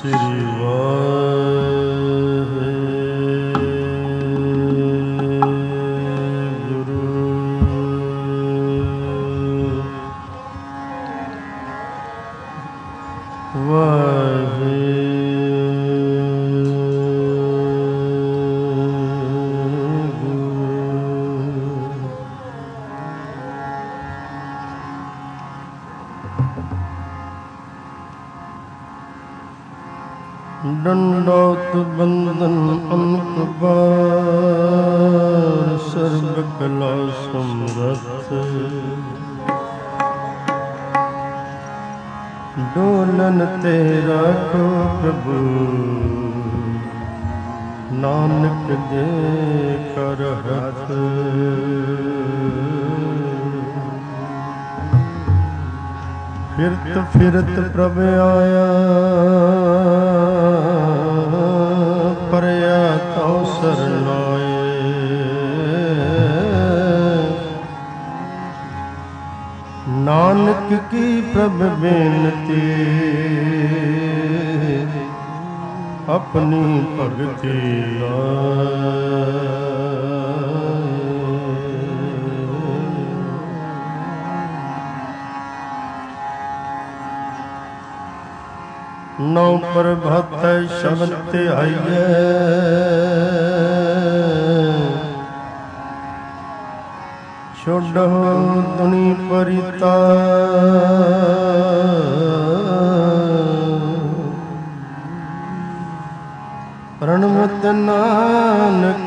ਸ੍ਰੀ ਵਾਹਿਗੁਰੂ दंडोत बंदन अनक बार सर्व कला समरथ डोलन तेरा को प्रभु नानक दे कर हथ फिरत फिरत प्रभ आया परया तो सरनाए नानक की प्रभ बेनती अपनी भगति नौ प्रभात शब्द ध्याइए छोड़ो दुनि परिता प्रणमत नानक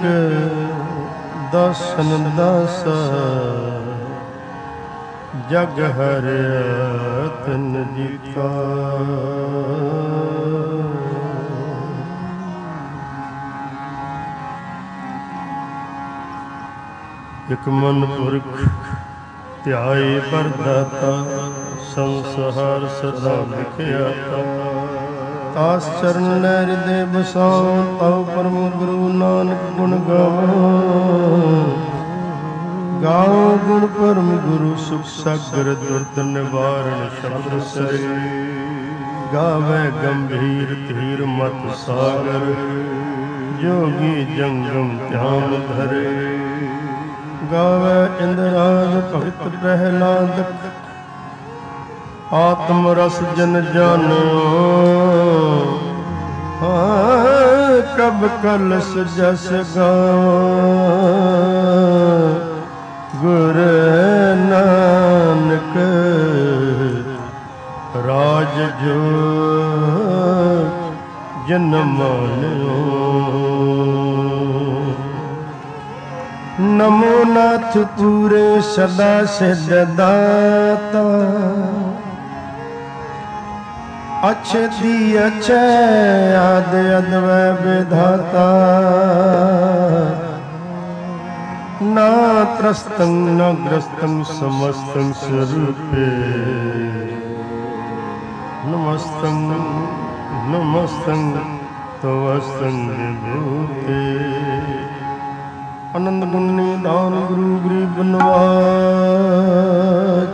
दासन दासा जग हरे तन जीता एक मन पुरख ध्याए परदाता संसार सदा लिखियाता तास चरण हृदय बसाओ ताओ परम गुरु नानक गुण गाओ गाओ गुण परम गुरु सुख सागर दुर्द निवारण शब्द सरे गावे गंभीर धीर मत सागर जोगी जंगम ध्यान धरे गावे इंद्राज भगत प्रहलाद आत्म रस जन जानो कब कलश जस गाओ गुर नानक राज जो जन मानो नमो नाथ पूरे सदा सिद्ध दाता अच्छे दी अच्छे आद अद्वै विधाता ना त्रस्तं न ग्रस्तं समस्तं स्वरूपे नमस्तं नमस्तं तवस्तं विभूते आनंद गुण निधान गुरु गरीब नवाज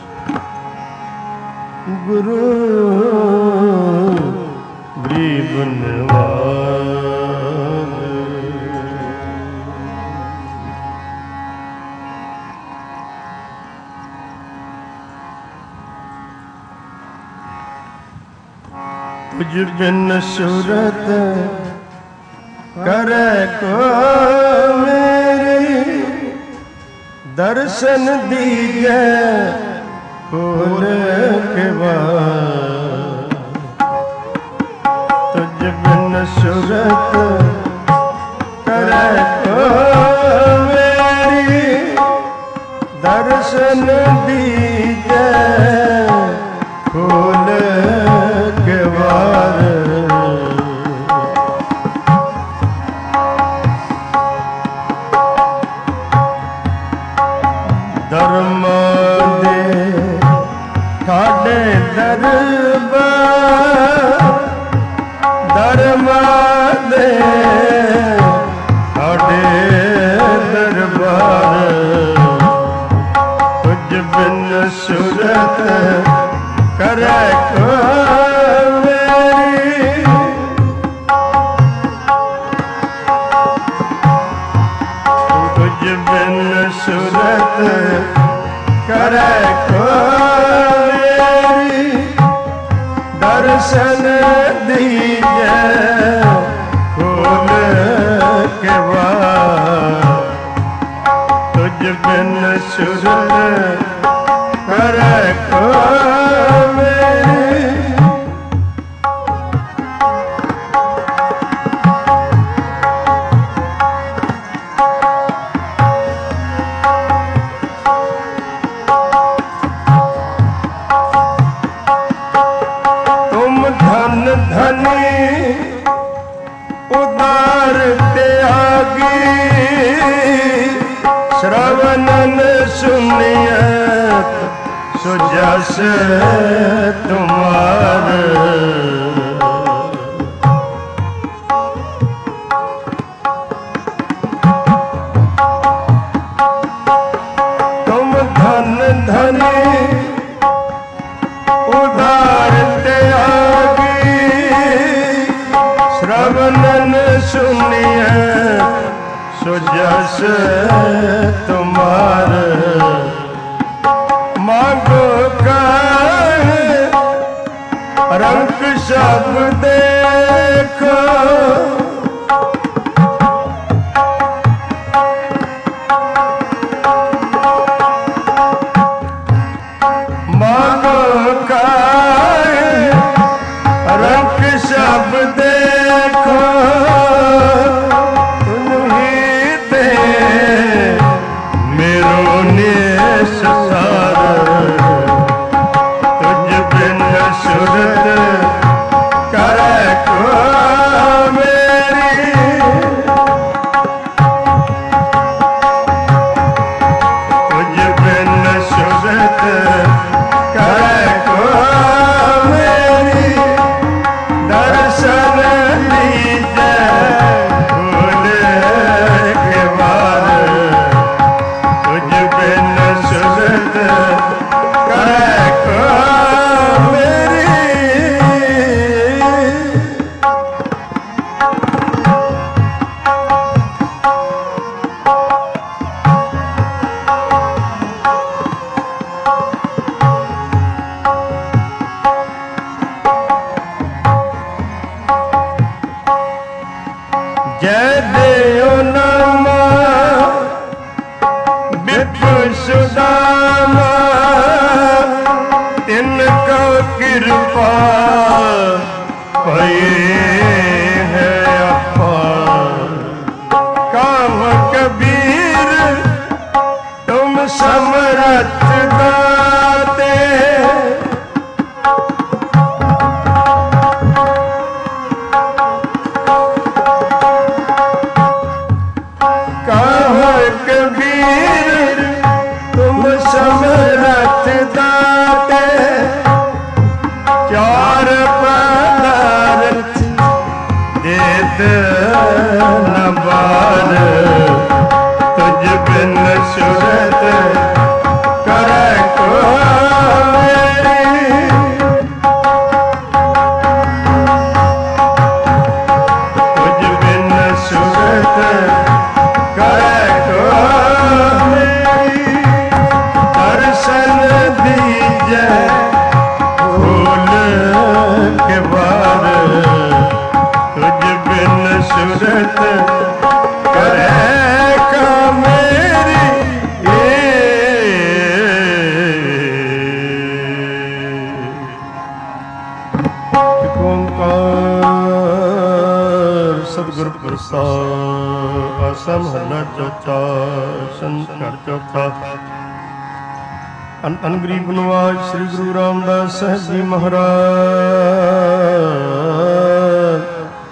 गुरु गरीब नवाज तुझ बिन सूरत करे को मेरी दर्शन दीजे खोल के बाद तुझ बिन सूरत करे को मेरी दर्शन दीजे खोल के बाद धर्म दे ठाडे दरबार धर्म दे ठाडे दरबार तुझ बिन सूरत करे को मेरी दर्शन दीजे खोल के बार, तुझ बिन सुरन करे को मेरी। तुम धन धनी उदार त्यागी, श्रवणन सुनियत सुजस तुम्हार। तुम धन धनी उदार त्यागी, श्रवणन सुनियत सुजस तुम्हार। मांगो काहे रंग सब देखो, मांगो काहे रंग सब देखो, तुम्हीं ते मेरो निश सार। तुझ बिन सुरत करे को मेरी। तुझ बिन सुरत करे को मेरी। दर्शन दीजे खोल के बार, तुझ बिन सुरत करे को मेरी। जय देव नामा विप्र सुदामा, तिनको कृपा भई है अपार। काम कबीर तुम समरथ दाते, कबीर तुम समरथ दाते। चार पदार्थ देत न बार, तुझ बिन सुरत करे को मेरी। तुझ बिन सुरत करे को मेरी। दर्शन दीजे खोल के बार, तुझ बिन सुरत करे को मेरी। ओंकार सतगुर प्रसाद। आसन हल्ला चौथा, संस्कार चौथा। अन गरीब नवाज श्री गुरु रामदास साहिब जी महाराज।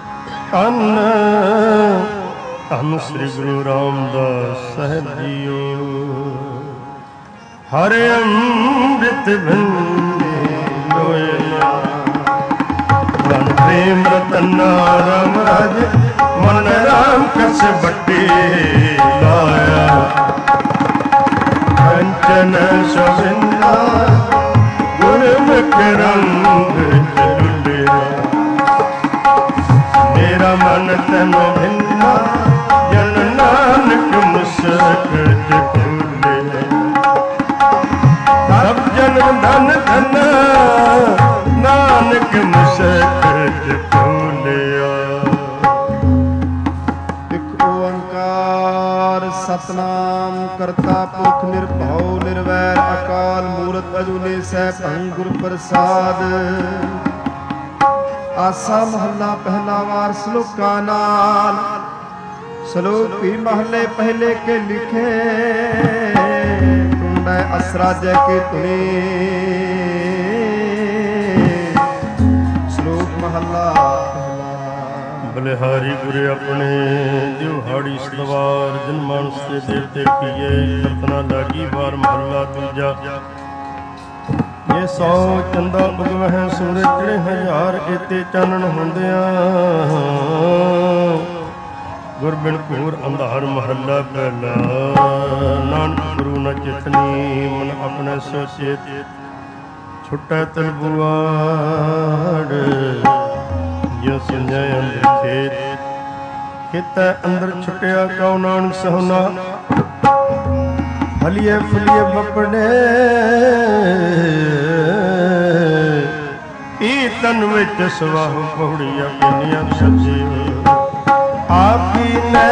अन श्री गुरु रामदास साहिब जीओ। हरे अमृत भिंडे लोए, मन प्रेम रतन राम राज। मन राम कस बट्टी लाया, कंचन सुबिंदा गुरमुख रंग चलुलिया। मेरा मन तन भिन्ना, जन नानक मुसक चकुले। सब जन धन धन नानक मुसक ਪ੍ਰਸਾਦ। ਆਸਾ ਮਹੱਲਾ ਪਹਿਲਾ ਵਾਰ ਸ਼ਲੋਕਾਂ ਨਾਲ। ਸ਼ਲੋਕ ਵੀ ਮਹੱਲੇ ਪਹਿਲੇ ਕੇ ਲਿਖੇ, ਟੁੰਡੈ ਅਸਰਾਜੈ ਕੀ ਧੁਨੀ। ਸ਼ਲੋਕ ਮਹੱਲਾ ਬਲਿਹਾਰੀ ਗੁਰੇ ਆਪਣੇ ਜਿਉ ਹਾੜੀ ਸਵਾਰ, ਜਨ ਮਾਨਸ ਤੇ ਦੇਵਤੇ ਕੀਏ ਕਤਨਾ ਲਾਗੀ ਵਾਰ। ਮਹੱਲਾ ਦੂਜਾ। ਇਹ 100 ਚੰਦਾ ਉਗਵਹਿ ਸੂਰਜ ਚੜੇ ਹਜ਼ਾਰ, ਏਤੇ ਚਾਨਣ ਹੁੰਦਿਆਂ ਗੁਰ ਬਿਨ ਘੋਰ ਅੰਧਾਰ। ਮਹੱਲਾ ਪਹਿਲਾ। ਨਾਨਕ ਗੁਰੂ ਨ ਚਿਤਨੀ, ਮਨ ਆਪਣੇ ਸੋਚੇ ਛੁਟੈ ਤਨ ਬੁਆੜ। ਜਿਉ ਸਿੰਜੈ ਅੰਦਰ ਖੇਤ, ਖੇਤੈ ਅੰਦਰ ਛੁਟਿਆ ਕਉ ਨਾਨਕ ਸਹੁਨਾ। ਹਲੀਏ ਫੁਲੀਏ ਬਪੜੇ ਈ ਤਨ ਵਿੱਚ ਸਵਾਹੁ ਪੌੜੀਆਂ ਕਿੰਨੀਆਂ ਸੱਚੀ। ਆਪ ਹੀ ਨੇ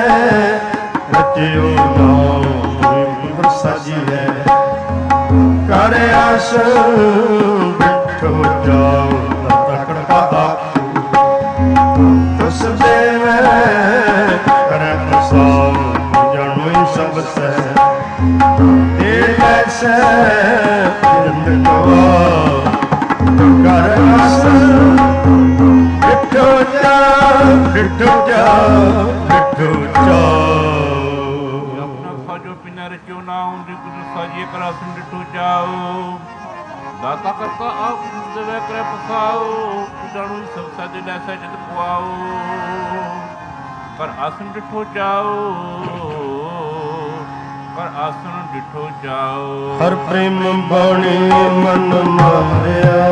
ਰਚਿਓ ਨਾਮ ਗੁਰ ਸਾਜੀਐ, ਕਰ ਆਸ ਬਿਠੋ ਜਾਓ ਤਕੜ ਆਪ। ਤੁਸ ਦੇਵੈ ਕਰੈ ਪ੍ਰਸਾਦ, ਜਾਣੋ ਸਭ ਸੈ ਦੇ ਐਸੈ ਜਿੰਦ ਕਵਾ। ਕਰ ਆਸ ਬਿਠੋ ਜਾਓ ਬਿਠੋ ਜਾਓ ਬਿਠੋ ਜਾਓ। ਆਪਣਾ ਖਾਜੋ ਪੀਣਾ ਰਚਿਓ ਨਾਮ ਜੀ ਗੁਰੂ ਸਾਜੀਏ ਕਰ ਆਸਨ ਡਿਠੋ ਜਾਓ। ਦਾਤਾ ਕਰਤਾ ਆਪ ਦੇਵੈ ਕਰੈ ਪਸਾਓ, ਜਾਣੂ ਸਭ ਸਾਜੇ ਲੈਸੈ ਜਿਤ ਪੁਆਓ। ਕਰ ਆਸਨ ਡਿਠੋ ਜਾਓ ਕਰ ਆਸਨ ਡਿਠੋ ਜਾਓ। ਹਰ ਪ੍ਰੇਮ ਬਾਣੀ ਮਨ ਮਾਰਿਆ,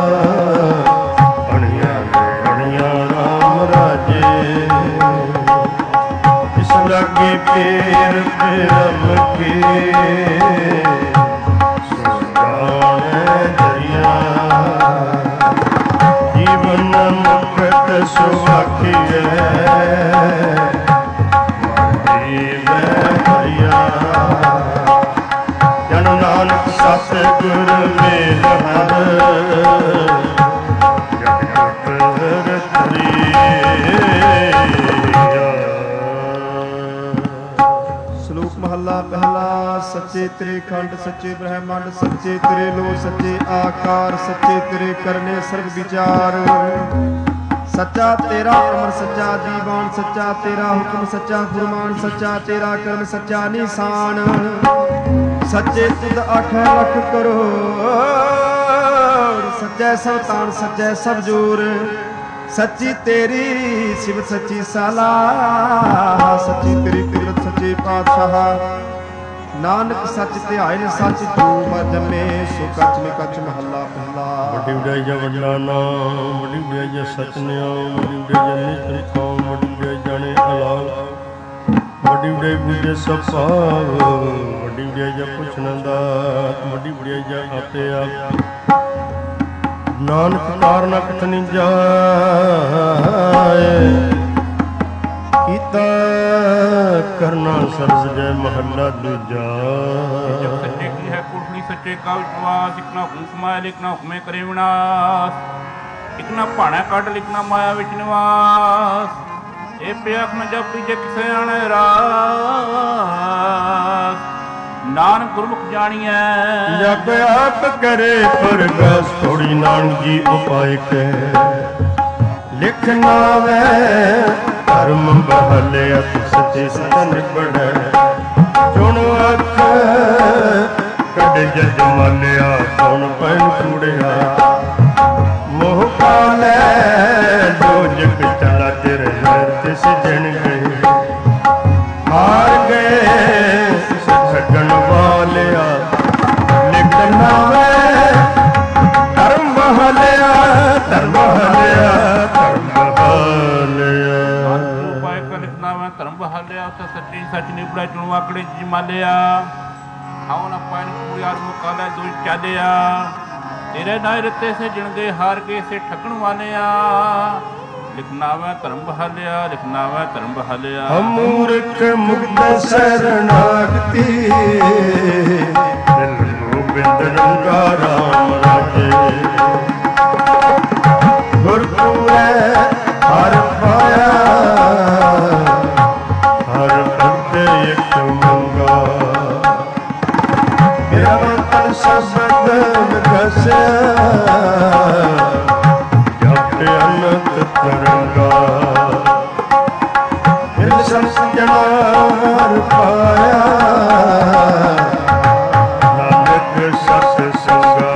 ਅਣੀਆਂ ਅਣੀਆਂ ਰਾਮ ਰਾਜੇ। ਇਸ ਲਾਗੇ ਪੇਰ ਪੇਰਮ ਕੇ ਸੁਗਾਣੇ ਦਰਿਆ। ਜੀਵਨ ਮੁਕਤ ਸੁਆਖੀਐ, ਜਨ ਨਾਨਕ ਸਤ ਗੁਰ ਮੇਲ ਹਰ। ਸ਼ਲੋਕ ਮਹੱਲਾ ਪਹਿਲਾ। ਸੱਚੇ ਤੇਰੇ ਖੰਡ ਸੱਚੇ ਬ੍ਰਹਮੰਡ, ਸੱਚੇ ਤੇਰੇ ਲੋ ਸੱਚੇ ਆਕਾਰ, ਸੱਚੇ ਤੇਰੇ ਕਰਨੇ ਸਰਬ ਵਿਚਾਰ। ਸੱਚਾ ਤੇਰਾ ਅਮਰ, ਸੱਚਾ ਜੀਵਾਨ, ਸੱਚਾ ਤੇਰਾ ਹੁਕਮ, ਸੱਚਾ ਫੁਰਮਾਨ, ਸੱਚਾ ਤੇਰਾ ਕਰਮ, ਸੱਚਾ ਨਿਸ਼ਾਨ। ਸੱਚੇ ਤੁਧ ਆਖੈ ਲਖ ਕਰੋ, ਸੱਚੈ ਸਵਤਾਨ, ਸੱਚੈ ਸਭ ਜੋਰ। ਸੱਚੀ ਤੇਰੀ ਸਿਵ ਸੱਚੀ ਸਾਲਾ, ਸੱਚੀ ਤੇਰੀ ਕੁਦਰਤ ਸੱਚੇ ਪਾਤਸ਼ਾਹ। ਨਾਨਕ ਸੱਚ ਧਿਆਇ ਸੱਚ ਤੂੰ ਮਰ ਜੰਮੇ, ਸੋ ਕੱਚ ਨੇ ਕੱਚ ਮਹੱਲਾ ਪਹਿਲਾ। ਵੱਡੀ ਵਡਿਆਈ ਜਾ ਵੱਡਾ ਨਾਮ, ਵੱਡੀ ਵਡਿਆਈ ਜਾ ਸਚ ਨਿਆਮ, ਵੱਡੀ ਵਡਿਆਈ ਜਾ ਨਿਤਰ ਖਾਮ, ਵੱਡੀ ਵਡਿਆਈ ਜਾਣੇ ਅਲਾਪ, ਵੱਡੀ ਵਡਿਆਈ ਬੁਝੇ ਸਭ ਭਾਵ, ਵੱਡੀ ਵਡਿਆਈ ਜਾ ਪੁੱਛਣ ਦਾਤ, ਵੱਡੀ ਵਡਿਆਈ ਜਾ ਆਪੇ ਆਪ। ਨਾਨਕ ਕਾਰਨ ਕਥ ਨੀ ਜਾਏ, ਕੀਤਾ ਕਰਨਾ ਸਰਸ ਜੈ ਮਹੱਲਾ ਦੂਜਾ। ਸੱਚੇ ਕੀ ਹੈ ਕੁੜਫੜੀ, ਸੱਚੇ ਕਾ ਵਿਸ਼ਵਾਸ। ਇਕ ਨਾ ਹੁਕਮ ਸਮਾਇਆ, ਇਕ ਨਾ ਹੁਕਮੇ ਕਰੇ ਵਿਨਾਸ਼। ਇਕ ਨਾ ਭਾਣਾ ਕੱਢ, ਲਿਖ ਨਾ ਮਾਇਆ ਵਿੱਚ ਨਿਵਾਸ। ਇਹ ਪਿਆਖ ਨਾ ਜਪੀ ਜੇ ਕਿਸੇ ਆਣੇ ਰਾਸ। ਨਾਨਕ ਗੁਰਮੁਖ ਜਾਣੀਐ ਜਪ ਆਪ ਕਰੇ ਪ੍ਰਗਾਸ। ਥੋੜੀ ਨਾਨਕ ਜੀ ਉਪਾਇ ਕਹਿ, ਲਿਖ ਨਾਵੈ ਧਰਮ ਬਹਲਿਆ। ਸੱਚੇ ਸਤਨ ਬੜੈ ਚੁਣ ਅੱਖ, ਕੱਢ ਜਜ ਮਾਲਿਆ ਕੌਣ ਪੈਣ ਕੂੜਿਆ। ਮੋਹ ਪਾਲੈ ਦੋਜਕ ਚਲਾ ਤੇਰੇ ਨਰ ਤਿਸ ਜਣ ਗਏ। ਹਾਰ ਗਏ ਸੱਜਣ ਵਾਲਿਆ, ਲਿਖ ਨਾਵੈ ਧਰਮ ਬਹਲਿਆ, ਧਰਮ ਬਹਲਿਆ, ਧਰਮ ਬਹਲਿਆ। ਧਰਮ ਬਹਾਲਿਆ ਉੱਥੇ ਸੱਚੀ ਸੱਚ ਨਿਬੜਿਆ। ਚੁਣੂ ਆਕੜੇ ਜੀ ਮਾਲਿਆ, ਆਉ ਨਾ ਪਾਇਨ ਪੂਰਿਆ ਮੁਕਾਲਾ ਦੋਈ ਚਾਲਿਆ। ਤੇਰੇ ਨਾਇ ਰਤੇ ਸੇ ਜਿਣਦੇ ਹਾਰ ਕੇ ਸੇ ਠੱਗਣ ਵਾਲਿਆ। ਲਿਖਣਾ ਵੈ ਧਰਮ ਬਹਾਲਿਆ, ਲਿਖਣਾ ਵੈ ਧਰਮ ਬਹਾਲਿਆ। ਮੂਰਖ ਮੁਕਤ ਸਰਨਾਗਤੀ, ਦਿਲ ਲੋਗ ਗੋਬਿੰਦ ਰੰਗਾ ਰਾਮ ਰਾਜੇ। ਗੁਰਪੂਰੈ ਹਰ ਪਾਇਆ ਹਰ ਭਗਤੇ ਇੱਕ ਮੰਗਾ। ਮੇਰਾ ਮਨ ਸ਼ਬਦ ਵਿਗਸਿਆ ਜਪ ਅਨੰਤ ਤਰੰਗਾ। ਫਿਰ ਸੰਜਣਾ ਹਰ ਪਾਇਆ ਨਾਨਕ ਸਤ ਸੰਗਾ।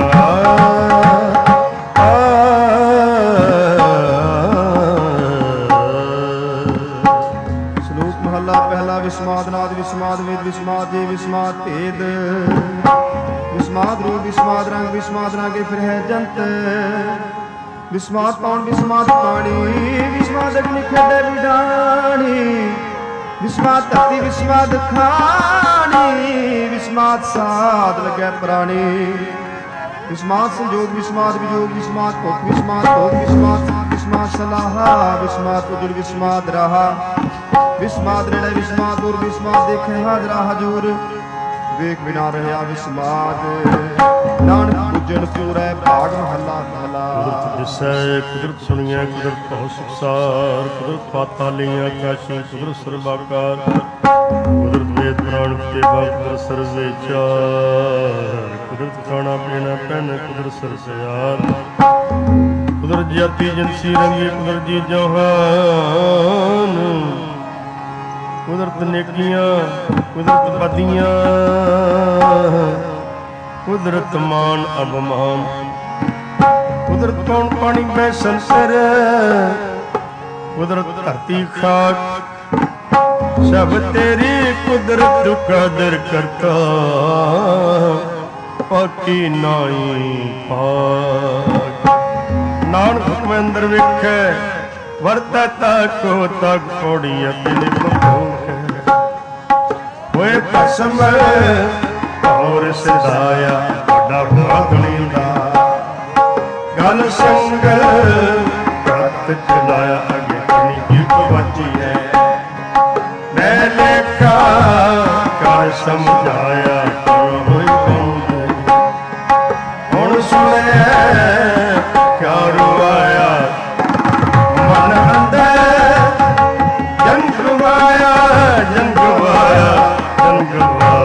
ਸ਼ਲੋਕ ਮਹਲਾ ਪਹਿਲਾ। ਵਿਸਮਾਦ ਨਾਦ ਵਿਸਮਾਦ ਵੇਦ ਵਿਸਮਾਦ ਜੀ ਵਿਸਮਾਦ ਭੇਦ ਵਿਸਮਾਦ ਰੂਪ ਵਿਸਮਾਦ ਰੰਗ ਵਿਸਮਾਦ ਰਾਗੇ ਫਿਰ ਹੈ ਜੰਤ। ਵਿਸਮਾਦ ਪਾਉਣ ਵਿਸਮਾਦ ਪਾਣੀ ਵਿਸਮਾਦ ਅਗਨੀ ਖੇਡੇ ਵਿਡਾਣੀ। ਵਿਸਮਾਦ ਧਰਤੀ ਵਿਸਮਾਦ ਖਾਣੀ ਵਿਸਮਾਦ ਸਾਧ ਲੱਗੈ ਪ੍ਰਾਣੀ। ਵਿਸਮਾਦ ਸੰਜੋਗ ਵਿਸਮਾਦ ਵਿਜੋਗ ਵਿਸਮਾਦ ਭੁਖ ਵਿਸਮਾਦ ਭੋਗ ਵਿਸਮਾਦ ਵਿਸਮਾਦ ਸਲਾਹਾ ਵਿਸਮਾਦ ਉਜੜ ਵਿਸਮਾਦ ਰਾਹਾ। ਵਿਸਮਾਦ ਨੇੜੇ ਵਿਸਮਾਦ ਦੂਰ ਵਿਸਮਾਦ ਦੇਖੇ ਹਾਜ਼ਰਾ ਹਜੂਰ। ਵੇਖ ਬਿਨਾ ਰਹਿਆ ਵਿਸਮਾਦ ਨਾਨਕ ਪੂਜਨ ਪੂਰੈ ਭਾਗ ਮਹੱਲਾ ਪਹਿਲਾ। ਕੁਦਰਤ ਦਿਸੈ ਕੁਦਰਤ ਸੁਣੀਐ ਕੁਦਰਤ ਭਉ ਸੰਸਾਰ। ਕੁਦਰਤ ਪਾਤਾਲੀ ਆਕਾਸ਼ੀ ਕੁਦਰਤ ਸਰਬਾਕਾਰ। ਕੁਦਰਤ ਵੇਦ ਪੁਰਾਣ ਕੇਵਾ ਕੁਦਰਤ ਸਰਸ ਵਿਚਾਰ। ਕੁਦਰਤ ਖਾਣਾ ਪੀਣਾ ਪਹਿਨ ਕੁਦਰਤ ਸਰਸਿਆਰ। ਕੁਦਰਤ ਜਾਤੀ ਜਿਨਸੀ ਰੰਗੀ ਕੁਦਰਤ ਜੀ ਜਹਾਨ। ਕੁਦਰਤ ਨੇਕੀਆਂ ਕੁਦਰਤ ਬਦੀਆਂ ਕੁਦਰਤ ਮਾਨ ਅਭਮਾਨ। ਕੁਦਰਤ ਕੌਣ ਪਾਣੀ ਮੈਂ ਸੰਸਰ। ਕੁਦਰਤ ਧਰਤੀ ਖਾਕ ਸਭ ਤੇਰੀ ਕੁਦਰਤ ਤੂੰ ਕਾਦਰ ਕਰਤਾ। ਪਾਕੀ ਨਾਈ ਪਾਕ ਨਾਨਕ ਹੁਕਮ ਅੰਦਰ ਵੇਖੈ ਵਰਤੈ ਤਾਕੋ ਤਕ ਪੌੜੀ ਅਪਿਲ ਭੋਖ। ਹੋਏ ਭਸਮ ਔਰ ਸਿਧਾਇਆ ਵੱਡਾ ਬਾਦਲੀ ਦਾ। ਗਲ ਸੰਗ ਕੱਤ ਚਲਾਇਆ ਅਗੇ ਕਣੀ ਇੱਕ ਬੱਚੀ ਹੈ। ਮੈਂ ਲੇਖਾ ਕਰ ਸਮਝਾਇਆ ਹੋਈ ਬੰਦੇ। ਹੁਣ ਸੁਣਿਆ ਕਿਆ ਰੁਆਇਆ ਮਨ ਅੰਦਰ ਜੰਗ ਵਾਇਆ ਜੰਗ ਵਾਇਆ ਜੰਗ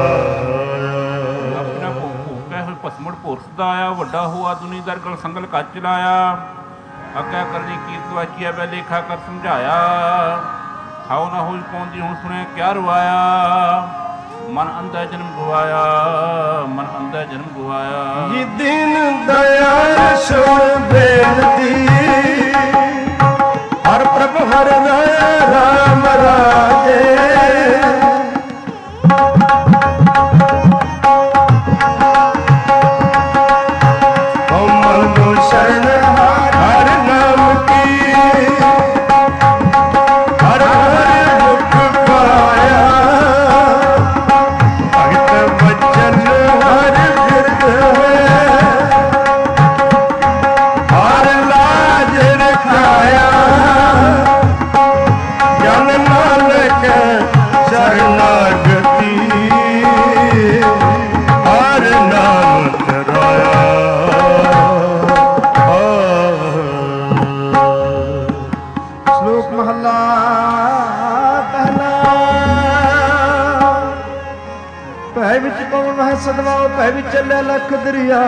ਵਾਇਆ। ਆਪਣਾ ਭੂਖੈ ਹੋਇ ਭਸਮੜ ਭੋਰਸਦਾ ਆਇਆ। ਵੱਡਾ ਹੋਆ ਦੁਨੀ ਦਰ ਗਲ ਸੰਗਲ ਕੱਚ ਚਲਾਇਆ। ਆਗਿਆ ਕਰਨੀ ਕੀਰਤ ਵਾਚੀਆ ਬੈ ਲੇਖਾ ਕਰ ਸਮਝਾਇਆ। ਖਾਓ ਨਾ ਹੋਈ ਪਹੁੰਚਦੀ ਹੁਣ ਸੁਣਿਆ ਕਿਆ ਰਵਾਇਆ। ਮਨ ਅੰਧਾ ਜਨਮ ਗਵਾਇਆ ਮਨ ਅੰਧਾ ਜਨਮ ਗਵਾਇਆ। ਜੀ ਦਿਨ ਦਇਆ ਸੁਣ ਬੇਨਤੀ ਹਰ ਪ੍ਰਭ ਹਰ ਰਾਮ ਰਾਜੇ। ਸਦਵਾਓ ਭੈ ਵਿੱਚ ਚੱਲਿਆ ਲੱਖ ਦਰਿਆ।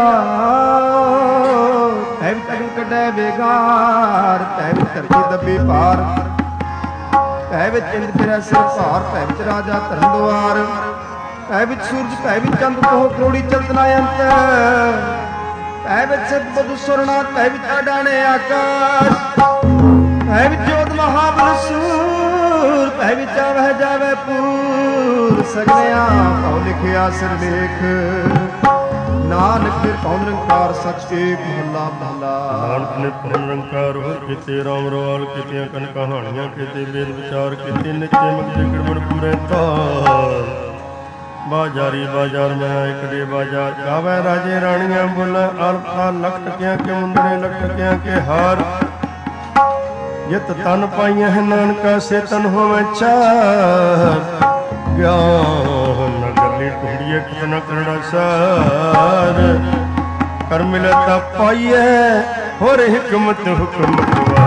ਭੈ ਵਿੱਚ ਅਗਨ ਕੱਢੈ ਬੇਗਾਰ। ਭੈ ਵਿੱਚ ਧਰਤੀ ਦੱਬੀ ਪਾਰ। ਭੈ ਵਿੱਚ ਇੰਦ ਫਿਰੈ ਸਿਰ ਭਾਰ। ਭੈ ਵਿੱਚ ਰਾਜਾ ਧਰਨ ਦੁਆਰ। ਭੈ ਵਿੱਚ ਸੂਰਜ ਭੈ ਵਿੱਚ ਚੰਦ ਕੋਹ ਕਰੋੜੀ ਚਲਤਨਾ ਅੰਤ। ਭੈ ਵਿੱਚ ਸਿਧ ਬਧੂ ਸੁਰਨਾਥ। ਭੈ ਵਿੱਚ ਅਡਾਣੇ ਆਕਾਸ਼। ਭੈ ਵਿੱਚ ਜੋਤ ਮਹਾਬਲ ਸੂਰ। ਭੈ ਵਿੱਚ ਆਵਹਿ ਜਾਵੇ ਪੂਰ। ਸਗਲਿਆ ਭਉ ਲਿਖਿਆ ਸਿਰ ਲੇਖ। ਨਾਨਕ ਨੇ ਭਉ ਨਿਰੰਕਾਰ ਸੱਚ ਏਕ ਮਹੱਲਾ ਪਹਿਲਾ। ਨਾਨਕ ਨੇ ਭਉ ਨਿਰੰਕਾਰ ਹੋਰ ਕੀਤੇ ਰਾਮ ਰਵਾਲ ਕੀਤੀਆਂ ਕਨ ਕਹਾਣੀਆਂ ਕੀਤੇ ਵੇਦ ਵਿਚਾਰ ਕੀਤੇ ਨਿੱਚੇ ਮੁਕਤੇ ਕਿਰਮਣ ਪੂਰੇ ਤਾਰ। ਬਾਜਾਰੀ ਬਾਜ਼ਾਰ ਮੈਂ ਇੱਕ ਦੇ ਬਾਜ਼ਾਰ ਜਾਵੇ ਰਾਜੇ ਰਾਣੀਆਂ ਬੋਲੇ ਅਲਫਾ ਲੱਖ ਟਕਿਆਂ ਕੇ ਮੁੰਦਰੇ ਲੱਖ ਟਕਿਆਂ ਕੇ ਹਾਰ। ਜਿਤ ਤਨ ਪਾਈਆਂ ਹੈ ਨਾਨਕਾ ਸੇ ਤਨ ਹੋਵੇ ਚਾਰ। ਗਿਆਨ ਨਗਰ करली ढूंढिए कितना करना सार कर मिले ता पाइए और हिकमत हुक्म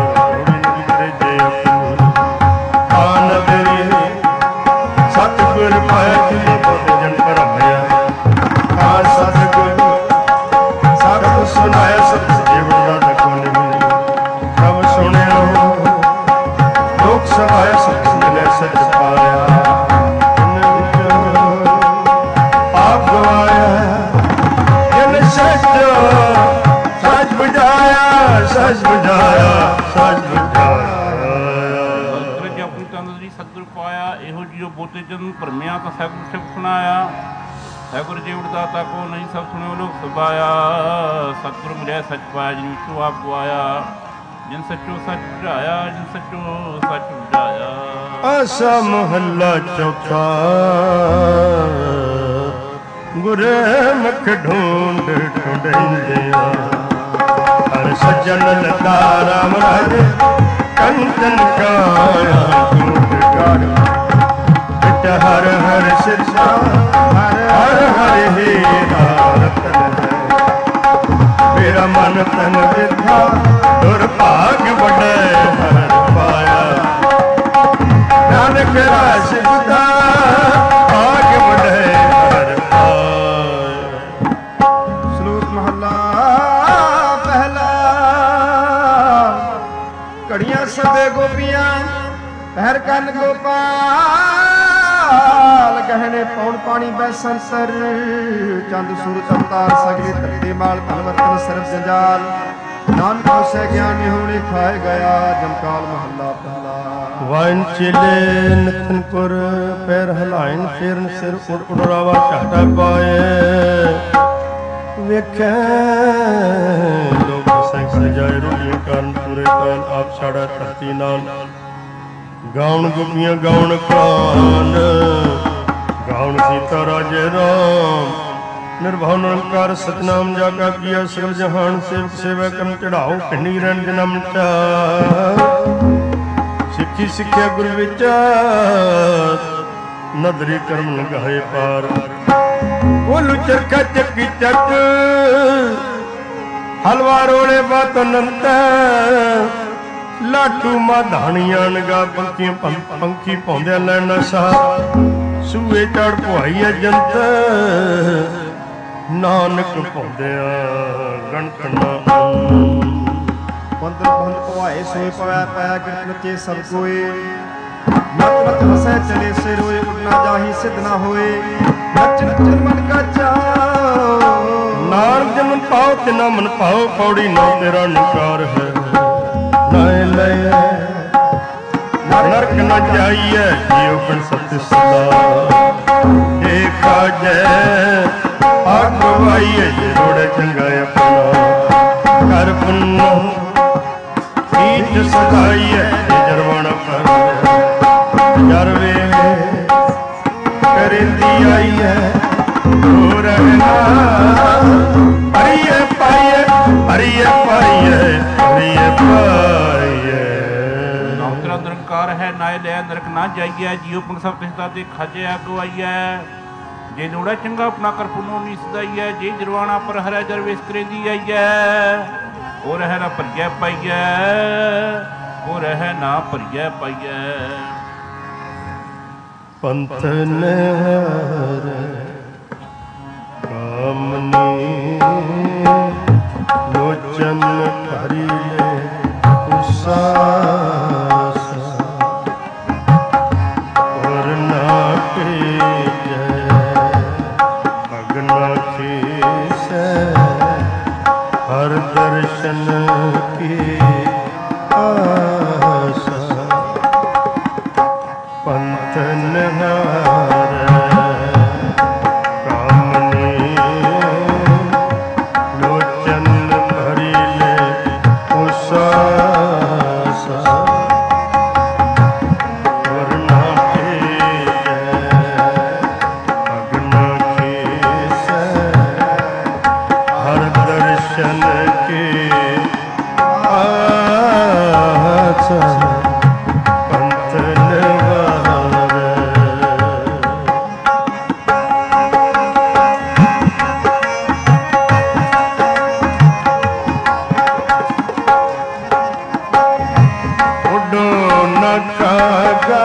सतगुर पाया जन भरमया सतगुर सब सुनाया सब सब सुने लोक सभाया सब मिले सच पाया आप गवाया जन सच सच बुझाया सच बुझाया सच बुझाया सतगुर पाया ਇਹੋ ਜਿਹੋ ਬੋਤੇ ਜਨ ਭਰਮਿਆ ਤਾਂ ਸਤਿਗੁਰ ਸਿਫਤ ਸੁਣਾਇਆ ਸਤਿਗੁਰ ਜੀ ਉਡਦਾਤਾ ਕੋ ਨਹੀਂ ਸਭ ਸੁਣਿਓ ਲੋਕ ਸਬਾਇਆ ਸਤਿਗੁਰ ਮਿਲਿਆ ਸੱਚ ਪਾਇਆ ਜਿਨ ਵਿੱਚੋਂ ਆਪ ਗਵਾਇਆ ਜਿਨ ਸੱਚੋ ਸੱਚ ਬੁਝਾਇਆ ਜਿਨ ਸੱਚੋ ਸੱਚ ਬੁਝਾਇਆ ਆਸਾ ਮਹੱਲਾ ਚੌਥਾ ਗੁਰੇ ਮਖ ਢੂੰਡ ਢੂੰਡਿਆ ਹਰ ਸੱਜਣ ਲਤਾ ਰਾਮ ਰਾਜ ਕੰਚਨ ਕਾਇਆ हर हर सिरसा हर हर हीरा रतन मेरा मन तन विधा दुर्भाग बड़े हर पाया नानक रास बुधा भाग बड़े हर पाया। श्लोक महला पहला घड़ियां सबे गोपियां पहर कन गोपाल गहने पौन पानी बैसंसर चंद सूरज अवतार सगले धरती माल धनवतन सरब जंजाल नानक होसे ज्ञानी होने खाए गया जमकाल महला पहला। वाइन चेले नथनपुर पैर हलाइन फेरन सिर उड़ उड़रावा झाटा पाए वेखे लोग संग सजाए रोटियां कान पूरे कान आप साड़ा धरती नाल गाउन गोपियां गाउन कान गाउन सीता राजे राम निर्भव निरंकार सतनाम जाका किया सर्व जहान सेवक सेवा करम चढ़ाओ पिंडी रन जन्म सिक्खी सिक्ख्या गुरु विचार नदरी कर्म लगाए पार बोलू चरखा चक्की चक हलवा रोले बात अनंत लाटू माधानियां नगा पंखियां पंखी पौंदे लैना सा सूए चढ़ पुआई जंत नानक पौंदिया गणकना बंदर बंद पवाए सोए पवै पाया गिरत नचे सब कोई मत मत हसै चले से रोए उड़ना जाही सिद्ध ना होए नच नचन मन का चाओ नार जन पाओ तिना मन पाओ पौड़ी ना तेरा निकार है नाए लय नरक न जाइए जियो बन सत्य सदा देखा जय आगवाइए जोड़े चंगा अपना कर पुन्ना ईट सदाइए जरवाना पर जरवे करेंदी आई है हो रहना हरिये पाइए हरिये पाइए हरिये पाइए निरंकार है नाय लिया नरक ना जाइए जियो पंग सब तिसदा ते खाजे अगवाइए जे लोड़ा चंगा अपना कर पुनो नी सदाइए जे जरवाना पर हरे जरवेश करेंदी आइए ओ रह ना भरिया पाइए ओ रह ना भरिया पाइए पंथ नहर कामनी लोचन भरी उसास और नाटे जय भगना खीस हर दर्शन की आशा पंथ नहार कामनी लोचन भरी ले उसासा और नाटे जय भगना खीस हर दर्शन की आशा पंथ नहार ਕਾਗਾ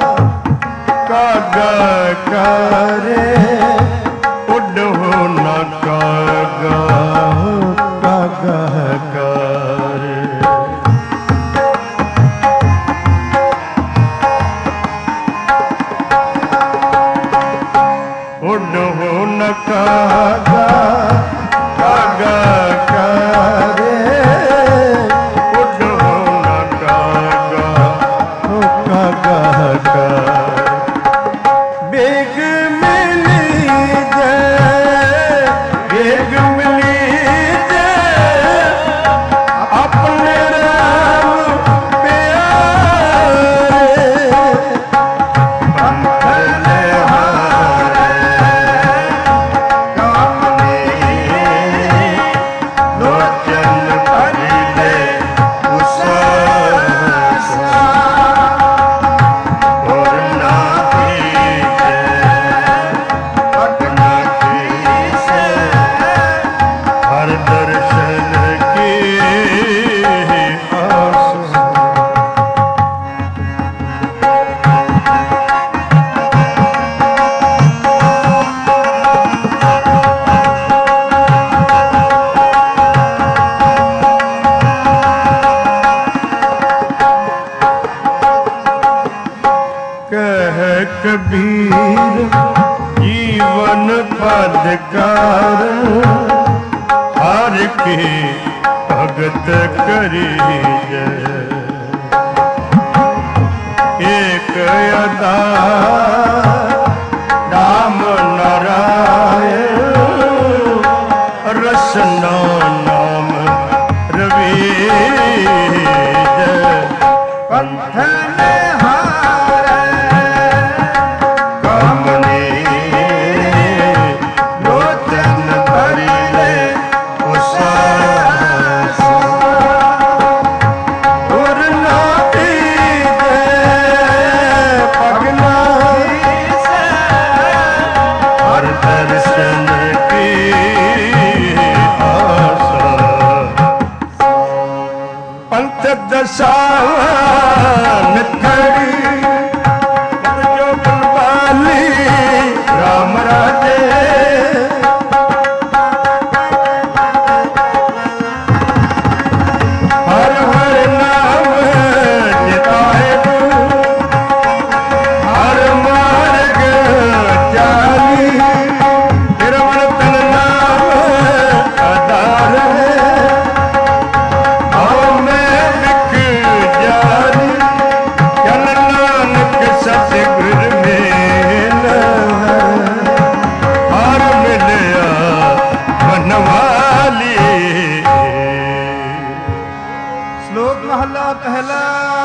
ਕਾਗਾ ਕਰੇ ਉੱਡੋ ਨਾ ਕਾਗਾ ਕਾਗਾ ਕਰੇ ਉੱਡੋ ਨਾ ਕਾਗਾ ਕਾਗਾ ਕਰੇ ਉੱਡੋ ਨਾ ਕਾਗਾ ਕਾਗਾ ਕਰੇ ਬੇਗ ਮਿਲੀ ਜੇ ਬੇਗ ਮਿਲੀ ਜੇ ਆਪਣੇ ਰਾਮ ਪਿਆਰੇ ਅੰਤਲੇ ਹਾਰੇ ਕਾਮਨੀ ਲੋਚਨ ਭਰਿਲੇ ਉਸਾਸਾ ਔਰ ਨਾ ਹਰ ਦਰਸ਼ਨ ਕੀ ਆਸ ਕਹਿ ਕਬੀਰ ਜੀਵਨ ਪਦ ਕਰ ਹਰ ਕੇ ਭਗਤ ਕਰੀਜੈ ਏਕ ਅਦਾ ਨਾਮ ਨਰਾਇਣ ਰਸਨਾ ਨਾਮ ਰਵੀਜੈ ਪੰਥ ਦਸਾਂ ਨਿਥੜੀ ਜੋ ਬਲਬਾਲੀ ਰਾਮ ਰਾਜੇ ਹਰ ਹਰ ਨਾਮ ਜਿਤਾਏ ਹਰ ਮਾਰਗ ਚਾਲੀ ਨਿਰਮਲ ਤਨ ਨਾਮ ਆਧਾਰ ਪਹਿਲਾ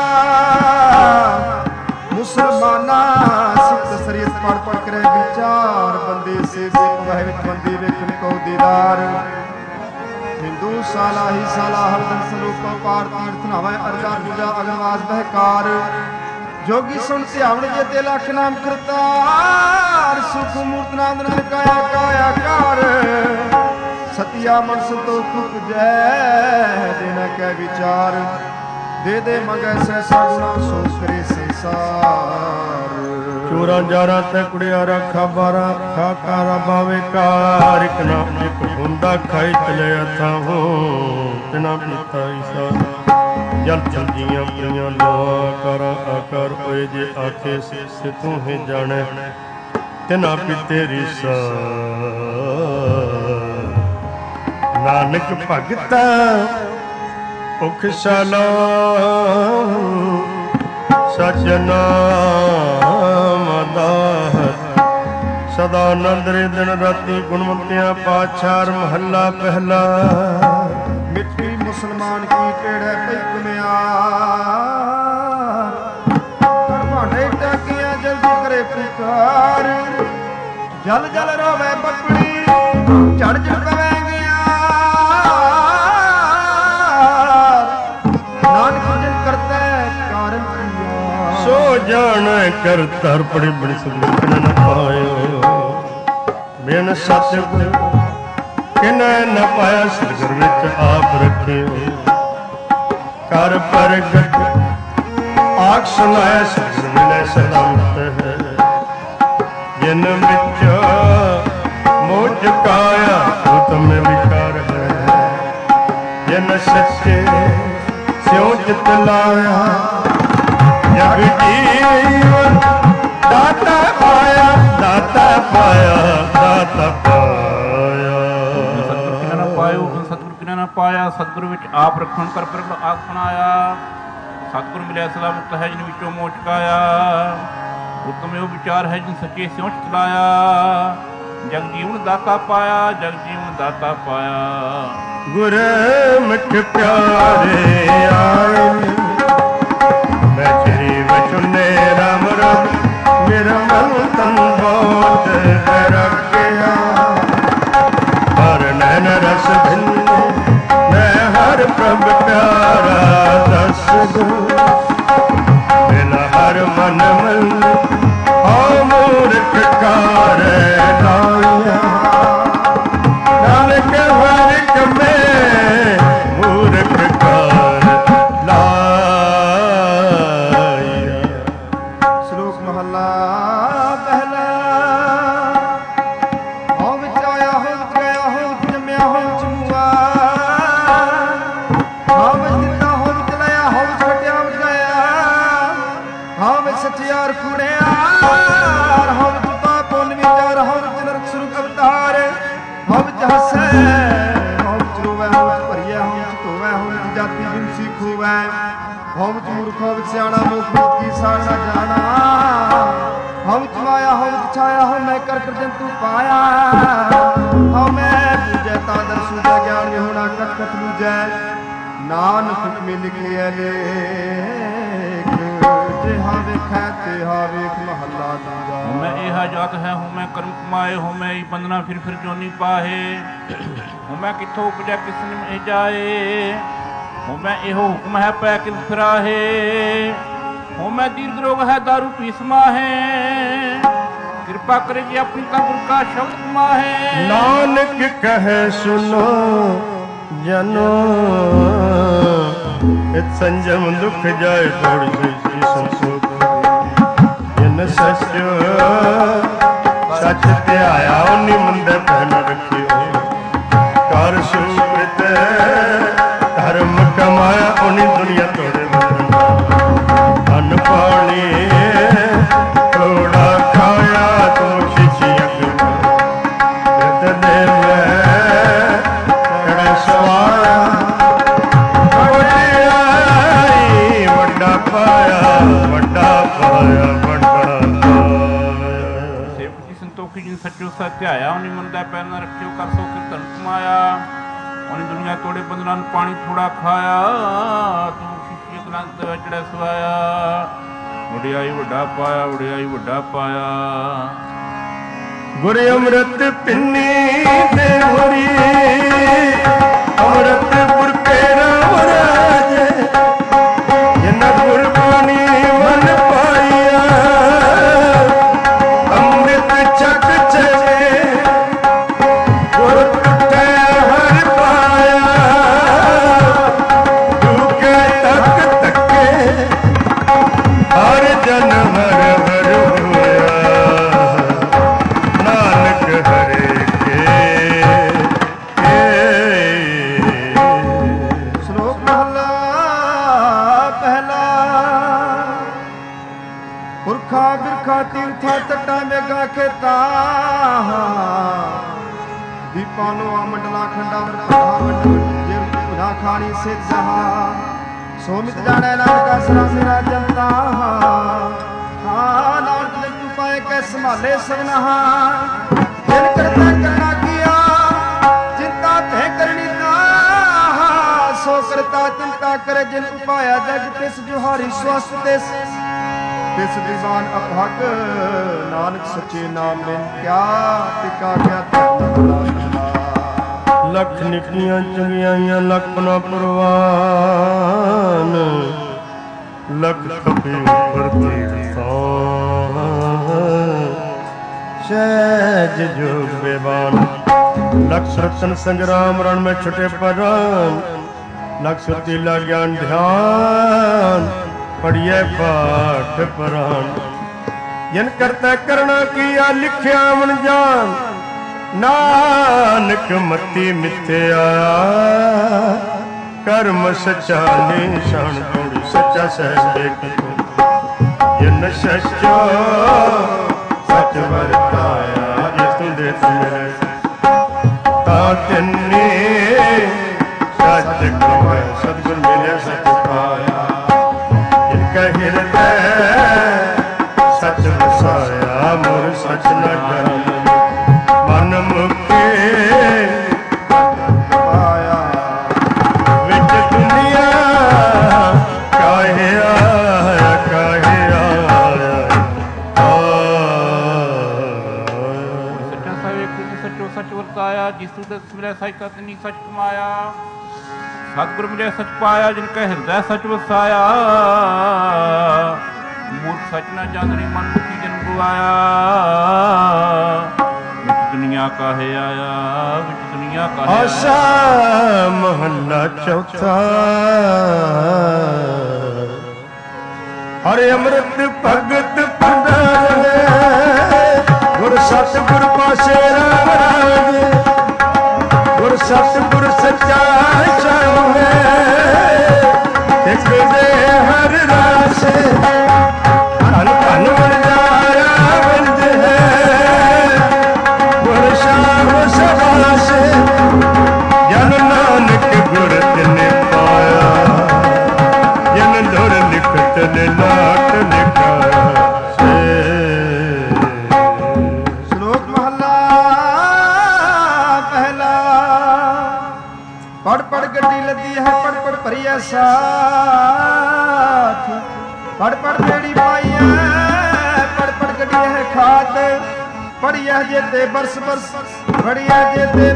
ਮੁਸਲਮਾਨਾ ਸਿੱਖ ਸਰੀਤ ਪੜ ਪੜ ਕਰੇ ਵਿਚਾਰ ਬੰਦੇ ਸੇ ਪਵਾਹੇ ਵਿੱਚ ਬੰਦੇ ਵੇਖਣ ਕੋ ਦੀਦਾਰ ਹਿੰਦੂ ਸਾਲਾ ਹੀ ਸਾਲਾ ਹਰਦਨ ਸਲੋਕਾ ਪਾਰ ਤੀਰਥ ਨਾਵਾ ਅਰਗਾ ਦੂਜਾ ਅਗਨਵਾਸ ਬਹਿਕਾਰ ਜੋਗੀ ਸੁਣ ਧਿਆਵਣ ਜੇ ਤੇ ਲੱਖ ਨਾਮ ਕਰਤਾਰ ਸੁਖ ਮੂਰਤ ਨਾਮ ਨਾਲ ਕਾਇਆ ਕਾਇਆ ਕਾਰ ਸਤਿਆ ਮਨ ਸੰਤੋਖ ਜੈ ਦੇਣਾ ਕੈ ਵਿਚਾਰ ਦੇ ਦੇ ਮੰਗੈ ਸੈਸਾ ਗੁਣਾ ਸੋ ਕਰੇ ਸੰਸਾਰ ਚੋਰਾਂ ਜਾਰਾਂ ਤੇ ਕੁੜਿਆਰਾ ਖਾਬਾਰਾ ਖਾਕਾਰਾ ਬਾਵੇ ਕਾਰ ਇਕ ਨਾ ਇਕ ਹੁੰਦਾ ਖਾਈ ਚਲੇ ਅਥਾਂ ਹੋ ਤਿਨਾ ਪੀਤਾ ਈਸਾ ਜਲ ਜਲ ਜੀਆਂ ਪਈਆਂ ਲੋਆ ਕਰ ਆਕਾਰ ਹੋਏ ਜੇ ਆਖੇ ਸੇ ਤੂੰ ਹੀ ਜਾਣੈ ਤਿਨਾ ਪੀਤੇ ਰੀਸਾ ਨਾਨਕ ਭਗਤਾ ਭੁਖ ਸਲਾਮ ਸਜਨਾ ਮਦਾਹਤ ਸਦਾ ਆਨੰਦ ਰੇ ਦਿਨ ਰਾਤੀ ਗੁਣਵੰਤਿਆਂ ਪਾਤਸ਼ਾਹ ਮਹੱਲਾ ਪਹਿਲਾ ਮਿੱਟੀ ਮੁਸਲਮਾਨ ਕੀ ਕਿਹੜਾ ਪਈ ਕੁਮਿਆਰ ਕਰ ਭਾਂਡੇ ਟਾਕੀਆਂ ਜਲਦੀ ਕਰੇ ਪੁਕਾਰ ਜਲ ਜਲ ਰੋਵੇ ਬੱਕੜੀ ਚੜ ਚੜ ਪਵੇ ਸੋ ਜਾਣ ਕਰ ਧਰ ਪੜੀ ਬੜੀ ਸੁਲਖਣ ਨ ਪਾਇਓ ਬਿਨ ਸਤਿਗੁਰ ਕਿਨੈ ਨ ਪਾਇਆ ਸਤਿਗੁਰ ਵਿੱਚ ਆਪ ਰੱਖਿਓ ਕਰ ਪ੍ਰਗਟ ਆਖ ਸੁਨਾਇਆ ਸਤਿਗੁਰ ਸਲਾਮਤ ਹੈ। ਜਿਨ ਵਿੱਚ ਮੋਹ ਚੁਕਾਇਆ ਹੁਕਮ ਵਿਕਾਰ ਹੈ। ਜਿਨ ਸੱਚੇ ਸਿਉ ਚਿਤ ਲਾਇਆ ਜਗ ਜੀਵਨ ਦਾਤਾ ਪਾਇਆ, ਦਾਤਾ ਪਾਇਆ, ਦਾਤਾ ਪਾਇਆ। ਸਤਿਗੁਰ ਕਿਨਾਂ ਨਾ ਪਾਇਆ, ਸਤਿਗੁਰ ਵਿੱਚ ਆਪ ਰੱਖਣ ਕਰ ਪ੍ਰਗਟ ਆਪ ਸੁਣਾਇਆ। ਸਤਿਗੁਰ ਮਿਲਿਆ ਸਲਾਮਤ ਹੈ ਜਿਨ ਵਿੱਚੋਂ ਮੋਹ ਚੁਕਾਇਆ। ਉਤਮ ਉਹ ਵਿਚਾਰ ਹੈ ਜਿਨ ਸੱਚੇ ਸਿਉਂ ਚਲਾਇਆ। ਜਗ ਜੀਵਨ ਦਾਤਾ ਪਾਇਆ, ਜਗ ਜੀਵਨ ਦਾਤਾ ਪਾਇਆ। ਗੁਰ ਮਿੱਠ ਪਿਆਰੇ ਆਏ ਬੈਠੀ ਬਚੁਨੇ ਰਾਮ ਰਾਮ। ਮੇਰਾ ਮਨ ਤਨ ਬਹੁਤ ਰੱਖਿਆ ਹਰ ਨੈਣ ਰਸ ਭਿੰਨ ਮੈਂ ਹਰ ਪ੍ਰਭ ਪਿਆਰਾ ਦਸ ਗੁਰ। ਬਿਨ ਹਰ ਮਨ ਮਨ ਆ ਮੂਰਖ ਕਾਰ ਲਾਇਆ। ਨਾਨਕ ਹਰ ਕਮੇ ਮੂਰਖ ਕਾਰ ਲਾਇਆ। ਸ਼ਲੋਕ ਮਹਲਾ ਪਹਿਲਾ। ਹਉ ਵਿੱਚ ਆਇਆ, ਹਉ ਵਿੱਚ ਗਿਆ, ਹਉ ਵਿੱਚ ਜੰਮਿਆ, ਹਉ ਵਿੱਚ ਮੂਆ। ਹਉ ਵਿੱਚ ਦਿੱਤਾ, ਹਉ ਵਿੱਚ ਲਿਆ, ਹਉ ਵਿੱਚ ਕੱਟਿਆ, ਹਉ ਵਿੱਚ ਗਾਇਆ। ਹਉ ਵਿੱਚ ਸੱਚਿਆਰ ਕੂੜਿਆਰ। ਹਉ ਵਿੱਚ ਪਾਪ ਪੁੰਨ ਵਿਚਾਰ। ਹਉ ਵਿੱਚ ਨਰਕ ਸੁਰਗ ਅਵਤਾਰ। ਹਉ ਵਿੱਚ ਹੱਸੈ, ਹਉ ਵਿੱਚ ਰੋਵੈ, ਹਉ ਵਿੱਚ ਭਰੀਐ, ਹਉ ਵਿੱਚ ਧੋਵੈ, ਹਉ ਵਿੱਚ ਜਾਤੀ ਜਿਨਸੀ ਖੋਵੈ। ਹਉ ਵਿੱਚ ਮੂਰਖ, ਹਉ ਵਿੱਚ ਸਿਆਣਾ, ਮੁਖ ਵਿੱਚ ਕੀ ਸਾਰ ਨਾ ਜਾਣਾ। ਹਉ ਵਿੱਚ ਮਾਇਆ, ਹਉ ਵਿੱਚ ਛਾਇਆ, ਹਉ ਮੈਂ ਕਰ ਜੰਤੂ ਪਾਇਆ। ਹਉ ਮੈਂ ਪੂਜੈ ਤਾਂ ਦਰ ਸੂਜੈ, ਗਿਆਨ ਵਿਹੂਣਾ ਕਥ ਲੂਜੈ। ਨਾਨਕ ਹੁਕਮੇ ਲਿਖਿਐ ਲੇਖ, ਜਿਹਾ ਵੇਖੈ ਤਿਹਾ ਵੇਖ। ਮਹੱਲਾ ਦੂਜਾ। ਮੈਂ ਇਹ ਜਾਤ ਹੈ, ਹੂੰ ਮੈਂ ਕਰਮ ਕਮਾਏ, ਹੂੰ ਮੈਂ ਇਹ ਬੰਧਨਾ ਫਿਰ ਜੋਨੀ ਪਾਹੇ। ਹੂੰ ਮੈਂ ਕਿੱਥੋਂ ਉਪਜੈ ਕਿਸ ਨਿ ਜਾਏ। ਹੂੰ ਮੈਂ ਇਹੋ ਹੁਕਮ ਹੈ ਪੈ ਕਿਸ ਫਿਰਾਹੇ। ਹੂੰ ਮੈਂ ਦੀਰਘ ਰੋਗ ਹੈ ਦਾਰੂ ਪੀ ਸਮਾਹੇ। ਕਿਰਪਾ ਕਰੇ ਜੀ ਆਪਣੀ ਤਾਂ ਗੁਰ ਕਾ ਸ਼ਬਦ ਕਮਾਹੇ। ਨਾਨਕ ਕਹੈ ਸੁਨੋ ਜਨੋ ਇਤ ਸੰਜਮ ਦੁਖ ਜਾਏ ਥੋੜੀ ਜਿਹੀ ਸੰਸੋਖ। ਜਿਨ ਸੱਚ ਸੱਚ ਧਿਆਇਆ ਉਨੀ ਮੰਦੇ ਪਹਿਨ ਰੱਖਿਓ। ਕਰ ਸੁਕ੍ਰਿਤ ਧਰਮ ਕਮਾਇਆ ਉਨੀ ਦੁਨੀਆ ਤੋੜੇ ਬੰਧਨ। ਅੰਨ ਪਾਣੀ ਥੋੜਾ ਖਾਇਆ ਤੂੰ ਸ਼ਿਸ਼ੀ ਅਗ ਰਤ ਦੇ ਮੈਂ ਤੇਰੇ ਸਵਾਇਆ। ਵਡਿਆਈ ਵੱਡਾ ਪਾਇਆ, ਵੱਡਾ ਪਾਇਆ, ਵੱਡਾ ਪਾਇਆ। ਸੇਵਕ ਜੀ ਸੰਤੋਖੀ ਜੀ ਸੱਚੋ ਸੱਚ ਧਿਆਇਆ ਉਨੀ ਮੰਦਾ ਪੈਰ ਨਾ ਰੱਖਿਓ। ਕਰ ਸੋ ਕੇ ਧਰਮ ਕਮਾਇਆ ਉਨੀ ਦੁਨੀਆ ਤੋੜੇ ਬੰਧਨਾਂ। ਪਾਣੀ ਥੋੜਾ ਖਾਇਆ ਤੂੰ ਸ਼ਿਸ਼ੀ ਅਗਨੰਤ ਚੜ੍ਹਿਆ ਸਵਾਇਆ। ਵਡਿਆਈ ਵੱਡਾ ਪਾਇਆ, ਵਡਿਆਈ ਵੱਡਾ ਪਾਇਆ। ਗੁਰ ਅੰਮ੍ਰਿਤ ਪਿੰਨੀ ਤੇ ਹੋਰੀ ਅੰਮ੍ਰਿਤ ਗੁਰ ਕੇ ਰਾਮ ਰਾਜੇ। ਜਿਨ ਗੁਰ ਬਾਣੀ ਮਨ ਪਾਈਆ ਅੰਮ੍ਰਿਤ ਛਕ ਚਲੇ। ਗੁਰ ਟੁੱਟੇ ਹਰ ਪਾਇਆ ਦੁਖੇ ਤੱਕ ਤੱਕੇ। ਹਰ ਜਨ ਹਰ ਹਰ ਹੋਇਆ ਨਾਨਕ ਹਰੇ ਕੇ। ਸ਼ਲੋਕ ਮਹਲਾ ਪਹਿਲਾ। ਪੁਰਖਾ ਬਿਰਖਾ ਤੀਰਥਾ ਤੱਟਾਂ ਮੇਗਾ ਖੇਤਾਂ। ਦੀਪਾਂ ਨੂੰ ਮੰਡਲਾ ਖੰਡਾ ਵਰਤਾ ਜੇ ਭੁਨਾ ਖਾਣੀ ਸਿੱਧ ਜਹਾ। ਸੋਮਿਤ ਜਾਣੈ ਨਾਨਕ ਆਸਰਾ ਮੇਰਾ ਜਨਤਾ। ਹਾਂ ਨਾਨਕ ਨੇ ਤੂੰ ਪਾਏ ਕੈ ਸੰਭਾਲੇ ਸਗਨਹਾ। ਜਿਨ ਕਰਤਾ ਕਰਨਾ ਕੀਆ ਚਿੰਤਾ ਤੈ ਕਰਨੀ ਨਾ। ਸੋ ਕਰਤਾ ਚਿੰਤਾ ਕਰੇ ਜਿਨ ਉਪਾਇਆ ਜਗ ਤਿਸ ਜੁਹਾਰੀ ਸਵਸਤ ਤਿਸ। ਤਿਸ ਦੀਵਾਨ ਅਭਗ ਨਾਨਕ ਸੱਚੇ ਨਾਮ ਬਿਨ ਕਿਆ ਟਿਕਾ ਕਿਆ ਧਰਮ। ਲੱਖ ਨਿਕੀਆਂ ਚੰਗਿਆਈਆਂ ਲੱਖ ਨਾ ਪ੍ਰਵਾਨ। ਲੱਖ ਖਪੇ ਉੱਪਰ ਤੀਰਥਾਂ ਸਹਿਜ ਜੋਗ ਬੇਬਾਨ। ਲੱਖ ਰਤਨ ਸੰਗਰਾਮ ਰਣ ਮੈਂ ਛੁਟੇ ਪਰਾਨ। ਲੱਖ ਸੁਰਤੀਲਾ ਗਿਆਨ ਧਿਆਨ ਪੜੀਏ ਪਾਠ ਪੁਰਾਨ। ਜਿਨ ਕਰਤਾ ਕਰਣਾ ਕੀਆ ਲਿਖਿਆ ਮਨ ਜਾਨ, ਨਾਨਕ ਮਤੀ ਮਿਥਿਆ ਕਰਮ ਸੱਚਾ ਨਿਸ਼ਾਨ ਤੋੜੀ ਸੱਚਾ ਸਹਿਜ ਦੇਖ ਜਿਨ ਸੱਚੋ ਸੱਚ ਵਰਤਾਇਆ ਜਿਸ ਦੇ ਮਿਲੇ ਤਾਂ ਤਿੰਨੇ ਸੱਚ ਕਹੈ ਸਤਿਗੁਰ ਮਿਲੇ ਸੱਚ ਪਾਇਆ ਜਿਨ ਕਾ ਹਿਰਦੈ ਸੱਚ ਵਸਾਇਆ ਮੋਰ ਸੱਚ ਨਾ ਜਾਣੈ ਮਨ ਮੁਕੇ ਪਾਇਆ ਵਿੱਚ ਦੁਨੀਆ ਕਾਹੇ ਆਇਆ ਕਾਹੇ ਆਇਆ ਸੱਚਾ ਸਾਹਿਬ ਇੱਕ ਸੱਚੋ ਸੱਚ ਵਰਤਾਇਆ ਜਿਸ ਤੂੰ ਮਿਲਿਆ ਸੱਚ ਤਤ ਨਹੀਂ ਸੱਚ ਕਮਾਇਆ ਸਤਿਗੁਰ ਮਿਲਿਆ ਸੱਚ ਪਾਇਆ ਜਿਨ ਕਾ ਹਿਰਦੈ ਸੱਚ ਵਸਾਇਆ ਮੂਰਖ ਸੱਚ ਨਾ ਜਾਣਨੀ ਮਨ ਮੁਖੀ ਜਨ ਗਵਾਇਆ ਵਿੱਚ ਦੁਨੀਆ ਕਾਹੇ ਆਇਆ ਵਿੱਚ ਦੁਨੀਆ ਕਾਹੇ ਆਸਾ ਮਹੱਲਾ ਚੌਥਾ ਹਰਿ ਅੰਮ੍ਰਿਤ ਭਗਤ ਭੰਡਾਰੇ ਗੁਰ ਸਤਿਗੁਰ ਪਾਸੇ ਰਾਮ ਰਾਜੇ ਗੁਰ ਸਤਿਗੁਰ ਸੱਚਾ ਚਾਹੇ ਇੱਕ ਦੇ ਹਰ ਰਾਸੇ ਧਨ ਧਨ ਵਰਜਾਇਆ ਵੰਦ ਹੈ ਗੁਰ ਸ਼ਾਮ ਸਵਾਸੇ ਜਨ ਨਾਨਕ ਗੁਰ ਤਿਨੇ ਪਾਇਆ ਜਨ ਦੁਰ ਲਿਖਤ ਨੇ ਨਾਟ ਲਿਖਾਇਆ ਸ਼ਲੋਕ ਮਹਲਾ ਪਹਿਲਾ ਪੜ ਪੜ ਗੱਡੀ ਲੱਦੀ ਹੈ ਪੜ ਪੜ ਭਰੀਐ ਸਾਥ ਪੜ ਪੜ ਬੇੜੀ ਪਾਈ ਹੈ ਪੜ ਪੜ ਗੱਡੀ ਹੈ ਖਾਤ ਪੜੀਐ ਜੇ ਤੇ ਬਰਸ ਬਰਸ ਪੜੀਐ ਜੇ ਤੇ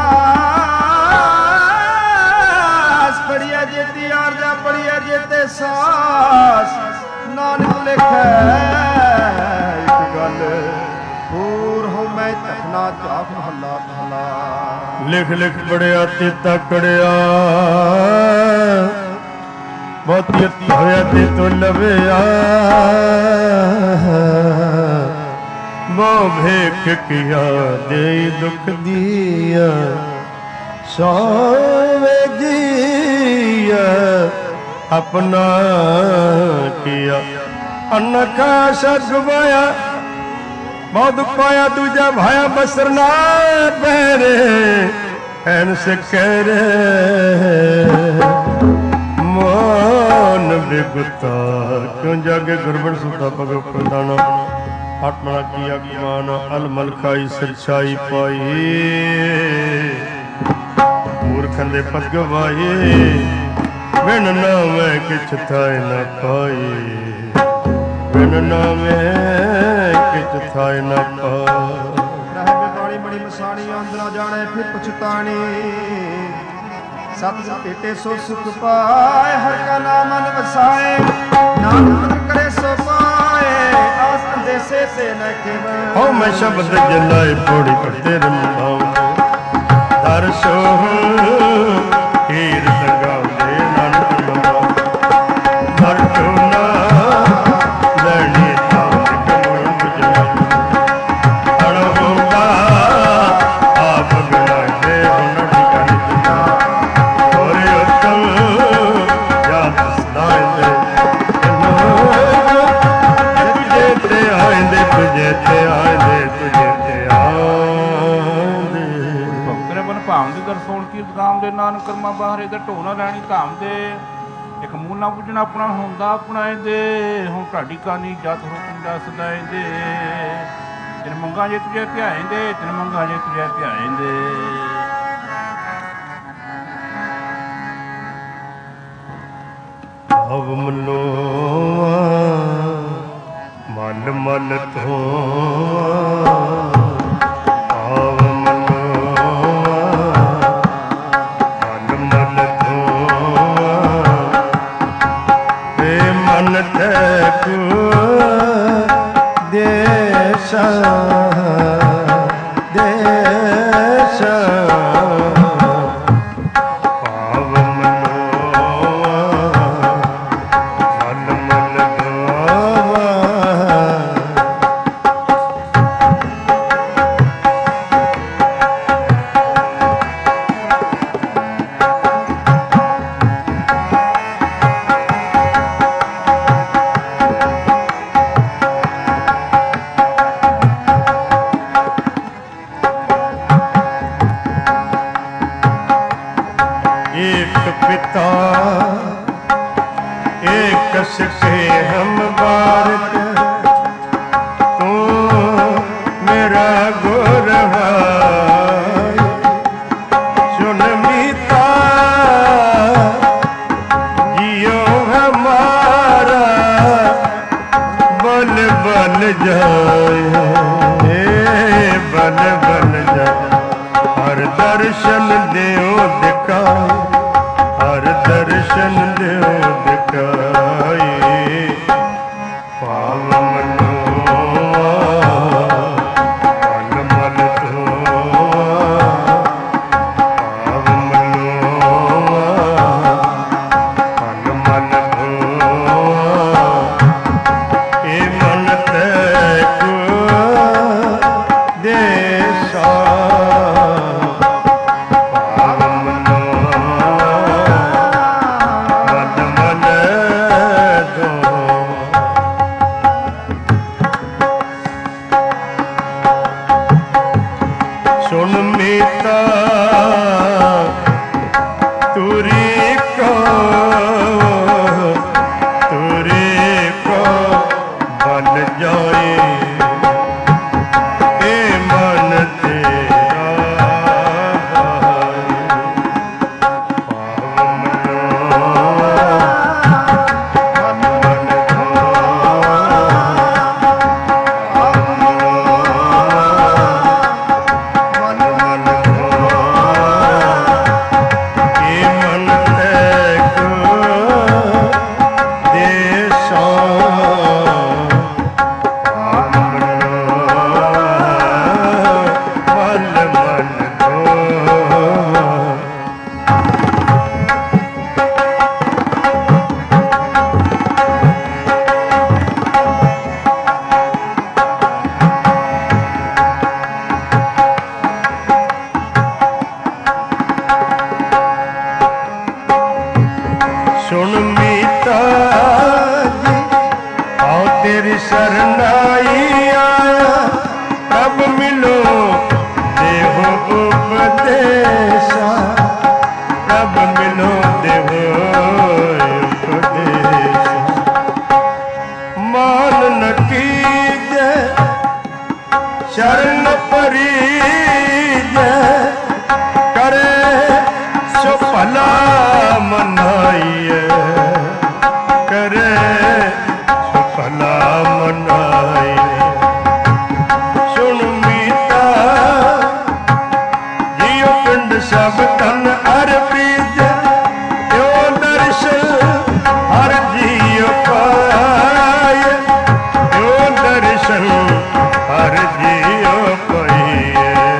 ਮਾਸ ਪੜੀਐ ਜੇ ਤੇ ਆਰਜਾ ਪੜੀਐ ਜੇ ਤੇ ਸਾਸ ਨਾਨਕ ਲਿਖੈ ਇੱਕ ਗੱਲ ਹੋਰ ਹੋ ਮੈਂ ਤਖਨਾ ਝਾਕ ਮਹੱਲਾ ਪਹਿਲਾ ਲਿਖ ਲਿਖ ਪੜਿਆ ਤੇ ਤਕੜਿਆ ਬਹੁਤ ਯਤੀ ਹੋਇਆ ਤੇ ਤੋ ਲਵਿਆ ਮੋਹ ਭੇਖ ਕੀਆ ਦੇ ਦੁਖ ਦੀਆ ਸੋਵੇ ਜੀਆ ਆਪਣਾ ਕੀਆ ਅਨਖਾ ਸਗਵਾਇਆ ਬਹੁਤ ਪਾਇਆ ਦੂਜਾ ਭਾਇਆ ਬਸਰ ਨਾ ਪੈਰੇ ਐਨ ਸਕਰੇ ਮਨ ਬਿਗਤਾ ਕਿਉਂ ਜਾਗੇ ਗੁਰਬਨ ਸੁਤਾ ਭਗਤ ਪ੍ਰਦਾਨਾ ਆਤਮਾ ਕੀ ਅਗਮਾਨ ਅਲਮਲ ਖਾਈ ਸੱਚਾਈ ਪਾਈ ਮੂਰਖਾਂ ਦੇ ਪਦ ਗਵਾਏ ਬਿਨ ਨਾਵੇਂ ਕਿਛ ਥਾਇ ਨਾ ਪਾਈ ਬਿਨ ਨਾਵੇਂ ਕਿਛ ਥਾਇ ਨਾ ਪਾਈ ਰਹਿ ਬਿਗਾੜੀ ਬੜੀ ਮਸਾਣੀ ਅੰਦਰਾ ਜਾਣੇ ਫਿਰ ਪਛਤਾਣੀ ਸਤਿ ਭੇਟੇ ਸੋ ਸੁਖ ਪਾਏ ਹਰ ਕਾ ਨਾਮ ਮਨ ਵਸਾਏ ਨਾਨਕ ਕਰੇ ਸੋ ਪਾਏ ਆਸ ਅੰਦੇਸੇ ਤੇ ਨ ਕਿਵ ਹੋ ਮੈਂ ਸ਼ਬਦ ਜਲਾਏ ਪੋੜੀ ਕਰਤੇ ਰੰਭਾਉ ਦਰ ਸੋਹ ਹੀਰ ਲਗਾਉਂਦੇ ਨਾਨਕ ਲੰਬਾ ਹਰ ਟੋਨਾ ਲੈਣੀ ਤਾਂ ਕਮਲ ਬੁਝਾ ਅੜ ਹੁੰਦਾ ਆਪ ਗਲਾਏ ਹੁਣ ਠਿਕਾਣੇ ਹੋਰ ਉਤਮ ਜਾਤ ਸਦਾਏ ਤੁਝੇ ਤੇ ਆਇਂਦੇ ਤੁਝੇ ਤੇ ਆਇਂਦੇ ਤੁਝੇ ਤੇ ਆਇਂਦੇ ਭਗਤ ਬਨ ਭਾਵ ਦੀ ਦਰਸੋਣ ਕੀ ਦੁਕਾਨ ਦੇ ਨਾਨਕ ਕਰਮਾ ਬਾਹਰੇ ਦਾ ਢੋਣਾ ਲੈਣੀ ਧਾਮ ਦੇ ਇੱਕ ਮੂੰਹ ਨਾ ਪੁੱਜਣਾ ਆਪਣਾ ਹੁੰਦਾ ਆਪਣਾ ਇਹਦੇ ਹੁਣ ਢਾਡੀ ਕਾਨੀ ਜਤ ਹੁਕਮ ਦਾ ਸਦਾਏ ਦੇ ਤਿਨ ਮੰਗਾ ਜੇ ਤੁਝੇ ਧਿਆਏ ਦੇ ਤਿਨ ਮੰਗਾ ਜੇ ਤੁਝੇ ਧਿਆਏ ਦੇ ਅਵ ਮਨੋ ਮਨ ਮਨ ਤੋਂ ਆਵ ਮਨੋ ਮਨ ਮਨ ਤੋਂ ਤੇ ਮਨ ਤੇ ਕੋ ਦੇਸ਼ਾ ਦੇਸ਼ਾ एक सिखे हम बारक तू मेरा गुर है। सुन मीता जियो हमारा बल बल जाए, बल बल जाए। हर दर्शन देओ दिखाए, हर दर्शन देओ दिखाए। पाव मनो मन मन धोआ, पाव मनो मन मन धोआ। ए मन तैको देसा, सुन मीता तुरी को बन जाए। ए मन तेरा पाव मनो मन मन सुन मीता जी आओ तेरी शरणाई आया। तब मिलो देहो उपदेशा, तब मिलो देहो उपदेशा। मान न कीजे शरण परीजे, करे सो भला मनाइए, करे सो भला मनाइए। सुन मीता जियो पिंड सब तन हर बीज, यो दर्शन हर जियो पाए, यो दर्शन हर जियो पाइए।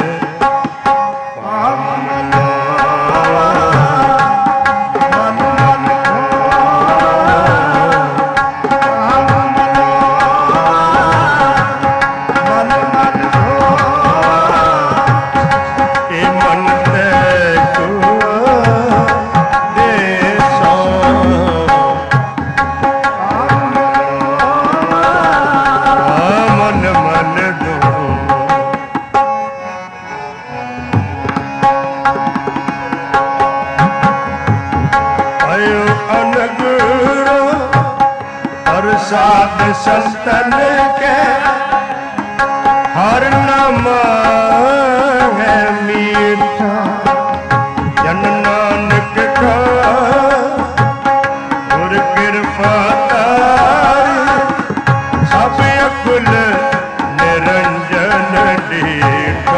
साध संतन के हर नाम है मीठा। जन नानक का गुर कृपा तारी, सब अकुल निरंजन डीठा।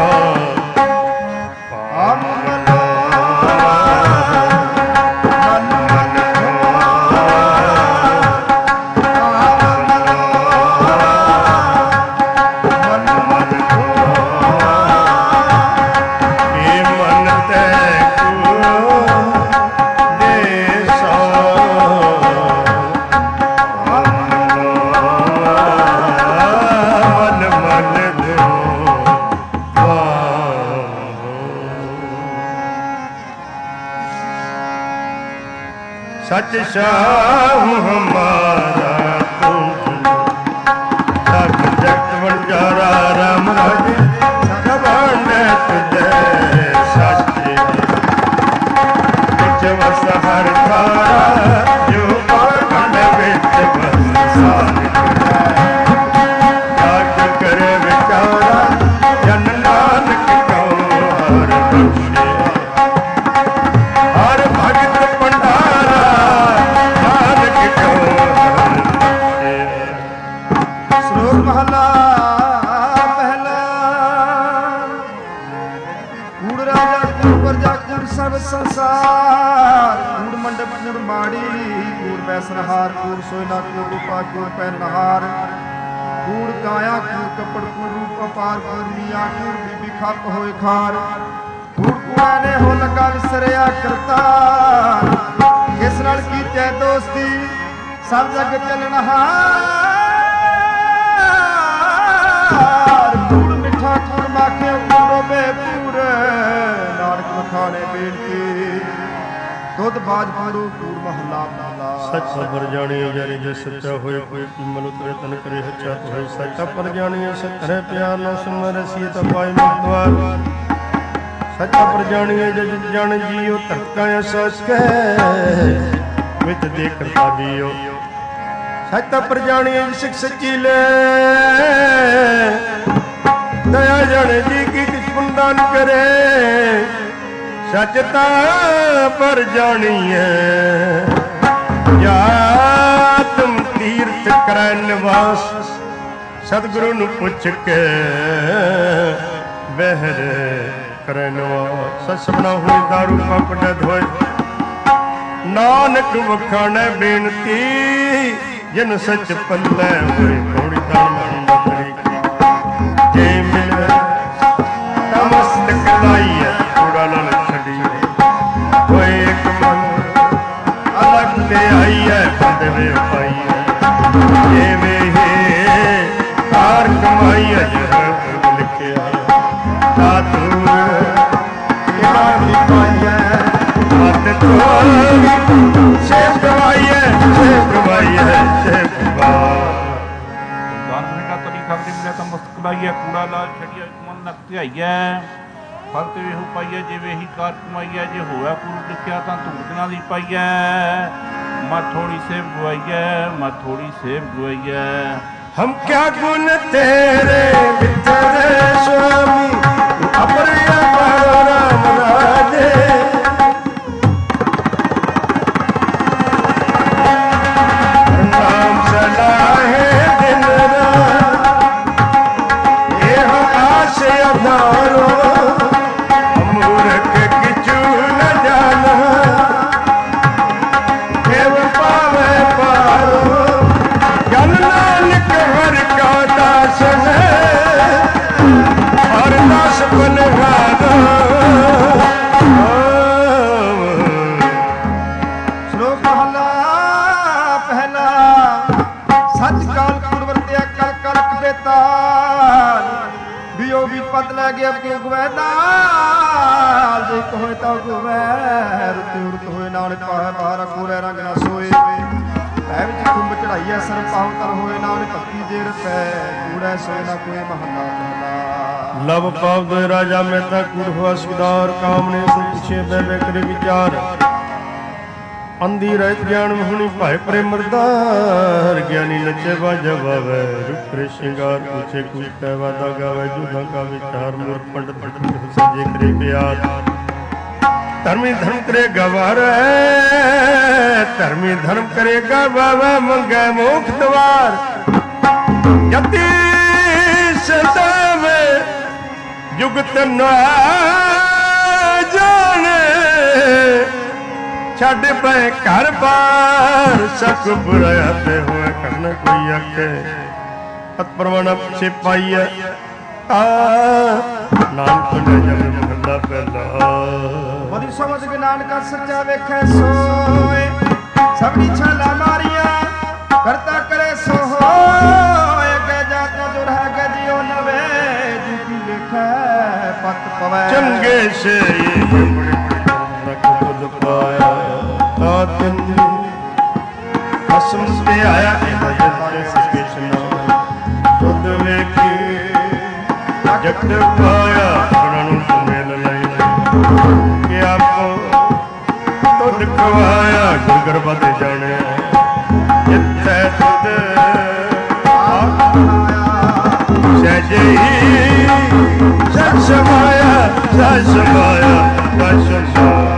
सच शाह हमारा तुम, सब जगत बंजारा राम राजे, सबन तुझे सच्चे। बिच वस हर थारा जो पाखंड संहार कूड़ सोय ना कूड़ रूपा कूड़ पैर नहार कूड़ काया कूड़ कपड़ कूड़ रूप अपार कूड़ मिया कूड़ बीबी खप होए खार कूड़ कुआने हो लगा विसरिया करतार किस नाल कीते दोस्ती सब जग चलनहार कूड़ मिठा कूड़ माखे कूड़ो बेपूर नानक मखाने बेनती ਦੁੱਧ ਬਾਜ ਪਾੜੋ ਕੂੜ ਮਹੱਲਾ ਮਹੱਲਾ ਸੱਚ ਪਰ ਜਾਣੀਏ ਜਾਣੀ ਜੇ ਸੱਚਾ ਹੋਏ ਕੋਈ ਮਨ ਉਤਰੇ ਤਨ ਕਰੇ ਹੱਚਾ ਹੋਏ ਸੱਚਾ ਪਰ ਜਾਣੀਏ ਸਤਰੇ ਪਿਆਰ ਨਾ ਸੁਮਰ ਸੀ ਤਾਂ ਪਾਈ ਮੁਕਤਵਾਰ ਸੱਚਾ ਪਰ ਜਾਣੀਏ ਜੇ ਜਣ ਜੀਓ ਧਰਕਾਂ ਸੋਚ ਕੇ ਵਿੱਚ ਦੇਖਦਾ ਵੀਓ ਸੱਚਾ ਪਰ ਜਾਣੀਏ ਸਿੱਖ ਸੱਚੀ ਲੈ ਦਇਆ ਜਾਣੇ ਜੀ ਕੀ ਕਿਛ ਪੁੰਦਾਨ ਕਰੇ ਸੱਚਤਾ ਪਰ ਜਾਣੀਏ ਜਾ ਤੁਮ ਤੀਰਥ ਕਰੈ ਨਿਵਾਸ ਸਤਿਗੁਰੂ ਨੂੰ ਪੁੱਛ ਕੇ ਬਹਿਰ ਕਰੈ ਨਿਵਾਸ ਸਸਬਣਾ ਹੋਈ ਦਾਰੂ ਕਪੜ ਧੋਏ ਨਾਨਕ ਵਖਾਣੈ ਬੇਨਤੀ ਜਨ ਸੱਚ ਪੱਲੇ ਹੋਏ ਥੋੜੀ ਦਾਨ ਮੰਦਰੀ ਜੇ ਮਿਲੇ ਤਮਸਤਕ ਲਾਈਐ ਥੋੜਾ ਨਾਲ ਹੋਏ ਇੱਕ ਮਨ ਅਲੱਗ ਤੇ ਆਈ ਹੈ ਦੇਵੇ ਪਾਈ ਹੈ ਜਿਵੇਂ ਹੀ ਕਾਰ ਕਮਾਈ ਹੈ ਜਹਰ ਲਿਖਿਆ ਸਾਧੂ ਇਮਾਨ ਦੀ ਪਾਈ ਹੈ ਮਤ ਤੋੜੀ ਸੇਵ ਕਮਾਈ ਹੈ ਸੇਵ ਕਮਾਈ ਹੈ ਸੇਵ ਦਾਨ ਮਿਲਣਾ ਤਲੀ ਖਬਰੀ ਮਿਲਿਆ ਤਾਂ ਮਸਤਕ ਲਾਈਏ ਕੂੜਾ ਲਾਲ ਛੜੀਆ ਮਨ ਨਕ ਧਿਆਈਐ ਫਲ ਤੇ ਇਹੋ ਪਾਈਐ ਜਿਵੇਂ ਹੀ ਕਾਰ ਕਮਾਈਐ ਜੇ ਹੋਇਆ ਪੁਰੂ ਲਿਖਿਆ ਤਾਂ ਧੂੜਨਾ ਦੀ ਪਾਈਐ ਮੈਂ ਥੋੜੀ ਸੇਵ ਗਵਾਈਐ ਮੈਂ ਥੋੜੀ ਸੇਵ ਗਵਾਈਐ ਹਮ ਕਿਆ ਗੁਣ ਤੇਰੇ ਵਿਤਰੇ ਸੁਆਮੀ ਆਪਣੇ ਰਾਮ ਰਾਜੇ ਨਾਮ ਸਲਾਹੇ ਦਿਨ ਰਾਤ ਇਹ ਆਸ ਅਧਾਰੋ ਸ਼ਲੋਕ ਮਹਲਾ ਪਹਿਲਾ ਸੱਚ ਕਾਲ ਕੂੜ ਵਰਤਿਆ ਕਲ ਕਲਕ ਬੇਤਾਲ ਬਿਓ ਵੀ ਪਤ ਲੈ ਗਿਆ ਕਿਉ ਗਵੈਦਾਲ ਜੇ ਕੋਏ ਤਾਂ ਗਵੈ ਰੁੱਤ ਉਰਤ ਹੋਏ ਨਾਨਕ ਪਾਹੈ ਬਾਹਰ ਕੋਰੇ ਰੰਗ ਨਾ ਸੋਏ ਐ ਵਿੱਚ ਕੁੰਭ ਚੜਾਈਐ ਸਰ ਪਾਉ ਤਰ ਹੋਏ ਨਾਨਕ ਭਗਤੀ ਜੇ ਰਪੈ ਕੂੜੈ ਸੋਏ ਨਾ ਕੋਈ ਮਹੱਲਾ ਪਹਿਲਾ ਲਵ ਪਾਵ ਦੇ ਰਾਜਾ ਮਹਿਤਾ ਕੂੜ ਹੋਆ ਸੁਦਾਰ ਕਾਮਨੇ ਸੋ ਪਿਛੇ ਬਹਿ ਕਰੇ ਵਿਚਾਰ ਅੰਧੀ ਰਹਿਤ ਗਿਆਨ ਹੁਣੀ ਭਾਇ ਪ੍ਰੇਮ ਮਰਦਾਰ ਗਿਆਨੀ ਨੱਚੇ ਬਾਜਾ ਵਾਵੇ ਰੁਕਰੇ ਸ਼ਿੰਗਾਰ ਪੁੱਛੇ ਕੂਟੈ ਵਾਦਾ ਗਾਵੇ ਜੁਦਾਂ ਕਾ ਵਿਚਾਰ ਮੂਰ ਪੰਡਤ ਸਜੇ ਕਰੇ ਪਿਆਰ ਧਰਮੀ ਧਰਮ ਕਰੇ ਗਵਾਰ ਧਰਮੀ ਧਰਮ ਕਰੇ ਗਵਾਵੇ ਮੰਗੇ ਮੋਖ ਦਵਾਰ ਜਤੀ ਸਦਾਵੇ ਜੁਗਤ ਨਾ ਜਾਣੇ ਛੱਡ ਪਏ ਘਰ ਬਾਰ ਸਭ ਬੁਰਾਇਆ ਤੇ ਹੋਏ ਕਰਨ ਕੋਈ ਆਖੇ ਪਰਵਾਣਾ ਪਿਛੇ ਪਾਈਐ ਨਾਨਕ ਨੇ ਜਬ ਮਹੱਲਾ ਪਹਿਲਾ ਬੜੀ ਸਮਝ ਕੇ ਨਾਨਕ ਸੱਚਾ ਵੇਖੈ ਸੋਏ ਸਭਨੀ ਛਾਲਾ ਮਾਰੀਆਂ ਕਰਤਾ ਕਰੇ ਸੋ ਹੋਏ ਅੱਗੇ ਜਾਤ ਜੋ ਰਹਿ ਕੇ ਜਿਉ ਨਵੇ ਜੀ ਕੀ ਲਿਖੈ ਪਤ ਪਵੈ ਚੰਗੇ ਸੇ ਨਕ ਬੁੱਧ ਪਾਇਆ ਤਾਤਿੰ ਹਸਮ ਤੇ ਆਇਆ ਇਹਦਾ ਜਤੇ ਸਿਕੇਸ਼ਨਾ ਤੁਧ ਵੇਖੀ ਜਗਤ ਪਾਇਆ ਗੁਣਾਂ ਨੂੰ ਸੁਮੇਲ ਲਈ ਕਿ ਆਪੋ ਤੁਧ ਖਵਾਇਆ ਗੁਰ ਗਰਬਤ ਜਾਣਿਆ ਜਿੱਥੈ ਤੁਧ ਸਹਿਜੇ ਹੀ ਸਚ ਸਮਾਇਆ ਸਚ ਸਮਾਇਆ ਸਚ ਸਮਾਇਆ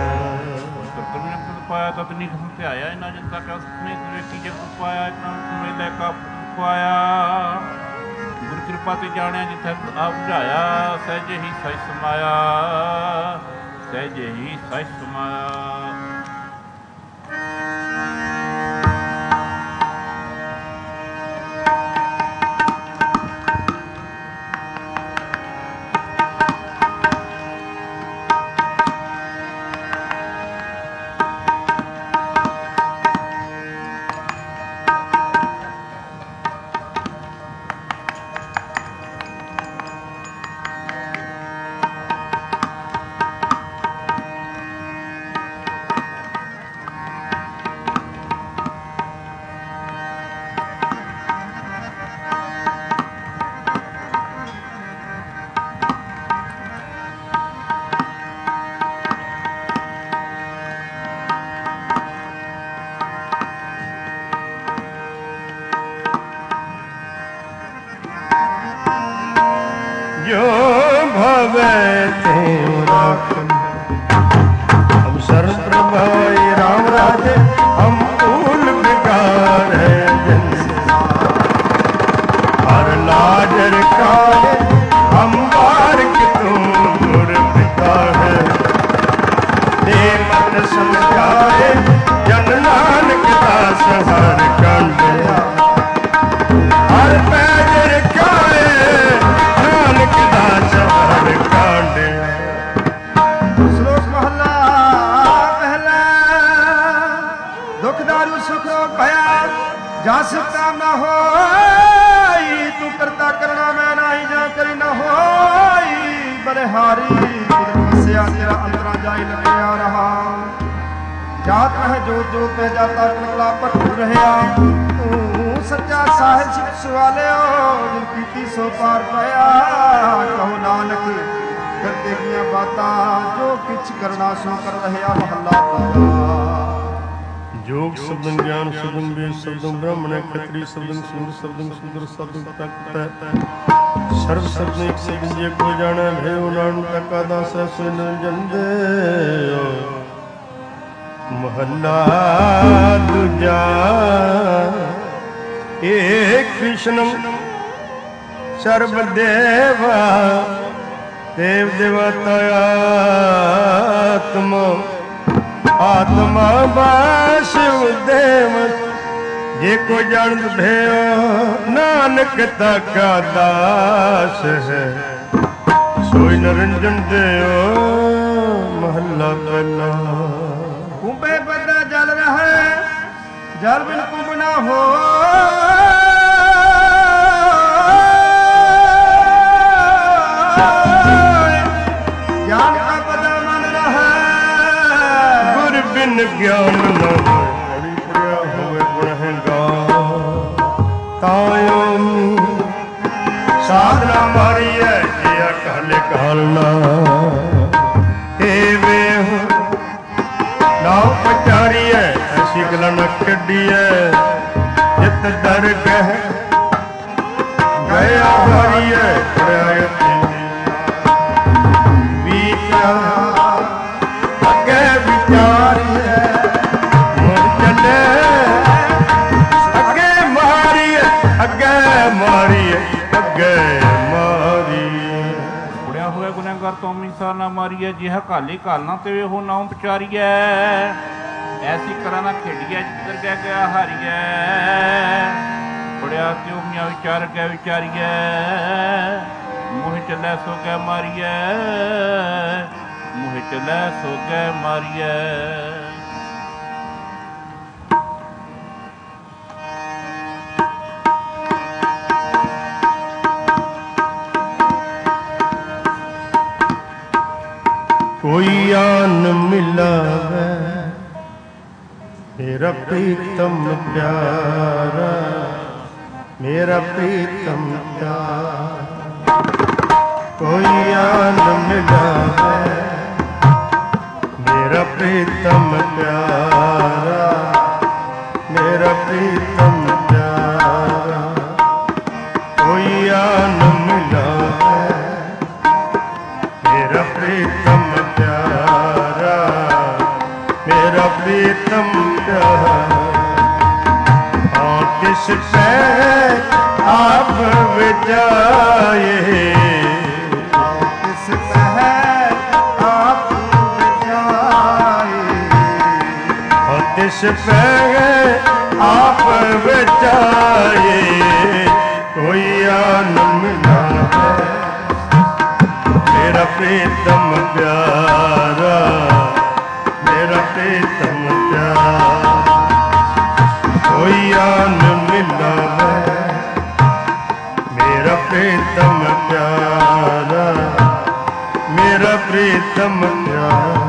ਪਾਇਆ ਤਤ ਨਹੀਂ ਖਸਮ ਤੇ ਆਇਆ ਇਹਨਾਂ ਜਨ ਤੱਕ ਉਸਨੇ ਵੇਖੀ ਜਗ ਪਾਇਆ ਇਹਨਾਂ ਮੇਲੇ ਕਾ ਪਾਇਆ ਗੁਰ ਕਿਰਪਾ ਤੇ ਜਾਣਿਆ ਜਿੱਥੇ ਆ ਬੁਝਾਇਆ ਸਹਿਜੇ ਹੀ ਸਚ ਸਮਾਇਆ ਸਹਿਜੇ ਹੀ ਸਚ ਸਮਾਇਆ आवे त्यों राखन। हम शरण प्रभाई राम राजे हम भूल बिगाड़े दिन। हर लाज रखाए हम बारिक तुम गुर पिता है। दे मन समझाए जन नानक दास हर कंड। हर पैज रखाए नानक दास हर कंड। श्लोक महला पहला। दुख दारू सुख भया जस काम न होई। तू करता करना मैं नाही जा करी न होई। बलिहारी तपस्या तेरा अंतरा जाई लगिया रहा। जात है जो जो पे जाता कनकला भरपूर रहा। तू सच्चा साहिब सिख सवालियो जिन कीती सो पार पाया। कहो नानक करते गिया बातां जो किछ करना सो कर रहा। महला पहला। जोग शब्दं ज्ञान शब्दं वेद शब्दं ब्राह्मण क्षत्रिय शब्दं शूद्र शब्दं शूद्र शब्दं तक सर्व शब्द एक शब्द जे को जाने भयो नानक का दास सोई निरंजन दे। महला दूजा। एक कृष्ण सर्वदेवा देव देवता आत्मा आत्मा वासुदेव। जे को जानत भयो नानक का दास है सोई निरंजन देओ। महला पहला। कुंभे बदा जल रहा जल बिन कुंभ ना हो। ज्ञान का बदा मन रहा गुर बिन ज्ञान न होए। पढ़िया होवे गुणगान तायो साधना मारी है जिया कहले कहलना। हे वे नाव पचारी है ऐसी गला न कड़ी है। जित दर कह गया भारी है अगे विचारी है। मुड़ चले अगे मारी है अगे मारी है अगे मारी। ਉੜਿਆ ਹੋਇਆ ਗੁਨਾਹਗਾਰ ਤੋਂ ਮਿਸਾ ਨਾ ਮਾਰੀਏ। ਜਿਹ ਕਾਲੀ ਕਾਲਨਾ ਤੇ ਉਹ ਨਾਮ ਪਚਾਰੀਐ। ਐਸੀ ਕਰਾਂ ਨਾ ਖੇਡੀਐ ਜਿੱਧਰ ਕਹਿ ਗਿਆ ਹਾਰੀਐ। ਉੜਿਆ ਤੇ ਮੀਆਂ ਵਿਚਾਰ ਕੇ ਵਿਚਾਰੀਐ। ਮੂੰਹ ਚੱਲੇ ਸੋ ਕੇ ਮਾਰੀਐ। ਮੂੰਹ ਚੱਲੇ ਸੋ ਕੇ ਮਾਰੀਐ। कोई आन मिलावे मेरा प्रीतम प्यारा। मेरा प्रीतम प्यारा। कोई आन मिलावे मेरा प्रीतम प्यारा। मेरा प्रीतम प्यारा। कोई आन मिलावे मेरा प्रीतम प्यारा। मेरा प्रीतम प्यारा। हाँ किस पे आप विजाए। किस पे आप विजाए। हाँ किस पे आप विजाए। कोई आन मिला है मेरा प्रीतम प्यारा। मेरा प्रीतम प्यारा। कोई आन मिला है मेरा प्रीतम प्यारा। मेरा प्रीतम प्यारा।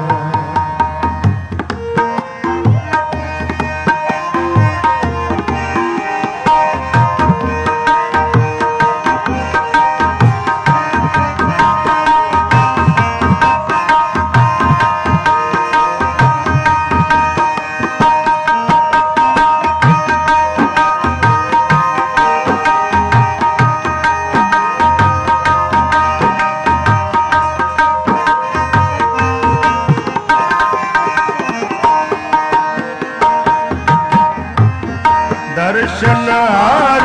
दर्शनार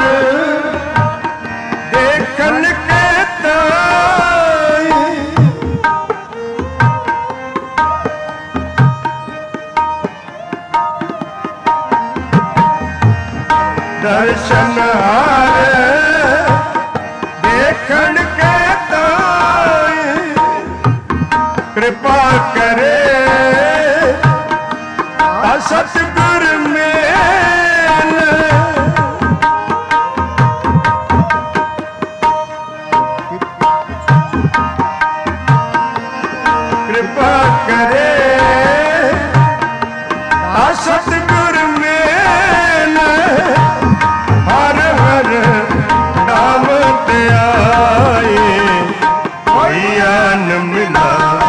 देखन के ताई दर्शनार देखन के ताई कृपा करे सतगुर मेल कृपा करे सतगुर मेल हर हर नाम ते आए कोई अन मिला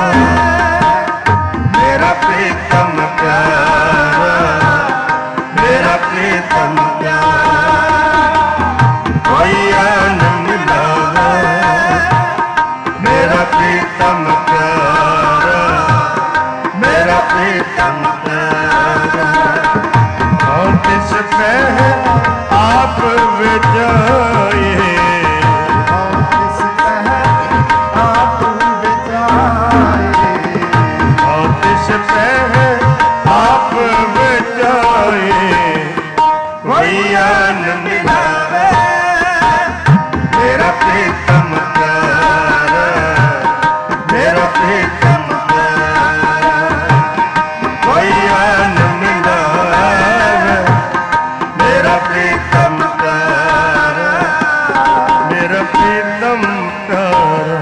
मेरा प्रीतम प्यारा मेरा प्रीतम प्यारा कोई अन मिला मेरा प्रीतम प्यारा मेरा प्रीतम प्यारा और किस पे आप विजाए मेरा प्रीतम प्यारा मेरा प्रीतम प्यारा कोई अन मिलावे मेरा प्रीतम प्यारा मेरा प्रीतम प्यारा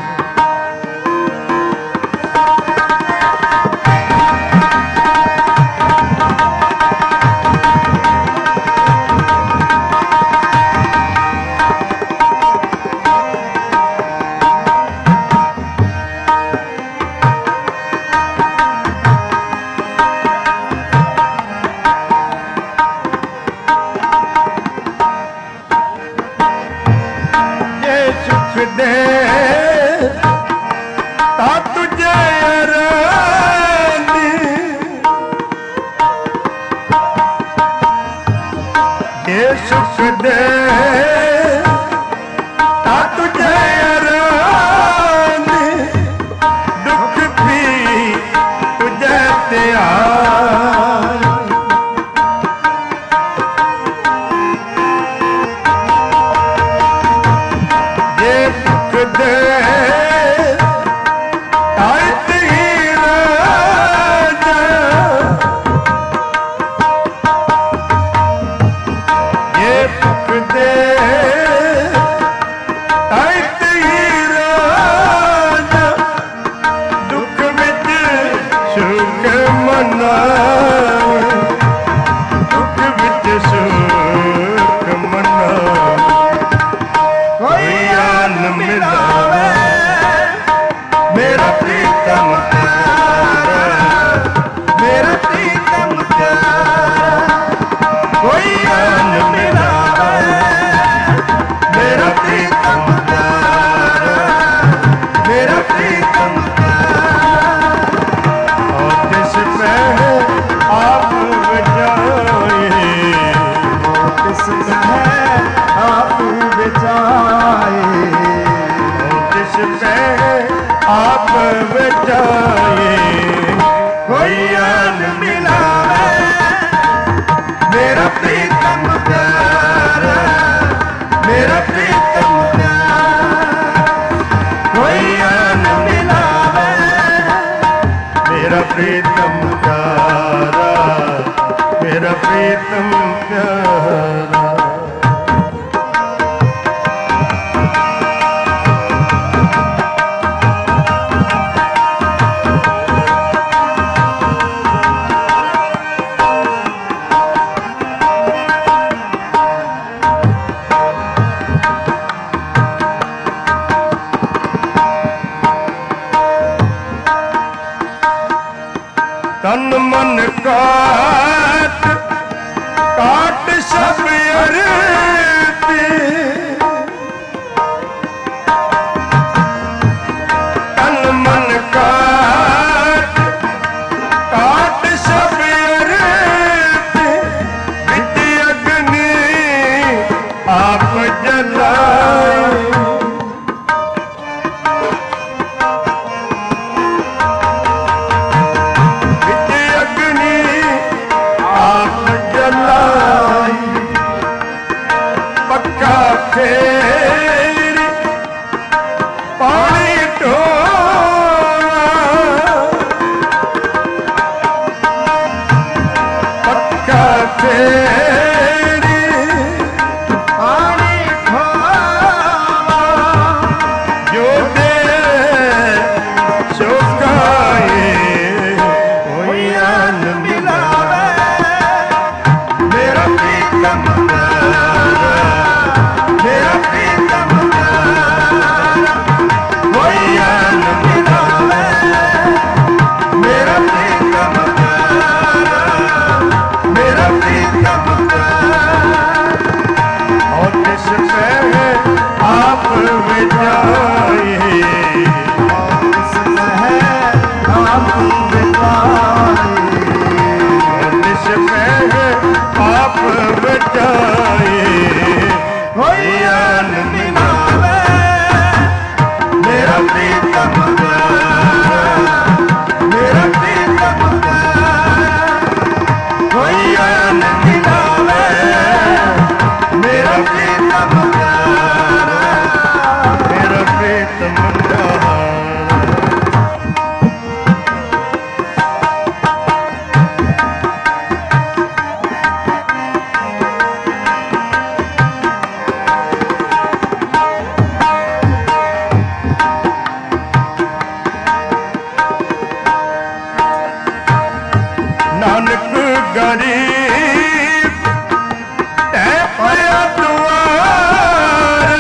दे ता तुझे अरानी ये सुख दे ता तुझे अरानी दुख भी तुझे त्यार दे तायत ही राजा ये दुख दे तायत ही राजा दुख विच सुख मना दुख विच सुख मना कोई अन मिलावे मेरा प्रीतम प्यारा मेरा प्रीतम प्यारा कोई अन मिलावे मेरा प्रीतम प्यारा मेरा प्रीतम प्यारा और किस पे आप बजाए किस पे आप बजाए जिस पे आप बजाए कोई अन मिलावे मेरा प्रीतम प्यारा मेरा प्रीतम प्यारा कोई अन मिलावे मेरा प्रीतम प्यारा मेरा प्रीतम प्यारा तन मन काट काट सब अरती तन मन काट काट सब अरती विच अग्नि प्रीतम प्यारा, मेरा प्रीतम प्यारा, कोई आन मिलावे, मेरा प्रीतम प्यारा, मेरा प्रीतम प्यारा। और जिस पे आप विजाए, और जिस पे आप विजाए, और जिस पे आप विजाए, कोई आन मिलावे, मेरा प्रीतम प्यारा, मेरा प्रीतम प्यारा, कोई आन मिलावे, मेरा प्रीतम प्यारा, मेरा प्रीतम प्यारा। नानक गरीब तै पाया दुआर,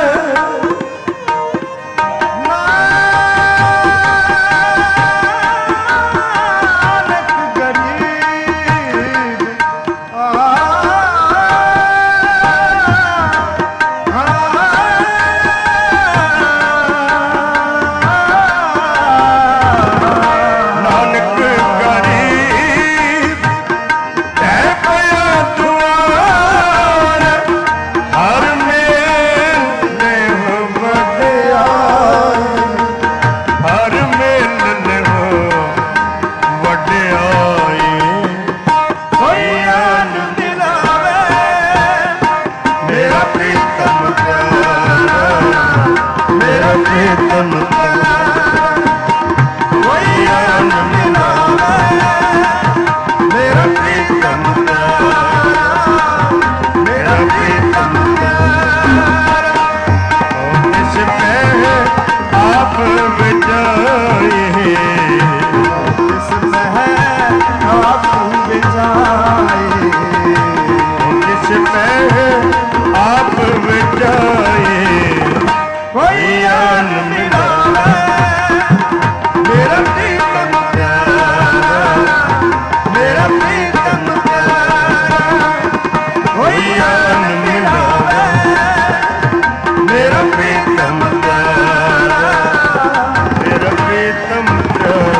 नानक गरीब नानक गरीब तै पाया दुआर, हर मेल ने हो वड्याई, हर मेल ने हो वड्याई, कोई आन मिलावे, मेरा प्रीतम प्यारा, मेरा प्रीतम प्यारा, कोई आन मिलावे, मेरा प्रीतम प्यारा, मेरा प्रीतम प्यारा। और जिस पे आप विजाए, जिस पे आप विजाए, जिस पे आप विजाए, कोई आन मिलावे, मेरा प्रीतम प्यारा, मेरा प्रीतम प्यारा, कोई आन मिलावे, मेरा प्रीतम प्यारा, मेरा प्रीतम प्यारा।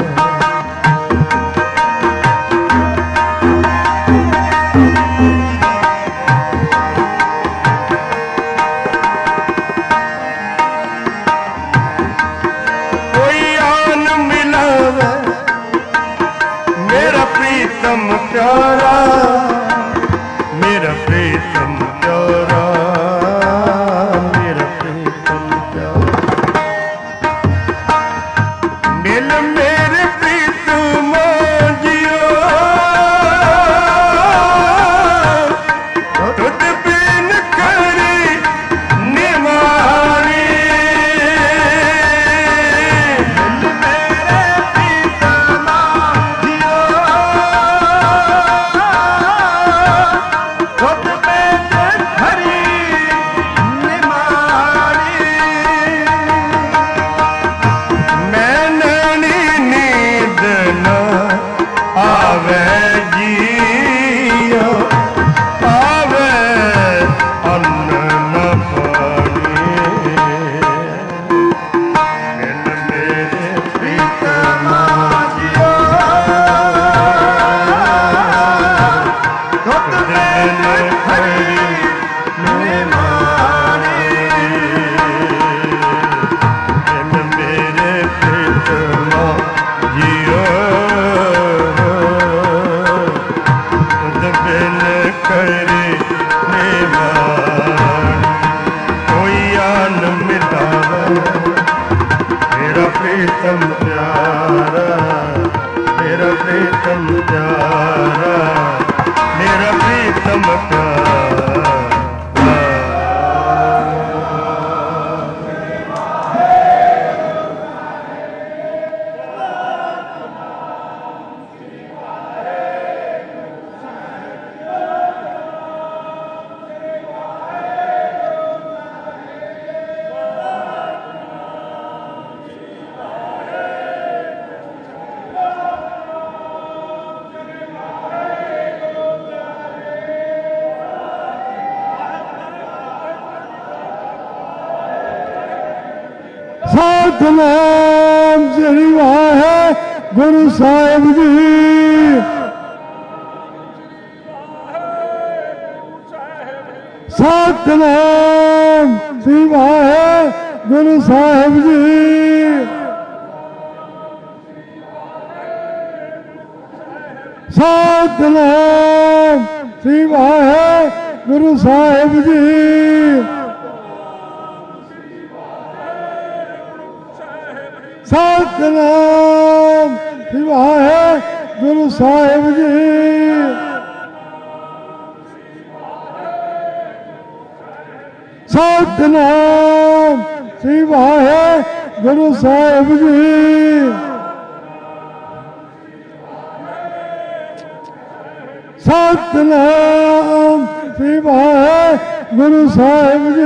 कोई आन मिलावे, मेरा प्रीतम प्यारा, मेरा प्रीतम प्यारा, मेरा प्रीतम प्यारा। मिल मेरे प्रीतम जियो, तुझ बिन करी निवारी, मिल मेरे प्रीतम जियो, तुझ बिन करी निवारी। मैं नैनी नींद न आवे जियो, आवे अन्न न पानी, मिल मेरे प्रीतम जियो, तुझ बिन करी निवारी, मिल मेरे प्रीतम जियो, तुझ बिन करी निवारी, कोई आन मिलावे, मेरा प्रीतम प्यारा, मेरा प्रीतम प्यारा, मेरा प्रीतम प्यारा। ਸਤਿਨਾਮ ਸ੍ਰੀ ਵਾਹਿਗੁਰੂ ਸਾਹਿਬ ਜੀ। ਸਤਿਨਾਮ ਸ੍ਰੀ ਵਾਹਿਗੁਰੂ ਸਾਹਿਬ ਜੀ। ਸਤਿਨਾਮ ਸ੍ਰੀ ਵਾਹਿਗੁਰੂ ਸਾਹਿਬ ਜੀ। ਸਤਿਨਾਮ ਸ੍ਰੀ ਵਾਹਿਗੁਰੂ ਸਾਹਿਬ ਜੀ। ਸਤਿਨਾਮ ਸ੍ਰੀ ਵਾਹਿਗੁਰੂ ਸਾਹਿਬ ਜੀ। ਸਤਿਨਾਮ ਸ੍ਰੀ ਵਾਹਿਗੁਰੂ ਸਾਹਿਬ ਜੀ।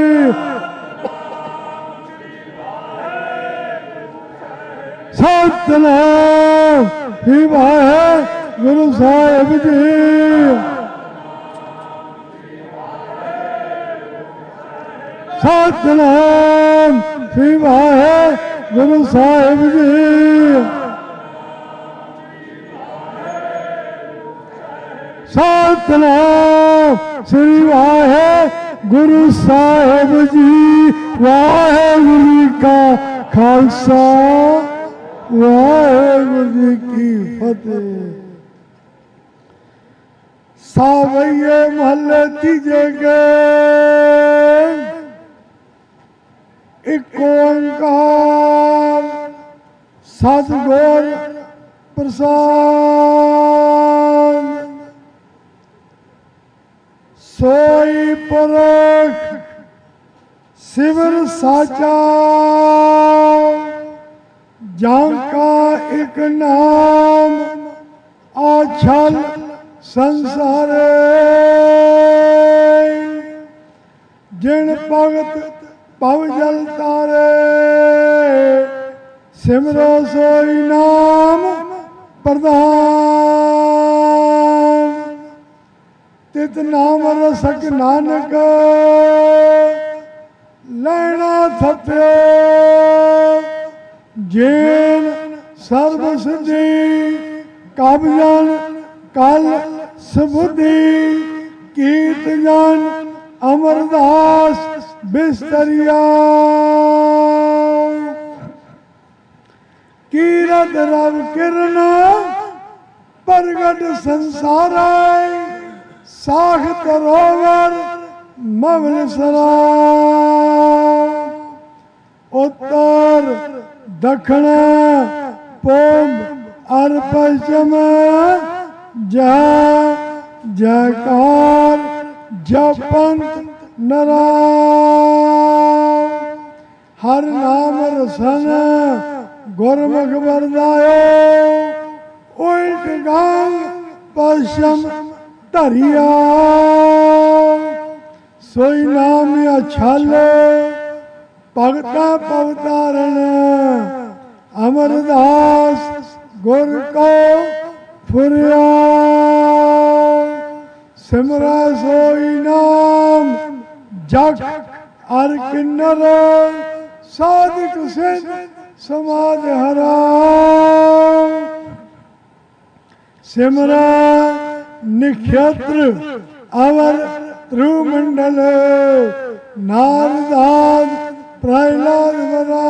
ਸਤਿਨਾਮ ਸ੍ਰੀ ਵਾਹਿਗੁਰੂ ਸਾਹਿਬ ਜੀ। ਸਤਿਨਾਮ ਸ੍ਰੀ ਵਾਹਿਗੁਰੂ ਸਾਹਿਬ ਜੀ। ਸਤਿਨਾਮ ਸ੍ਰੀ ਵਾਹਿਗੁਰੂ ਸਾਹਿਬ ਜੀ। ਵਾਹਿਗੁਰੂ ਜੀ ਕਾ ਖਾਲਸਾ ਵਾਹਿਗੁਰੂ ਜੀ ਕੀ ਫਤਿਹ। ਸਾਵਈਏ ਮਹੱਲੇ ਤੀਜੇ ਕੇ ਇੱਕ ਓੰਕਾਰ ਸਤਿਗੁਰ ਪ੍ਰਸਾਦ। सोई पुरख सिवर साचा जाका एक नाम आछल संसारे। जिन भगत भव जल तारे सिमरो सोई नाम प्रधान। तित नाम रसक नानक लैना थप्यो। जैन सर्व सिद्धि काबजन कल सबुद्धि। कीर्त जन अमरदास बिस्तरिया। कीरत रव किरण प्रगट संसार। साख तरोवर मवल सरा। उत्तर दक्षिण पूर्व और पश्चिम जय जयकार जपंत नरा। हर नाम रसन गुरमुख वरदायो। उल्ट गंग पश्चिम धरिया। सोई नाम अछल भगता पवतारण। अमरदास गुर को फुरिया। सिमरा सोई नाम जग अर किन्नर। साधक सिद्ध समाज हरा। सिमरा निक्षत्र अवर ध्रुवमंडल। नारदाद प्रहलाद वरा।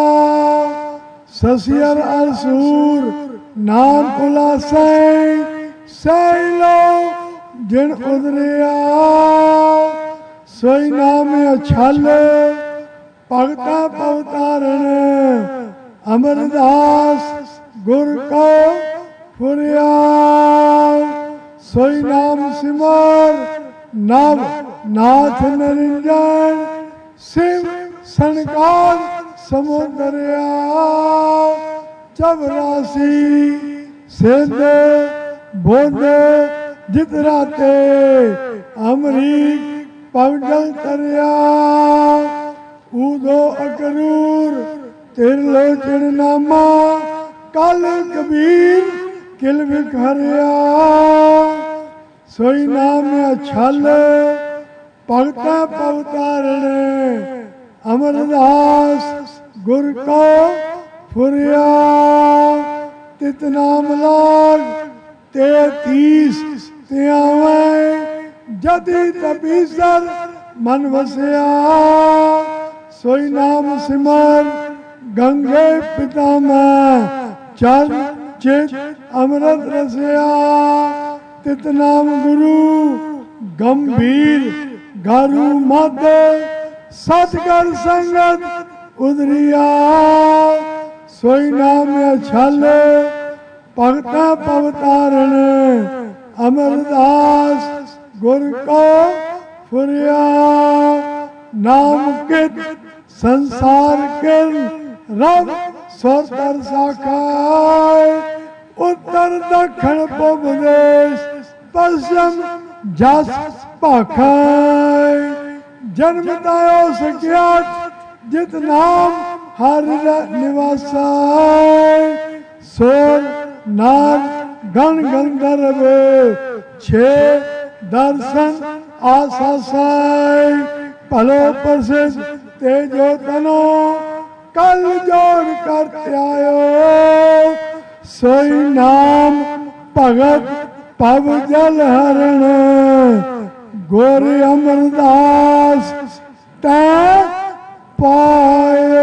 शशियर असुर नाम उलासै। सैलो जिन उदरिया। सोई नाम अछल भगता पवतारण। अमरदास गुर को फुरिया। सोई नाम सिमर नव नाथ निरंजन। शिव सनकाल समुद्रया। चबरासी सिद्ध बुद्ध जितराते। अमरीक पवजल तरया। ऊदो अकरूर तिरलोचन नामा। कल कबीर किल विखरिया। सोई नाम अछल भगता पवतारण। अमरदास गुर को फुरिया तित नाम लाग 33 त्यावे जदि तपीसर मन वसिया सोई नाम सिमर गंगे पिता में चल चित अमृत रसिया तित नाम गुरु गंभीर गारू मत सतगुर संगत उदरिया सोई नाम छल भगत पवतारण अमरदास गुर को फुरिया नाम कित संसार किल रब सोतर साखाय उत्तर दक्षिण पूर्व देश पश्चिम जस पाखाय जन्म दायो सख्यात जित नाम हर निवासाय सोर नाग गण गंधर्व छे दर्शन आसासाय भलो प्रसिद्ध तेजो तनो कल जोड़ करते आयो सोई नाम भगत पव जल हरण गोर अमरदास तै पायो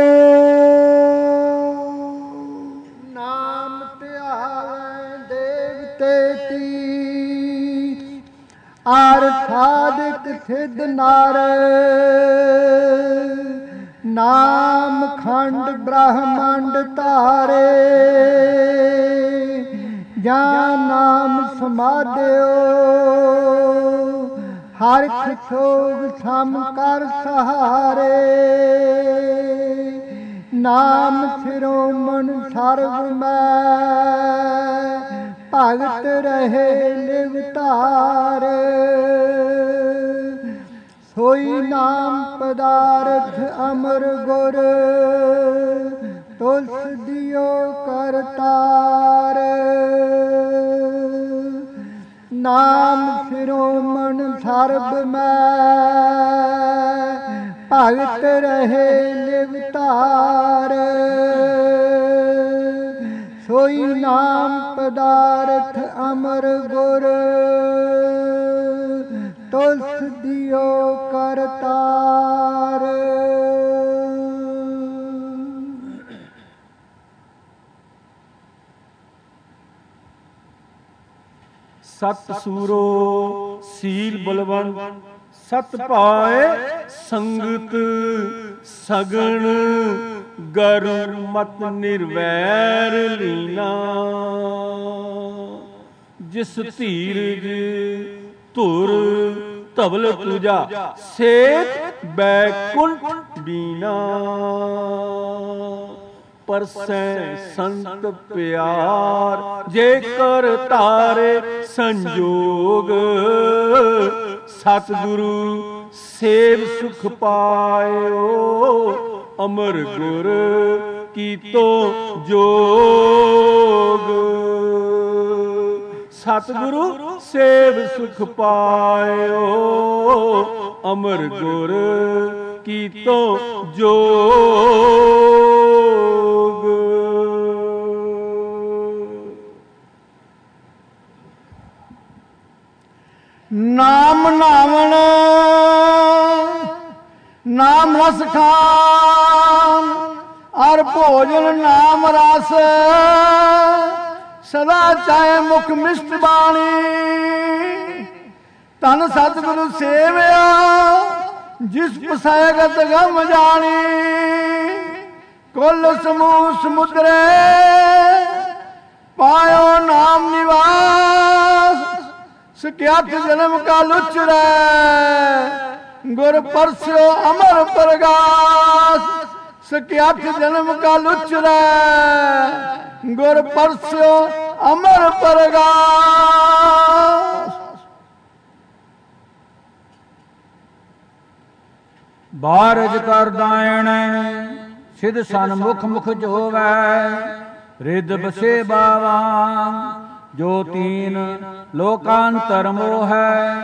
नाम त्यावे देवते तीर आर साधिक सिद्ध नार नाम खंड ब्रह्मांड तारे जा नाम समाध्यो हर क्षोभ सम कर सहारे नाम सिरोमन सर्व में भगत रहे लिवतार सोई नाम पदार्थ अमर गुर तुलस दियो करतार नाम सिरोमन सर्ब में भगत रहे लिवतार सोई नाम पदार्थ अमर गुर तुलस दियो करतार सत सूरो सील बलवन सत पाए संगत सगन गर मत निर्वैर लीना जिस धीरज धुर धवल तुजा सेत बैकुंठ बीना परसै संत प्यार जे कर तारे संजोग सतगुरु सेव सुख पायो अमर गुर कीतो जोग सतगुरु सेव सुख पायो अमर गुर कीतो जोग नाम नावण नाम रस खान और भोजन नाम रस सदा चाहे मुख मिष्ट बाणी तन सतगुरु सेवया जिस पसैगत गम जानी कुल समूह समुद्रे पायो नाम निवास सख्यात जन्म का लुचरै गुर परस्यो अमर प्रगास सख्यात जन्म का लुचरै गुर परस्यो अमर प्रगास बारज कर दायण सिद्ध सन मुख मुख जोवै रिद बसे बावा जो तीन लोकांतर मोह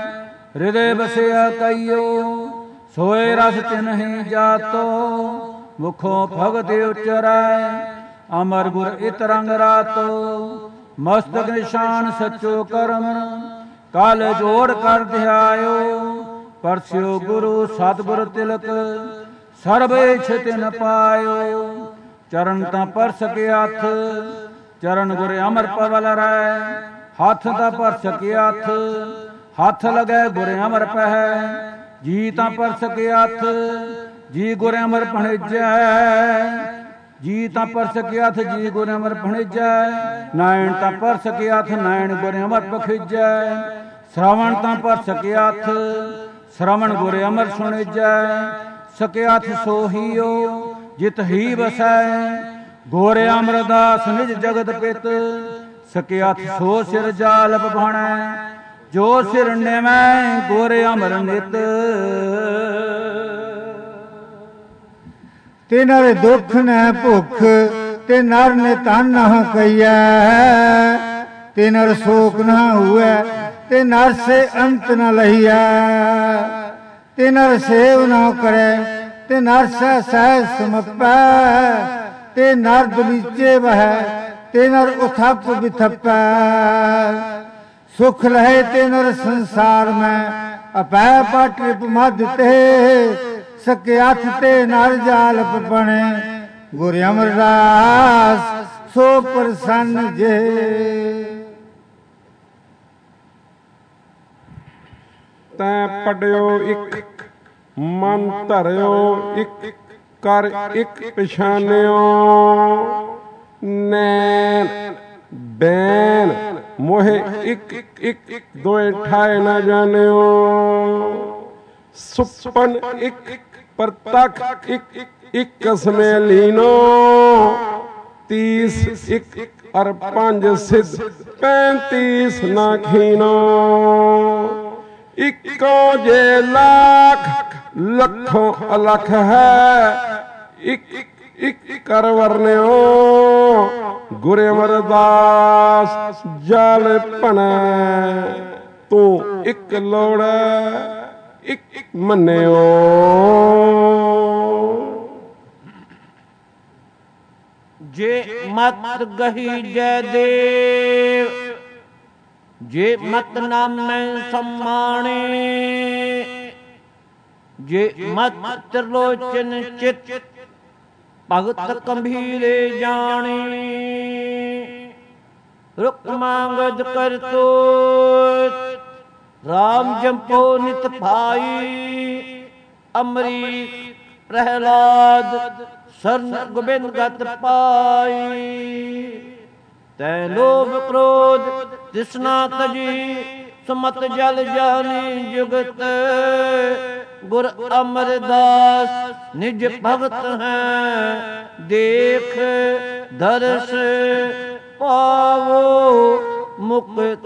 हृदय बसया कईयो सोए रस तिन्हि जातो ਮੁਖੋਂ ਭਗਤ ਉਚਰੈ ਅਮਰ ਗੁਰ ਇਤ ਰੰਗ ਰਾਤੋ ਮਸਤਕ ਨਿਸ਼ਾਨ ਸਚੋ ਕਰਮ ਕਲ ਜੋੜ ਕਰ ਧਿਆਇਓ ਪਰਸਿਓ ਗੁਰੂ ਸਤਿਗੁਰ ਤਿਲਕ ਸਰਬ ਇਛ ਤਿਨ ਪਾਇਓ ਚਰਨ ਤਾਂ ਪਰ ਸਕੇ ਹੱਥ ਚਰਨ ਗੁਰ ਅਮਰ ਪਵਲ ਰੈ ਹੱਥ ਤਾਂ ਪਰ ਸਕੇ ਹੱਥ ਹੱਥ ਲਗੈ ਗੁਰ ਅਮਰ ਪਹਿ ਜੀ ਤਾਂ ਪਰ ਸਕੇ ਹੱਥ ਜੀ ਗੁਰ ਅਮਰ ਭਣਿਜੈ ਜੀ ਤਾਂ ਪਰ ਸਕੇ ਹੱਥ ਜੀ ਗੁਰ ਅਮਰ ਭਣਿਜੈ ਨਾਇਣ ਤਾਂ ਪਰ ਸਕੇ ਹੱਥ ਨਾਇਣ ਗੁਰ ਅਮਰ ਪਖਿਜੈ ਸ਼ਰਵਣ ਤਾਂ ਪਰ ਸਕੇ ਹੱਥ ਸ਼ਰਵਣ ਗੁਰ ਅਮਰ ਸੁਣਿਜੈ ਸਕੇ ਹੱਥ ਸੋਹੀਓ ਜਿਤ ਹੀ ਵਸੈ ਗੁਰ ਅਮਰਦਾਸ ਨਿਜ ਜਗਤ ਪਿਤ ਸਕੇ ਹੱਥ ਸੋ ਸਿਰ ਜਾਲਪ ਭਾਣੈ ਜੋ ਸਿਰ ਨਿਵੈ ਗੁਰ ਅਮਰ ਨਿਤ ਤੇ ਨਰ ਦੁਖ ਨ ਭੁਖ ਤੇ ਨਰ ਨੇ ਤਨ ਨ ਕਈਐ ਤੇ ਨਰ ਸ਼ੋਕ ਨ ਹੁਐ ਤੇ ਨਰ ਸੇ ਅੰਤ ਨ ਲਹੀਐ ਤੇ ਨਰ ਸੇਵ ਨ ਕਰੈ ਤੇ ਨਰ ਸਹਿ ਸਮਪੈ ਤੇ ਨਰ ਦਲੀਚੇ ਵਹੈ ਤੇ ਨਰ ਉਥਪ ਬਿਥਪੈ ਸੁਖ ਲਹੈ ਤੇ ਨਰ ਸੰਸਾਰ ਮੈਂ ਅਪੈ ਪਟਿਪ ਮਧ ਤੇ ਸਕੇ ਹੱਥ ਤੇ ਨਰ ਜਾਲਪ ਬਣੇ ਗੁਰ ਅਮਰਦਾਸ ਸੋ ਪ੍ਰਸੰਨ ਜੇ ਤੈਂ ਪੜਿਓ ਇੱਕ ਮਨ ਧਰਿਓ ਇੱਕ ਕਰ ਇੱਕ ਪਛਾਨਿਓ ਨੈਣ ਬੈਨ ਮੋਹਿ ਇੱਕ ਇੱਕ ਦੋਏ ਠਾਏ ਨਾ ਜਾਣਿਓ ਸੁਪਨ ਇੱਕ ਪ੍ਰਤੱਖ ਇੱਕ ਕਸਮੇ ਲੀਨੋ 30 ਇੱਕ ਅਰ 5 ਸਿੱਧ 35 ਨਾ ਖੀਨੋ ਇੱਕੋ ਜੇ ਲੱਖ ਲੱਖੋਂ ਅਲਖ ਹੈ ਇੱਕ ਕਰ ਵਰਨਿਓ ਗੁਰ ਅਮਰਦਾਸ ਜਲ ਭਣੈ ਤੂੰ ਇੱਕ ਲੋੜ ਇੱਕ ਮੰਨਿਓ ਜੇ ਮਤ ਗਹੀ ਜੈ ਦੇਵ ਜੇ ਮਤ ਨਾਮੈ ਸਮਾਣੇ ਜੇ ਮਤ ਤ੍ਰਿਲੋਚਨ ਚਿਤ ਭਗਤ ਕੰਭੀਰੇ ਜਾਣੇ ਰੁਕ ਮੰਗਦ ਕਰਤੋ ਰਾਮ ਜੰਪੋ ਨਿਤ ਭਾਈ ਅਮਰੀਕ ਪ੍ਰਹਿਲਾਦ ਸਰਨ ਗੋਬਿੰਦ ਗਤ ਪਾਈ ਤੈ ਲੋਭ ਕ੍ਰੋਧ ਤ੍ਰਿਸ਼ਨਾ ਤਜੀ ਸੁਮਤ ਜਲ ਜਾਨੀ ਜੁਗਤ ਗੁਰ ਅਮਰਦਾਸ ਨਿਜ ਭਗਤ ਹੈ ਦੇਖ ਦਰਸ ਪਾਵੋ ਮੁਕਤ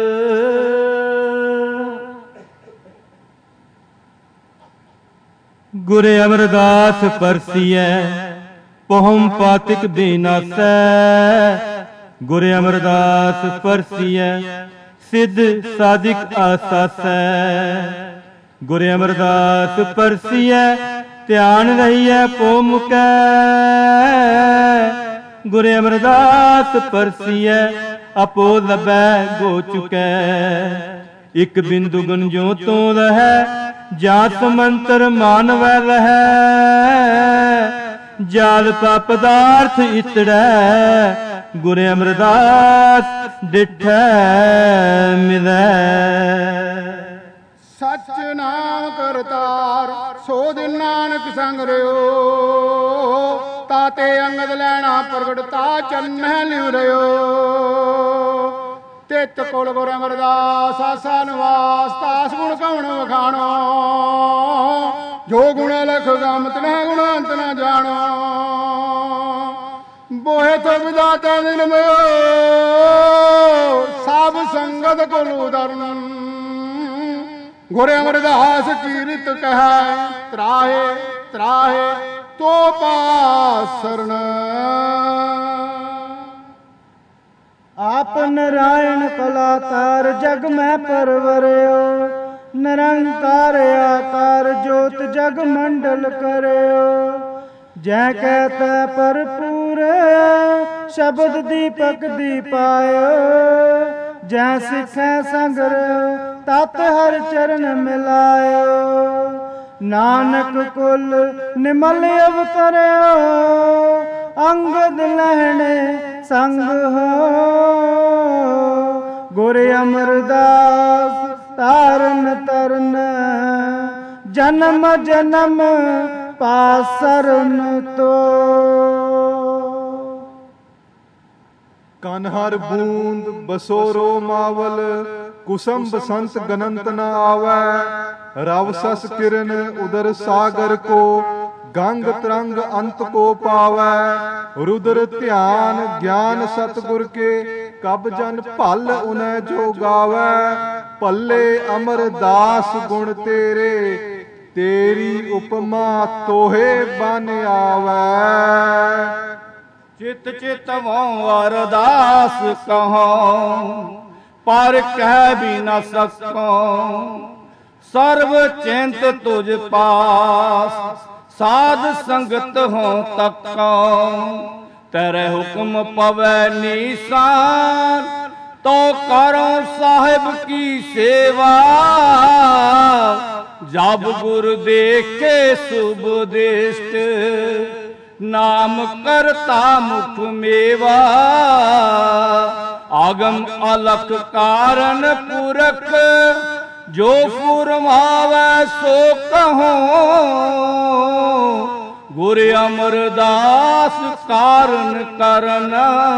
ਗੁਰ ਅਮਰਦਾਸ ਪਰਸੀਐ ਪਹੁਮ ਪਾਤਿਕ ਬੀਨਾਸੈ ਗੁਰ ਅਮਰਦਾਸ ਪਰਸੀਐ ਸਿੱਧ ਸਾਧਿਕ ਆਸਾਸੈ ਗੁਰ ਅਮਰਦਾਸ ਪਰਸੀਐ ਧਿਆਨ ਰਹੀਐ ਪੋ ਮੁਕੈ ਗੁਰ ਅਮਰਦਾਸ ਪਰਸੀਐ ਆਪੋ ਲਬੈ ਗੋ ਚੁਕੈ ਇਕ ਬਿੰਦੂ ਗੁੰਜੋ ਤੋਂ ਰਹੈ ਜਾਤ ਮੰਤਰ ਮਾਨਵੈ ਰਹੈ ਜਾਲ ਪਾ ਪਦਾਰਥ ਇਤੜੈ ਗੁਰ ਅਮਰਦਾਸ ਡਿਠੈ ਮਿਲੈ ਸਚ ਨਾਮ ਕਰਤਾਰ ਸੋ ਦਿਨ ਨਾਨਕ ਸੰਗ ਰਿਓ ਤਾਤੇ ਅੰਗਦ ਲੈਣਾ ਪ੍ਰਗਟਤਾ ਚੰਨਹਿ ਲਿਵ ਰਿਓ ਤਿਤ ਕੋਲ ਗੁਰ ਅਮਰਦਾਸ ਆਸਾ ਨਿਵਾਸ ਤਾਸ ਗੁਣ ਕਵਣ ਵਖਾਣੋ ਜੋ ਗੁਣ ਲਖ ਗਮ ਤਨਹਿ ਗੁਣ ਅੰਤ ਨ ਜਾਣੋ ਬੋਹੇ ਤੋ ਵਿਦਾਤਾ ਦਿਨ ਮਯੋ ਸਭ ਸੰਗਤ ਕੋਲ ਉਦਰਨ ਗੁਰ ਅਮਰਦਾਸ ਕੀਰਤ ਕਹੈ ਤਰਾਹੇ ਤਰਾਹੇ ਤੋ ਪਾਸ ਸਰਣ ਆਪ ਨਰਾਇਣ ਕਲਾਕਾਰ ਜਗ ਮੈਂ ਪਰਵਰਿਓ ਨਿਰੰਕਾਰ ਆਕਾਰ ਜੋਤ ਜਗ ਮੰਡਲ ਕਰਿਓ ਜੈ ਕਹਿਤਾ ਭਰਪੂਰ ਸ਼ਬਦ ਦੀਪਕ ਦੀਪਾਇ ਜੈ ਸਿੱਖੈ ਸੰਗਰ ਤਤ ਹਰ ਚਰਨ ਮਿਲਾਇ ਨਾਨਕ ਕੁਲ ਨਿਮਲ ਅਵਤਰਿਓ ਅੰਗਦ ਲਹਿਣੇ ਸੰਗ ਹੋ ਗੁਰ ਅਮਰਦਾਸ ਤਾਰਨ ਤਰਨ ਜਨਮ ਜਨਮ ਪਾਸਰਨ ਤੋ ਕਨ ਹਰ ਬੂੰਦ ਬਸੋਰੋ ਮਾਵਲ ਕੁਸਮ ਬਸੰਤ ਗਨੰਤ ਨ ਆਵੈ ਰਵ ਸਸ ਕਿਰਨ ਉਦਰ ਸਾਗਰ ਕੋ ਗੰਗ ਤਰੰਗ ਅੰਤ ਕੋ ਪਾਵੈ ਰੁਦਰ ਧਿਆਨ ਗਿਆਨ ਸਤਗੁਰ ਕੇ ਕਬ ਜਨ ਭਲ ਉਨੈ ਜੋ ਗਾਵੈ ਭੱਲੇ ਅਮਰਦਾਸ ਗੁਣ ਤੇਰੇ ਤੇਰੀ ਉਪਮਾ ਤੋਹੇ ਬਨ ਆਵੈ ਚਿਤ ਚਿਤਵੋਂ ਅਰਦਾਸ ਕਹੋ ਪਰ ਕਹਿ ਵੀ ਨ ਸਕੋ ਸਰਬ ਚਿੰਤ ਤੁਝ ਪਾਸ ਸਾਧ ਸੰਗਤ ਹੋ ਤੱਕੋ ਤੇਰੇ ਹੁਕਮ ਪਵੈ ਨੀਸਾਨ ਤੋ ਕਰੋ ਸਾਹਿਬ ਕੀ ਸੇਵਾ ਜਬ ਗੁਰ ਦੇਖੇ ਸੁਭ ਦੇਸ਼ਟ ਨਾਮ ਕਰਤਾ ਮੁਖ ਮੇਵਾ ਆਗਮ ਅਲਖ ਕਾਰਨ ਪੁਰਖ ਜੋ ਫੁਰਮਾਵੈ ਸੋ ਕਹੋ ਗੁਰ ਅਮਰਦਾਸ ਕਾਰਨ ਕਰਨ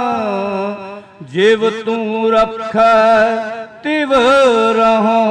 ਜਿਵ ਤੂੰ ਰੱਖੈ ਤਿਵ ਰਹੋ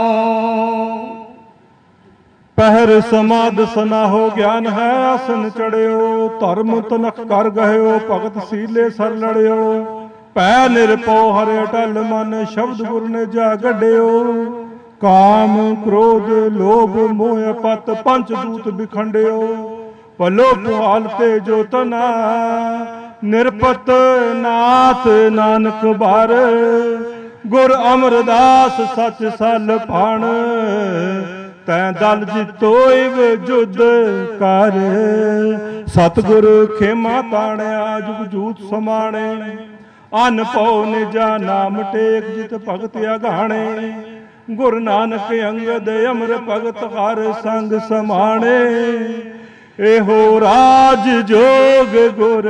ਪਹਿਰ ਸਮਾਦ ਸਨਾਹੋ ਗਿਆਨ ਹੈ ਆਸਨ ਚੜਿਓ ਧਰਮ ਤਨਖ ਕਰ ਗਇਓ ਭਗਤ ਸੀਲੇ ਸਰ ਲੜਿਓ ਭੈ ਨਿਰਭਉ ਹਰਿ ਅਟਲ ਮਨ ਸ਼ਬਦ ਗੁਰ ਨੇ ਜਾ ਗੱਡਿਓ ਕਾਮ ਕ੍ਰੋਧ ਲੋਭ ਮੋਹ ਪਤ ਪੰਚ ਦੂਤ ਬਿਖੰਡਿਓ ਭਲੋ ਪੁਹਾਲ ਤੇ ਜੋ ਤਨਾ ਨਿਰਪਤ ਨਾਥ ਨਾਨਕ ਬਾਰ ਗੁਰ ਅਮਰਦਾਸ ਸੱਚ ਸਲ ਫਣ ਤੈਂ ਦਲ ਜਿਤੋਇਵ ਜੁਦ ਕਰ ਸਤਿਗੁਰ ਖੇਮਾ ਤਾਣਿਆ ਜੁਗ ਜੂਤ ਸਮਾਣੇ ਅਨ ਪਉ ਨਿਜਾ ਨਾਮ ਟੇਕ ਜਿਤ ਭਗਤ ਅਗਾਣੇ ਗੁਰ ਨਾਨਕ ਅੰਗਦ ਅਮਰ ਭਗਤ ਹਰ ਸੰਗ ਸਮਾਣੇ ਇਹੋ ਰਾਜ ਜੋਗ ਗੁਰ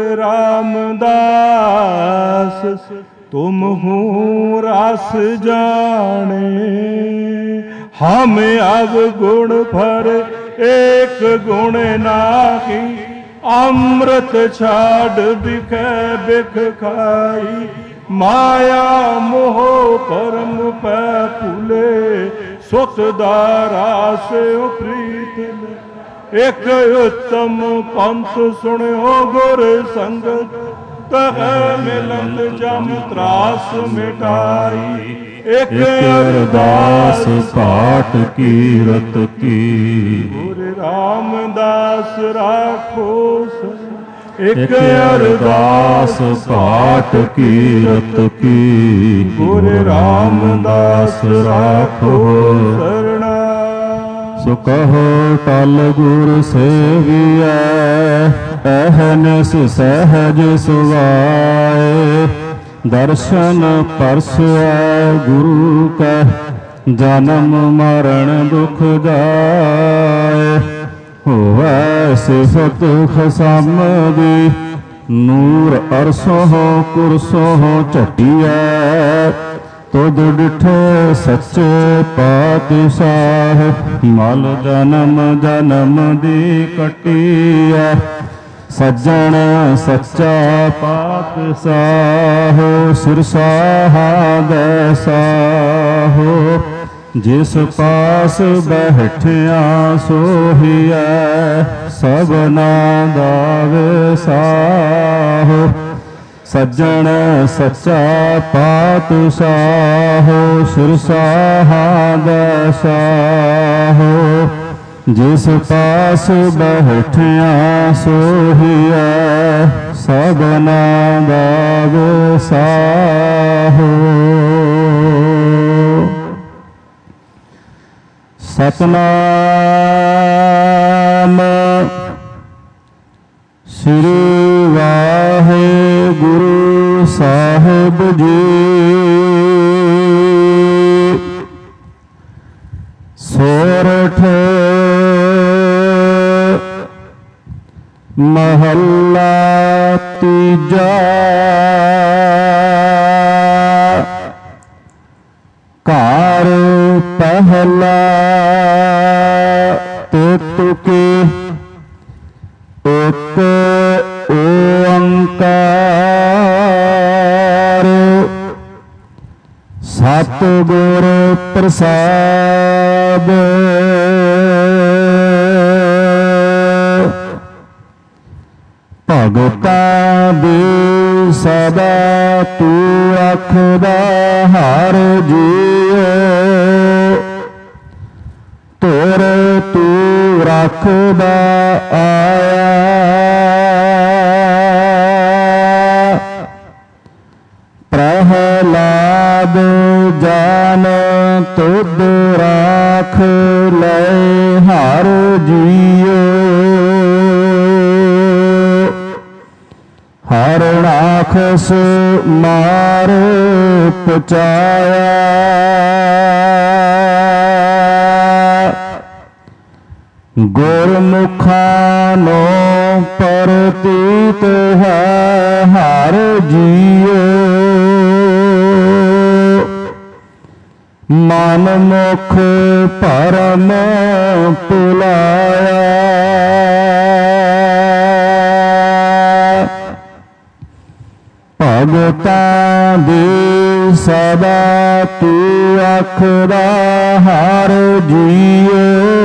ਰਾਮਦਾਸ ਤੁਮ ਹੂੰ ਰਸ ਜਾਣੇ ਹਮ ਅਵ ਗੁਣ ਭਰ ਏਕ ਗੁਣ ਨਾਹੀ ਅੰਮ੍ਰਿਤ ਛਾੜ ਬਿਖੈ ਬਿਖ ਖਾਈ ਮਾਇਆ ਮੋਹ ਪਰਮ ਪੈ ਭੁਲੇ ਸੁਖ ਦਾਰਾਸ ਪ੍ਰੀਤ ਇਕ ਉਤਮ ਪੰਥ ਸੁਣਿਓ ਗੁਰ ਸੰਗਤ ਤਹ ਮਿਲੰਦ ਜਮ ਤਰਾਸ ਮਿਟਾਈ ਇਕ ਅਰਦਾਸ ਘਾਟ ਕੀਰਤ ਕੀ ਗੁਰ ਰਾਮਦਾਸ ਰਾਖੋ ਇਕ ਅਰਦਾਸ ਘਾਟ ਕੀਰਤ ਕੀ ਗੁਰ ਰਾਮਦਾਸ ਰਾਖੋ ਸਰਣਾ ਸੋ ਕਹੋ ਟਲ ਗੁਰ ਸੇਵੀਐ ਅਹਨਿਸ ਸਹਿਜ ਸੁਆਏ ਦਰਸ਼ਨ ਪਰਸੈ ਗੁਰੂ ਕੈ ਜਨਮ ਮਰਨ ਦੁਖ ਜਾਏ ਹੋਵੈ ਸਿਫਤ ਖਸਮ ਦੀ ਨੂਰ ਅਰਸੋਂ ਕੁਰਸੋਂ ਝਟੀਐ ਤੁਧ ਡਿਠੇ ਸੱਚੇ ਪਾਤਸ਼ਾਹ ਮਲ ਜਨਮ ਜਨਮ ਦੀ ਕਟੀਐ ਸੱਜਣ ਸੱਚਾ ਪਾਤਸ਼ਾਹ ਸਿਰਸਾਹਾ ਦੈਸਾਹੋ ਜਿਸ ਪਾਸ ਬੈਠਿਆ ਸੋਹੀਐ ਸਭਨਾ ਦਾ ਵਿਸਾਹੋ ਸੱਜਣ ਸੱਚਾ ਪਾਤਸ਼ਾਹ ਸਿਰਸਾਹਾ ਦੈਸਾਹੋ ਜਿਸ ਪਾਸ ਬੈਠਿਆ ਸੋਹੀਐ ਸਭਨਾ ਦਾ ਵਿਸਾਹੋ ਸਤਨਾਮ ਸ੍ਰੀ ਵਾਹਿਗੁਰੂ ਸਾਹਿਬ ਜੀ। ਸੋਰਠ ਮਹੱਲਾ ਤੀਜਾ। ਘਰ ਪਹਿਲਾ ਤੁਕੇ ਇੱਕ ਓੰਕਾਰ ਸਤਿਗੁਰ ਪ੍ਰਸਾਦ। ਭਗਤਾਂ ਦੀ ਸਦਾ ਤੂੰ ਰੱਖਦਾ ਹਰ ਜੀਉ। ਤੁਰ ਤੂੰ ਰੱਖਦਾ ਆਇਆ। ਪ੍ਰਹਲਾਦ ਜਾਨ ਤੁਧ ਰਾਖ ਲੈ ਹਰ ਜੀਉ। ਹਰ ਰਾਖਸ ਮਾਰ ਪਚਾਇਆ। ਗੁਰਮੁਖਾਂ ਨੂੰ ਪ੍ਰਤੀਤ ਹੈ ਹਰ ਜੀਉ। ਮਨ ਮੁਖ ਪਰਮ ਭੁਲਾਇਆ। ਭਗਤਾਂ ਦੀ ਸਦਾ ਤੂੰ ਆਖਦਾ ਹਰ ਜੀਉ।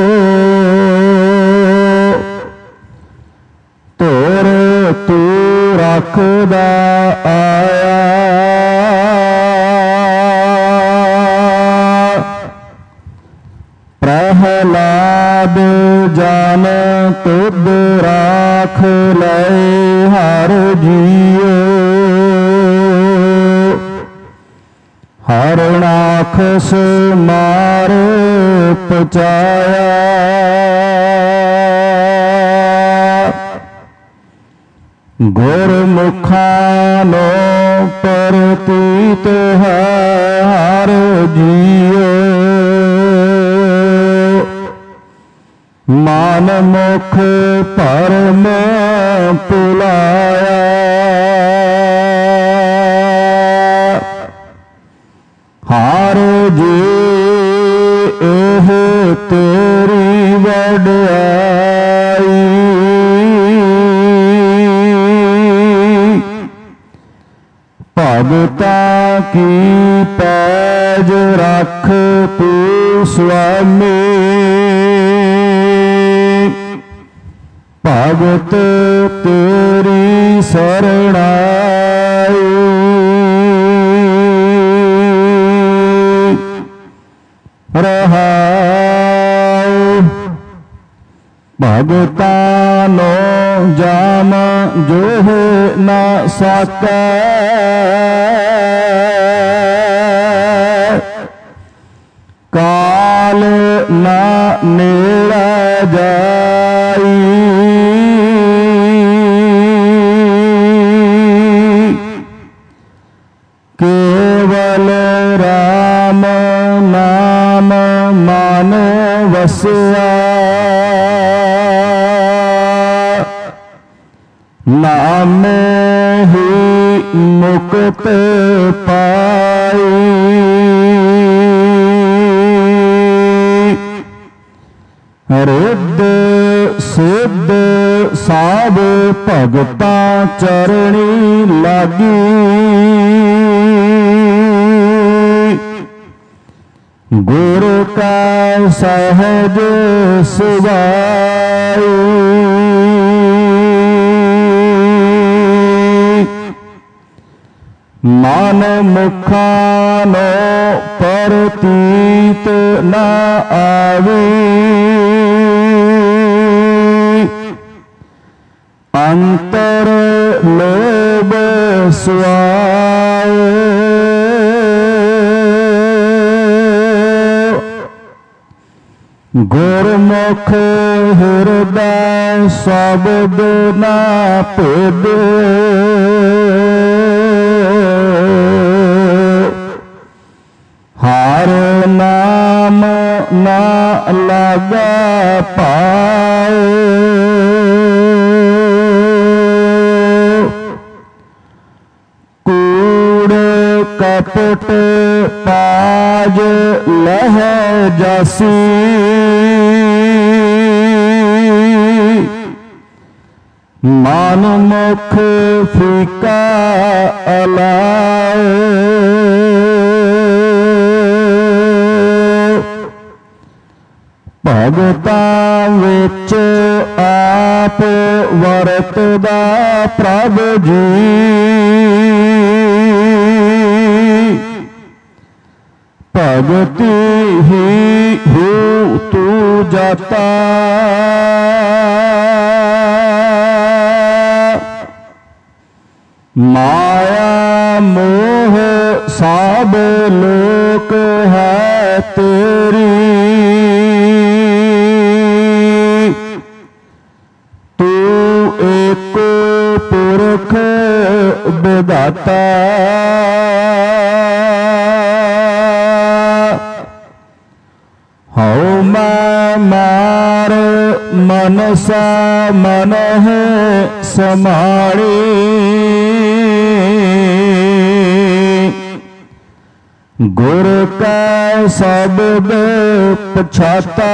ਤੁਰ ਤੂੰ ਰੱਖਦਾ ਆਇਆ। ਪ੍ਰਹਲਾਦ ਜਾਨ ਤੁਧ ਰਾਖ ਲੈ ਹਰ ਜੀਉ। ਹਰ ਰਾਖਸ ਮਾਰ ਪਚਾਇਆ। ਗੁਰਮੁਖਾਂ ਨੂੰ ਪ੍ਰਤੀਤ ਹੈ ਹਰ ਜੀਉ। ਮਨ ਮੁਖ ਪਰਮ ਭੁਲਾਇਆ। ਹਰ ਜੀ ਇਹ ਤੇਰੀ ਵਡਿਆਈ। ਭਗਤਾਂ ਕੀ ਪੈਜ ਰੱਖ ਤੂੰ ਸੁਆਮੀ। ਭਗਤ ਤੇਰੀ ਸਰਣਾਈ। ਰਹਾਉ ਭਗਤਾਂ ਨੂੰ ਜਾਮ ਜੋਹ ਨਾ ਸਕੈ। ਕਾਲ ਨਾ ਨੇੜੇ ਜਾਈ। ਕੇਵਲ ਰਾਮ ਨਾਮ ਮਨ ਵਸਿਆ। ਨਾਮੇ ਹੀ ਮੁਕਤ ਪਾਈ। ਰਿੱਧ ਸਿੱਧ ਸਾਧ ਭਗਤਾਂ ਚਰਣੀ ਲਾਗੀ। ਗੁਰ ਕਾ ਸਹਿਜ ਸੁਭਾਈ। ਮਨ ਮੁਖਾਂ ਨੂੰ ਪ੍ਰਤੀਤ ਨ ਆਵੇ। ਅੰਤਰ ਲੋਭ ਸੁਆਏ। ਗੁਰਮੁਖ ਹਿਰਦੈ ਸ਼ਬਦ ਨਾ ਭੇਦੋ, ਹਰ ਨਾਮ ਨਾ ਲਾਗੈ ਪਾਉ। ਕੂੜ ਕਪਟ ਪਾਜ ਲਹਿ ਜਾਸੀ, ਮਨ ਮੁਖ ਫੀਕਾ ਅਲਾਉ। ਭਗਤਾਂ ਵਿੱਚ ਆਪ ਵਰਤਦਾ ਪ੍ਰਭ ਜੀ, ਭਗਤੀ ਹੀ ਹੋ ਤੂੰ ਜਾਤਾ। ਮਾਇਆ ਮੋਹ ਸਭ ਲੋਕ ਹੈ ਤੇਰੀ, ਤੂੰ ਏਕ ਪੁਰਖ ਵਿਧਾਤਾ। ਹਉ ਮੈਂ ਮਾਰ ਮਨਸਾ ਮਨਹ ਸਮਾੜੀ, ਗੁਰ ਕਾ ਸ਼ਬਦ ਪਛਾਤਾ।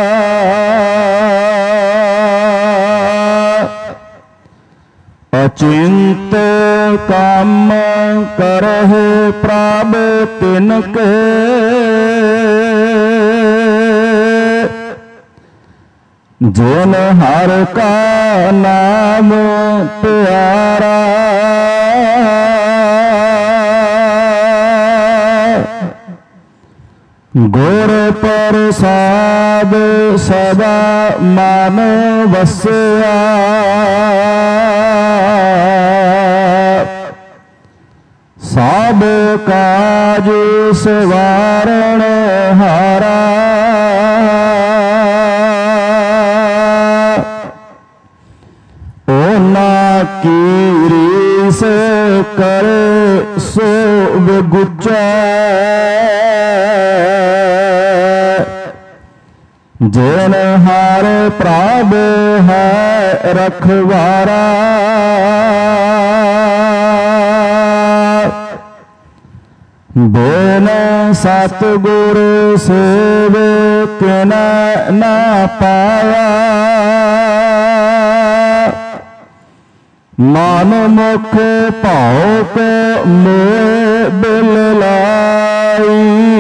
ਅਚਿੰਤ ਕੰਮ ਕਰਹਿ ਪ੍ਰਭ ਤਿਨ ਕੇ, ਜਿਨ ਹਰ ਕਾ ਨਾਮ ਪਿਆਰਾ। ਗੁਰ ਪ੍ਰਸਾਦ ਸਦਾ ਮਨ ਵਸਿਆ, ਸਭ ਕਾਜ ਸਵਾਰਣ ਹਾਰਾ। ਉਹਨਾਂ ਕੀ ਰੀਸ ਕਰੇ ਸੋ ਵਿਗੁਚੈ, ਜਿਨ ਹਰ ਪ੍ਰਭ ਹੈ ਰਖਵਾਰਾ। ਬਿਨ ਸਤਿਗੁਰ ਸੇਵ ਕਿਨ ਨਾ ਪਾਇਆ, ਮਨ ਮੁਖ ਭਾਉ ਕੋ ਮੋਹ ਬਿਲ ਲਾਈ।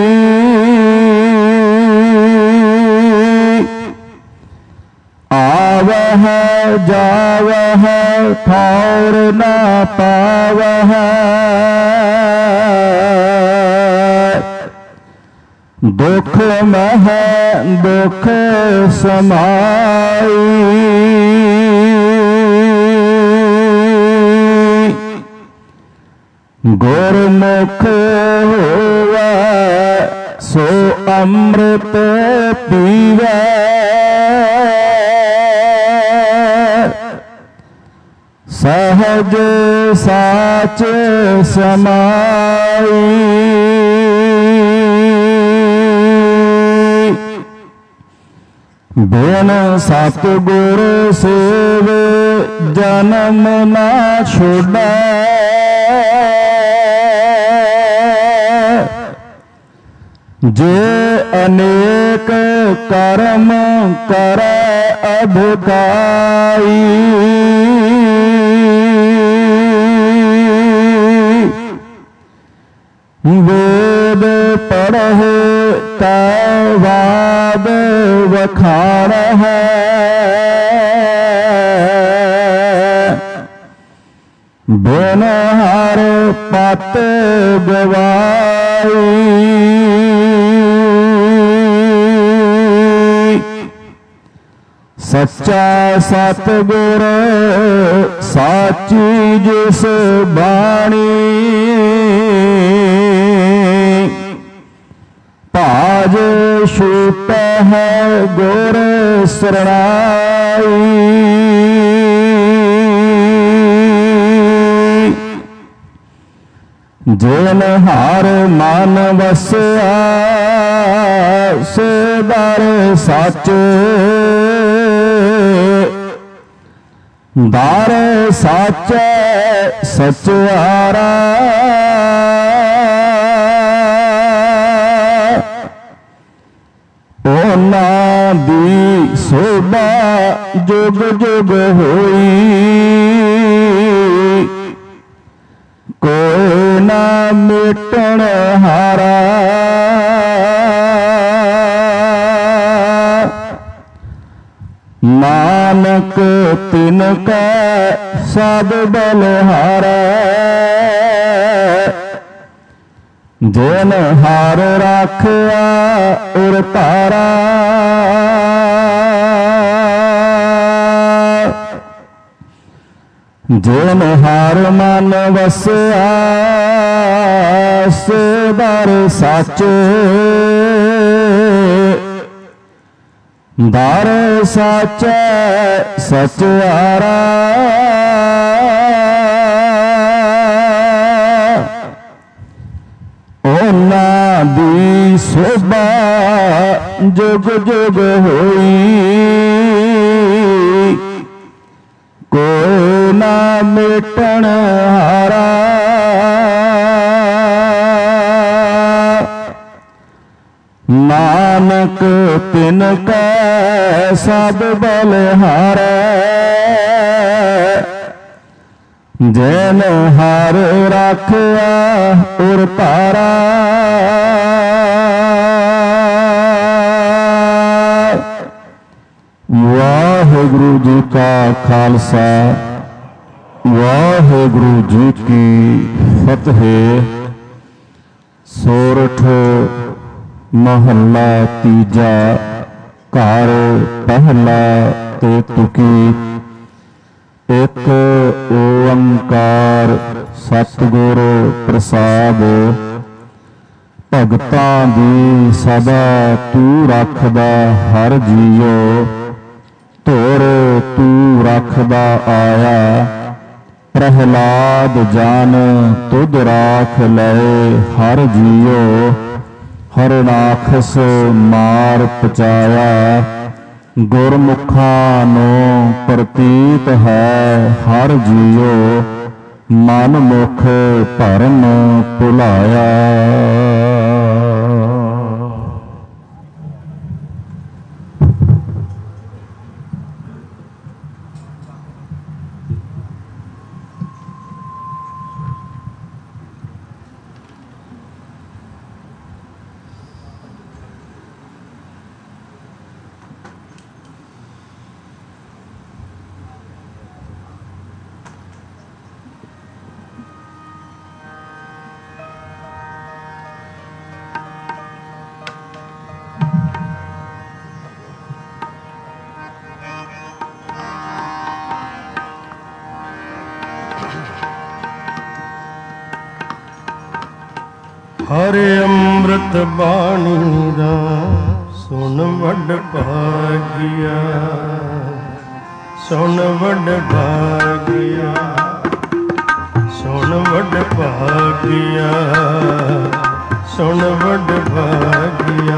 ਆਵਹ ਜਾਵਹ ਠੌਰ ਨਾ ਪਾਵਹ, ਦੁਖ ਮਹ ਦੁਖ ਸਮਾਈ। ਗੁਰਮੁਖ ਹੋਵੈ ਸੋ ਅੰਮ੍ਰਿਤ ਪੀਵੈ, ਸਹਜ ਸਾਚ ਸਮਾਈ। ਬਿਨ ਸਤਿਗੁਰ ਸੇਵ ਜਨਮ ਨਾ ਛੋੜੈ, ਜੇ ਅਨੇਕ ਕਰਮ ਕਰੈ ਅਭੁਕਾਈ। ਵੇਦ ਪੜ੍ਹੇ ਤੈ ਵਾਦ ਵਖਾਣਹਿ, ਬਿਨ ਹਰ ਪਤ ਗਵਾਈ। ਸੱਚਾ ਸਤਿਗੁਰ ਸਾਚੀ ਜਿਸ ਬਾਣੀ, ਭਾਜ ਛੂਟੈ ਹੈ ਗੁਰ ਸਰਣਾਈ। ਜਿਨ ਹਰ ਮਨ ਵਸਿਆ ਸੋ ਦਰ ਸੱਚ। ਦਰ ਸੱਚ ਸਚਿਆਰਾ ਉਹਨਾਂ ਦੀ ਸੋਭਾ ਜੁਗ ਜੁਗ ਹੋਈ। ਕੋਈ ਨਾ ਮਿਟਣ ਹਾਰਾ ਨਾਨਕ ਤਿਨ ਕੈ ਸਭ ਬਲਿਹਾਰੈ। ਜਿਨ ਹਰ ਰਾਖਿਆ ਉਰ ਧਾਰਾ ਜਿਨ ਹਰ ਮਨ ਵਸਿਆ ਸੋ ਦਰ ਸੱਚ। ਦਰ ਸੱਚ ਸਚਿਆਰਾ ਉਹਨਾਂ ਦੀ ਸੋਭਾ ਜੁਗ ਜੁਗ ਹੋਈ। ਕੋਈ ਨਾ ਮਿਟਣ ਹਾਰਾ ਨਾਨਕ ਤਿਨ ਕੈ ਸਭ ਬਲਿਹਾਰੈ। ਜਿਨ ਹਰ ਰਾਖਿਆ ਉਰ ਧਾਰਾ ਵਾਹਿਗੁਰੂ ਜੀ ਕਾ ਖਾਲਸਾ ਵਾਹਿਗੁਰੂ ਜੀ ਕੀ ਫਤਿਹ। ਸੋਰਠ ਮਹੱਲਾ ਤੀਜਾ ਘਰ ਪਹਿਲਾ ਤੇ ਤੁਕੀ। ਇੱਕ ਓੰਕਾਰ ਸਤਿਗੁਰ ਪ੍ਰਸਾਦ। ਭਗਤਾਂ ਦੀ ਸਦਾ ਤੂੰ ਰੱਖਦਾ ਹਰ ਜੀਓ। ਧੁਰ ਤੂੰ ਰੱਖਦਾ ਆਇਆ ਪ੍ਰਹਿਲਾਦ ਜਨ ਤੁਧ ਰਾਖ ਲਏ ਹਰ ਜੀਓ। ਹਰਨਾਖਸ ਮਾਰ ਪਚਾਇਆ ਗੁਰਮੁਖਾਂ ਨੂੰ ਪ੍ਰਤੀਤ ਹੈ ਹਰ ਜੀਓ। ਮਨ ਮੁਖ ਭਰਮ ਭੁਲਾਇਆ। ਹਰਿ ਅੰਮ੍ਰਿਤ ਬਾਣੀ ਦਾ ਸੁਣ ਵੱਡ ਭਾਗਿਆ। ਸੁਣ ਵੱਡ ਭਾਗਿਆ। ਸੁਣ ਵੱਡ ਭਾਗਿਆ। ਸੁਣ ਵੱਡ ਭਾਗਿਆ।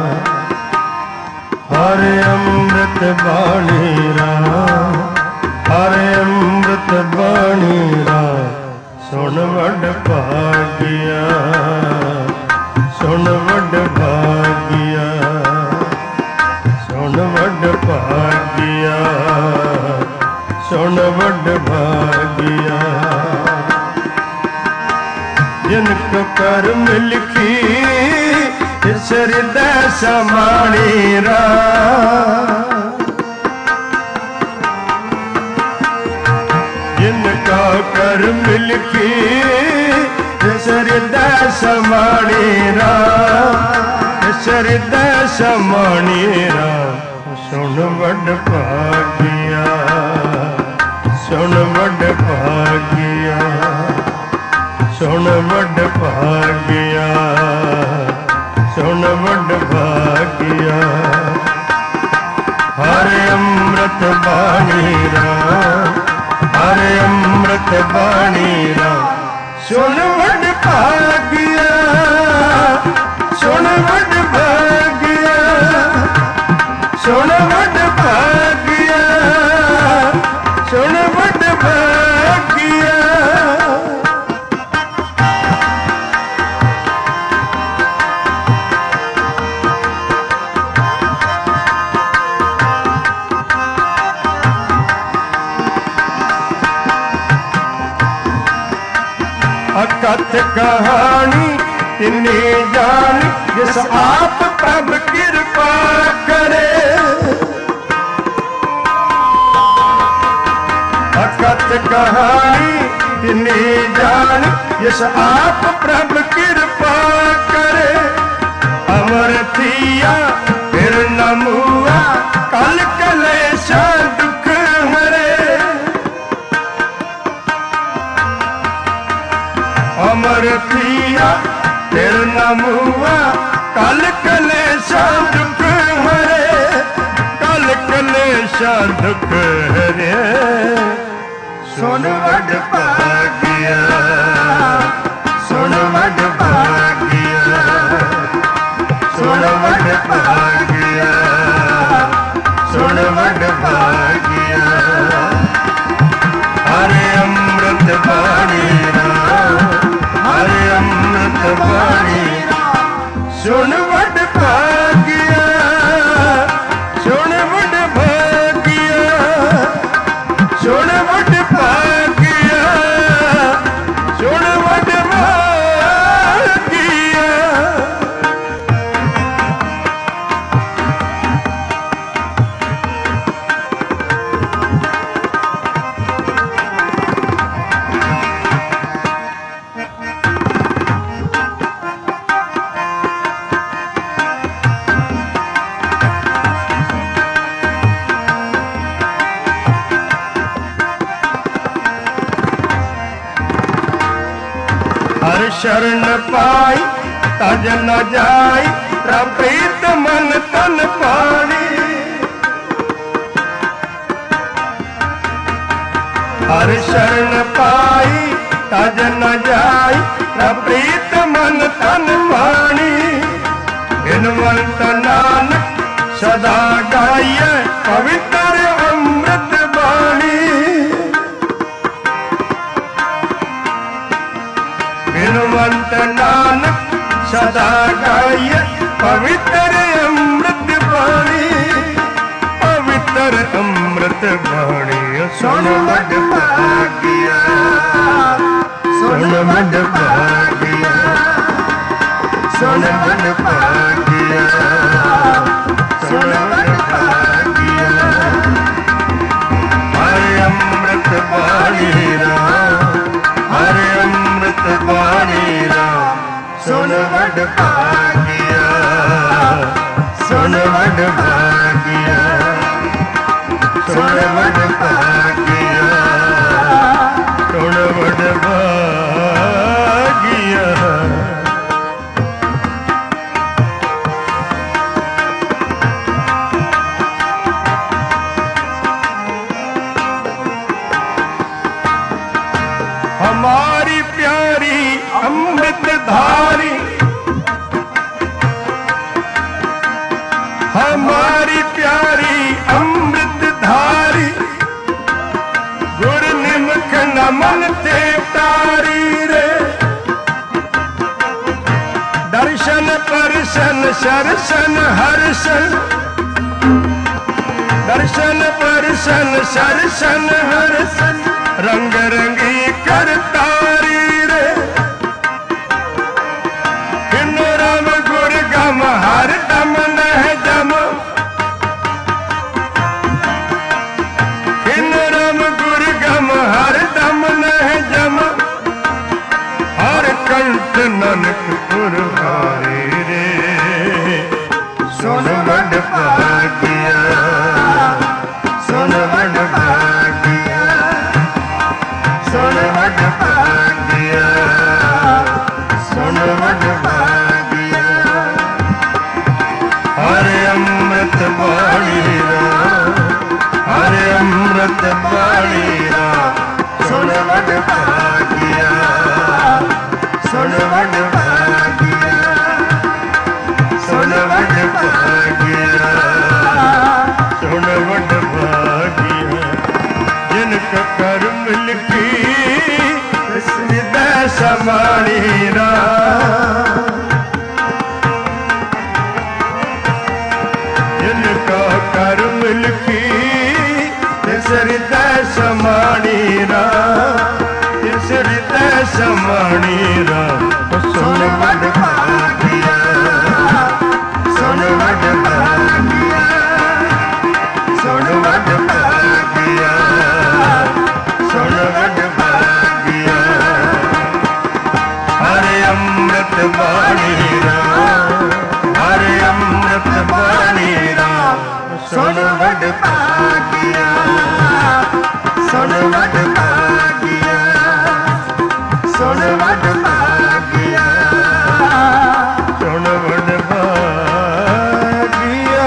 ਹਰਿ ਅੰਮ੍ਰਿਤ ਬਾਣੀ ਰਾ ਹਰਿ ਅੰਮ੍ਰਿਤ ਬਾਣੀ ਰਾ ਸੁਣ ਵੱਡ ਭਾਗਿਆ। ਸੁਣ ਵੱਡ ਭਾਗਿਆ। ਸੁਣ ਵੱਡ ਭਾਗਿਆ। ਸੁਣ ਵੱਡ ਭਾਗਿਆ। ਜਿਨ ਕੋ ਕਰਮ ਲਿਖੀ ਤਿਸ ਹਿਰਦੈ ਸਮਾਣੀ ਰਾ। ਜਿਨ ਕਾ ਕਰਮ ਲਿਖੀ ਤਿਸ ਹਿਰਦੈ ਸਮਾਣੀ ਰਾ। ਤਿਸ ਹਿਰਦੈ ਸਮਾਣੀ ਰਾ। ਸੁਣ ਵੱਡ ਭਾਗਿਆ। ਸੁਣ ਵੱਡ ਭਾਗਿਆ। ਸੁਣ ਵੱਡ ਭਾਗਿਆ। ਸੁਣ बाणी राम, हरे अमृत बाणी राम। सुन वड भागिया, सुन वड भागिया, सुन वड भागिया, सुन वड भागिया। अकथ कहानी तिन्नी जान, जिस आप प्रभ कृपा करे। अकथ कहानी तिन्नी जान, जिस आप प्रभ कृपा करे। अमर थिया फिर न मुआ, कल कलेशा दुख हरे। अमर थिया फिर न मुआ, कल कलेशा दुख हरे। कल कलेशा दुख हरे। सुन वड भागिया, सुन वड भागिया, सुन वड भागिया, सुन वड भागिया। हरे अमृत बाणी राम, हरे अमृत बाणी राम। सुन वड भागिया, सुन वड भागिया, सुन वड भागिया, सुन वड भागिया। हर शरण पाई तज न जाई, प्रीत मन तन पानी। हर शरण पाई तज न जाई, प्रीत मन तन पानी। बिनवंत नानक सदा गाइए, पवित्र अमृत बाणी। बिनवंत नानक सदा गाइए, पवित्र अमृत बाणी। पवित्र अमृत बाणी। सुन वड भागिया, सुन वड भागिया, सुन वड भागिया, सुन वड भागिया। हरे अमृत बाणी राम, हरे अमृत बाणी राम। सुन वड भागिया, सुन वड भागिया, सुन वड भागिया, सुन वड भागिया। हमारी प्यारी अमृत धारी, हमारी प्यारी अमृत धारी। गुर निमख नमन ते तारी रे। दर्शन परशन सरसन हर्षन, दर्शन परशन सरसन हर्षन। रंग रंगी करतारी रे। किन्नो राम गुर गम हर दम नह जम। किन्नो राम गुर गम हर दम नह जम। हर कंठ नानक पुरवारी रे। सुन वड भागिया, सुन वड भागिया, सुन वड भागिया। ਮਿਲਕੀ ਹਿਰਦੈ ਸਮਾਣੀ ਰਾਮ ਜਿਨਕਾ ਕਰ ਮਿਲਕੀ ਹਿਰਦੈ ਸਮਾਣੀ ਰਾਮ ਹਿਰਦੈ ਸਮਾਣੀ ਰਾਮ ਸੁਣ ਵਡ ਭਾਗਿਆ ਸੁਣ ਵਡ ਭਾਗਿਆ ਸੁਣ ਵਡ ਭਾਗਿਆ ਸੁਣ ਵਡ ਭਾਗਿਆ ਹਰਿ ਅੰਮ੍ਰਿਤ ਬਾਣੀ ਰਾਮ ਹਰਿ ਅੰਮ੍ਰਿਤ ਬਾਣੀ ਰਾਮ ਸੁਣ ਵਡ ਭਾਗਿਆ ਸੁਣ ਵਡ ਭਾਗਿਆ ਸੁਣ ਵਡ ਭਾਗਿਆ ਸੁਣ ਵਡ ਭਾਗਿਆ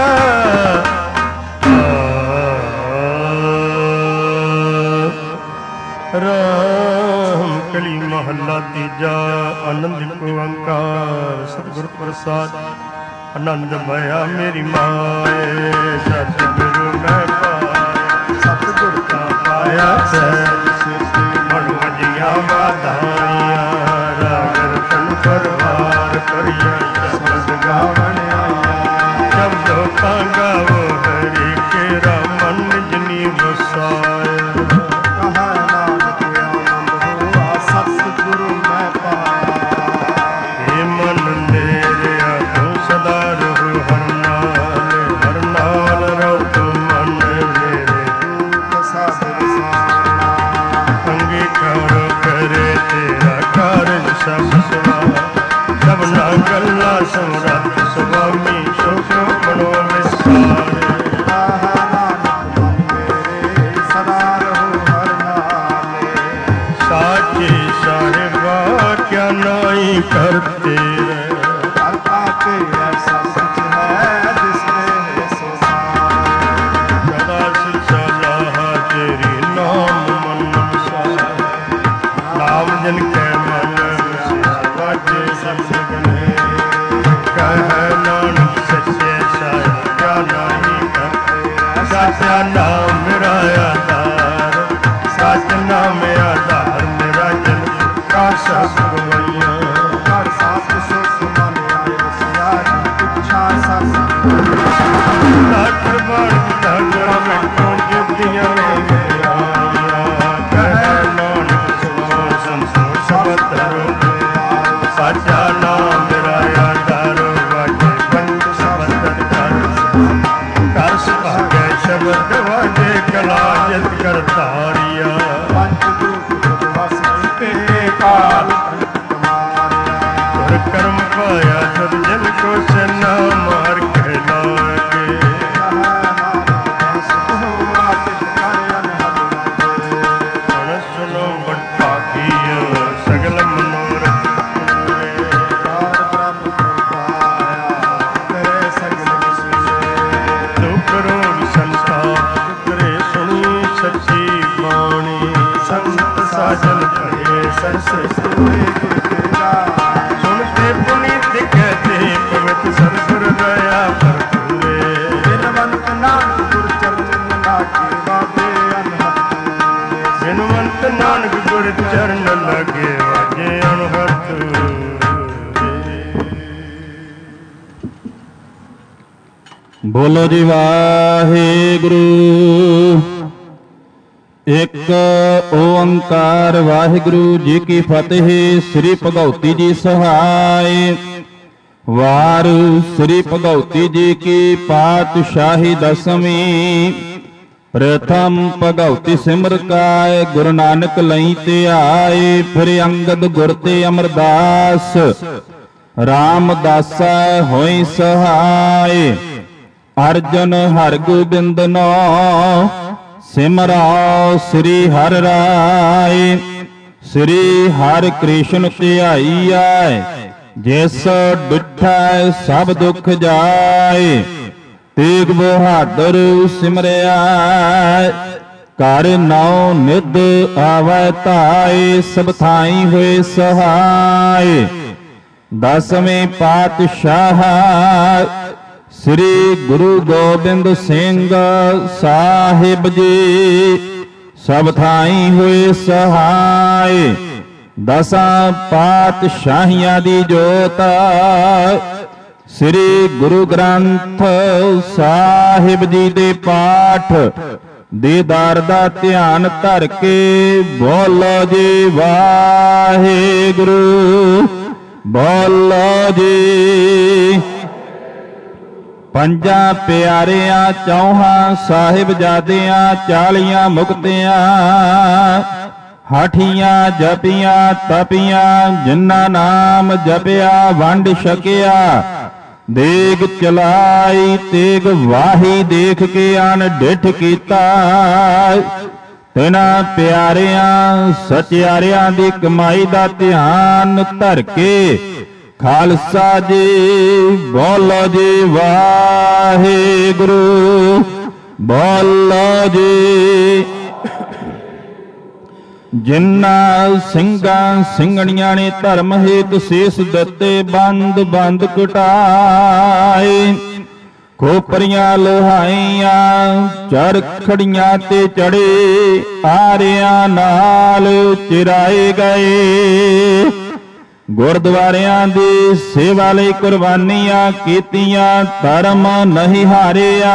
ਰਾਮ ਕਲੀ ਮਹੱਲਾ ਤੀਜਾ ਆਨੰਦ ਓੰਕਾਰ ਸਤਿਗੁਰ ਪ੍ਰਸਾਦ ਆਨੰਦ ਮਇਆ ਮੇਰੀ ਮਾਏ ਸਤਿਗੁਰੂ ਮੈਂ ਪਾਇਆ ਸਤਿਗੁਰ ਕਾ ਪਾਇਆ ਸਹਿਜ ਮਨ ਵਜੀਆਂ ਵਾਧਾਈਆਂ ਰਾਗ ਰਤਨ ਪਰਵਾਰ ਕਰੀਆਂ ਸ਼ਬਦ ਗਾਵਣ ਆਈਆਂ ਸ਼ਬਦੋ ਤਾਂ ਗਾਵੋ ਹਰੀ ਕੇਰਾ ਮਨ ਜਨੀ ਵਸਾਇਆ ਸਮਰੱਥ ਸੁਆਮੀ ਸੋਖੋ ਮਨੋ ਵਿਸਾਰੇ ਸਦਾ ਰਹੋ ਹਰ ਨਾਮੇ ਸਾਚੇ ਸਾਹਿਬਾ ਕਿਆ ਨਾਈ ਕਰਤੇ ਹਰ ਪਾਕੇ ਐਸਾ ਸੱਚ ਹੈ ਜਿਸਨੇ ਹੈ ਸੋ ਸਾਰ ਸਦਾ ਸਿੱਖਾ ਲਾਹਾ ਤੇਰੀ ਨਾਮ ਮਨ ਵਸਾਰੇ ਨਾਮ ਜਨ ਕੈ ਮਨ ਵਸਿਆ ਵਾਜੇ ਸ਼ਬਦ ਗਨੇ ਕਹਿ ਨਾਨਕ ਸੱਚੇ ਸਾਹਿਬ ਕਿਆ ਨਾਹੀ ਕਰਤੇ ਸਾਚਾ ਨਾਮ ਮੇਰਾ ਆਧਾਰ ਸੱਚ ਨਾਮ ਆਧਾਰ ਮੇਰਾ ਜਨ ਕਾ ਸਭ ਗਵਈਆਂ ਹਰ ਸਾਥ ਸੁਖ ਮਨ ਆਏ ਵਸਿਆ ਇੱਛਾ ਸਭ ਲੱਖ ਬਣ ਧੰਗਰਾ ਮਿਟੋਂ ਜਿੱਤੀਆਂ ਨੇ ਕਹਿ ਨਾਨਕ ਸੁਖੋ ਸੰਤੋਖ ਸਭ ਤਰੋ ਸਾਚਾ ਨਾਮ ਮੇਰਾ ਆਧਾਰ ਸ਼ਬਦ ਵਾਜੇ ਕਲਾ ਜਿਤ ਕਰ ਧਾਰਿਆ ਪੰਜ ਗੁਰੂ ਵਸ ਕੀਤੇ ਕਾਲ ਤੁਰ ਕਰਮ ਪਾਇਆ ਸਦ ਜਨ ਕੋ ਸਨਾ ਮਾਰ ਕੇ ਲਾਗੇ ਹੁਣ ਸੁਨੋ ਬੜ ਭਾਗੀਆ ਸਗਲ ਮਨੋਰਥ ਪੂਰੇ ਬ੍ਰਹਮ ਪਾਇਆ ਤੇਰੇ ਸਗਲ ਦੁਖ ਰੋਗ ਸੰਤਾਪ ਕਰੇ ਸੁਣੀ ਸੱਚੀ ਬਾਣੀ ਸੰਤ ਸਾਜਨ ਭਏ ਸਰਸੇ ਸੋਏ ਗੁਰ ਤੇਰਾ ਸੁਣ ਕੇ ਪੁਨੀਤ ਕਹਤੇ ਪਵਿੱਤ ਸਰਸੁਰ ਦਇਆ ਭਰਪੂਰੇ ਬਿਨਵੰਤ ਨਾਨਕ ਗੁਰ ਚਰਨ ਲਾਗੇ ਬਾਬੇ ਅਨਹਦ ਬਿਨਵੰਤ ਨਾਨਕ ਗੁਰ ਚਰਨ ਲਾਗੇ ਵਾਜੇ ਅਨਹਦ ਬੋਲੋ ਜੀ ਵਾਹਿਗੁਰੂ। ਇੱਕ ਓੰਕਾਰ ਵਾਹਿਗੁਰੂ ਜੀ ਕੀ ਫਤਿਹ। ਸ੍ਰੀ ਭਗਉਤੀ ਜੀ ਸਹਾਇ। ਵਾਰ ਸ੍ਰੀ ਭਗਉਤੀ ਜੀ ਕੀ ਪਾਤਸ਼ਾਹੀ ਦਸਵੀਂ। ਪ੍ਰਥਮ ਭਗਉਤੀ ਸਿਮਰ ਕਾਇ ਗੁਰੂ ਨਾਨਕ ਲਈ ਤੇ ਆਏ। ਫਿਰ ਅੰਗਦ ਗੁਰ ਤੇ ਅਮਰਦਾਸ ਰਾਮਦਾਸਾ ਹੋਈ ਸਹਾਇ। ਅਰਜਨ ਹਰਿ ਗੋਬਿੰਦ ਨਾਮ ਸਿਮਰੋ ਸ੍ਰੀ ਹਰਿ ਰਾਇ। ਸ੍ਰੀ ਹਰਿ ਕ੍ਰਿਸ਼ਨ ਧਿਆਈਐ ਜਿਸ ਡੁਠੈ ਸਭ ਦੁਖ ਜਾਏ। ਤੇਗ ਬਹਾਦਰ ਸਿਮਰਿਆ ਕਰ ਨਾਉ ਨਿਧ ਆਵੈ ਧਾਇ। ਸਭ ਥਾਈ ਹੋਏ ਸਹਾਇ। ਦਸਵੇਂ ਪਾਤਸ਼ਾਹ ਸ੍ਰੀ ਗੁਰੂ ਗੋਬਿੰਦ ਸਿੰਘ ਸਾਹਿਬ ਜੀ ਸਭ ਥਾਈ ਹੋਏ ਸਹਾਏ। ਦਸਾਂ ਪਾਤਸ਼ਾਹੀਆਂ ਦੀ ਜੋਤ ਸ੍ਰੀ ਗੁਰੂ ਗ੍ਰੰਥ ਸਾਹਿਬ ਜੀ ਦੇ ਪਾਠ ਦੀਦਾਰ ਦਾ ਧਿਆਨ ਧਰ ਕੇ ਬੋਲੋ ਜੀ ਵਾਹਿਗੁਰੂ, ਬੋਲੋ ਜੀ। ਪੰਜਾਂ ਪਿਆਰਿਆਂ ਚੌਹਾਂ ਸਾਹਿਬਜ਼ਾਦਿਆਂ 40 ਮੁਕਤਿਆਂ ਹਾਠੀਆਂ ਜਪੀਆਂ ਤਪੀਆਂ ਜਿਨ੍ਹਾਂ ਨਾਮ ਜਪਿਆ ਵੰਡ ਛਕਿਆ। ਦੇਗ ਚਲਾਈ ਤੇਗ ਵਾਹੀ ਦੇਖ ਕੇ ਅਣਡਿੱਠ ਕੀਤਾ। ਤਿਨਾਂ ਪਿਆਰਿਆਂ ਸਚਿਆਰਿਆਂ ਦੀ ਕਮਾਈ ਦਾ ਧਿਆਨ ਧਰ ਕੇ ਖਾਲਸਾ ਜੀ ਬੋਲੋ ਜੀ ਵਾਹਿਗੁਰੂ, ਬੋਲੋ ਜੀ। ਜਿਨ੍ਹਾਂ ਸਿੰਘਾਂ ਸਿੰਘਣੀਆਂ ਨੇ ਧਰਮ ਹੇਤ ਸੀਸ ਦਿੱਤੇ ਬੰਦ ਬੰਦ ਕਟਾਏ। ਖੋਪਰੀਆਂ ਲੋਹਾਈਆਂ ਚਰਖੜੀਆਂ ਤੇ ਚੜੇ ਆਰਿਆਂ ਨਾਲ ਚਿਰਾਏ ਗਏ। ਗੁਰਦੁਆਰਿਆਂ ਦੀ ਸੇਵਾ ਲਈ ਕੁਰਬਾਨੀਆਂ ਕੀਤੀਆਂ ਧਰਮ ਨਹੀਂ ਹਾਰਿਆ।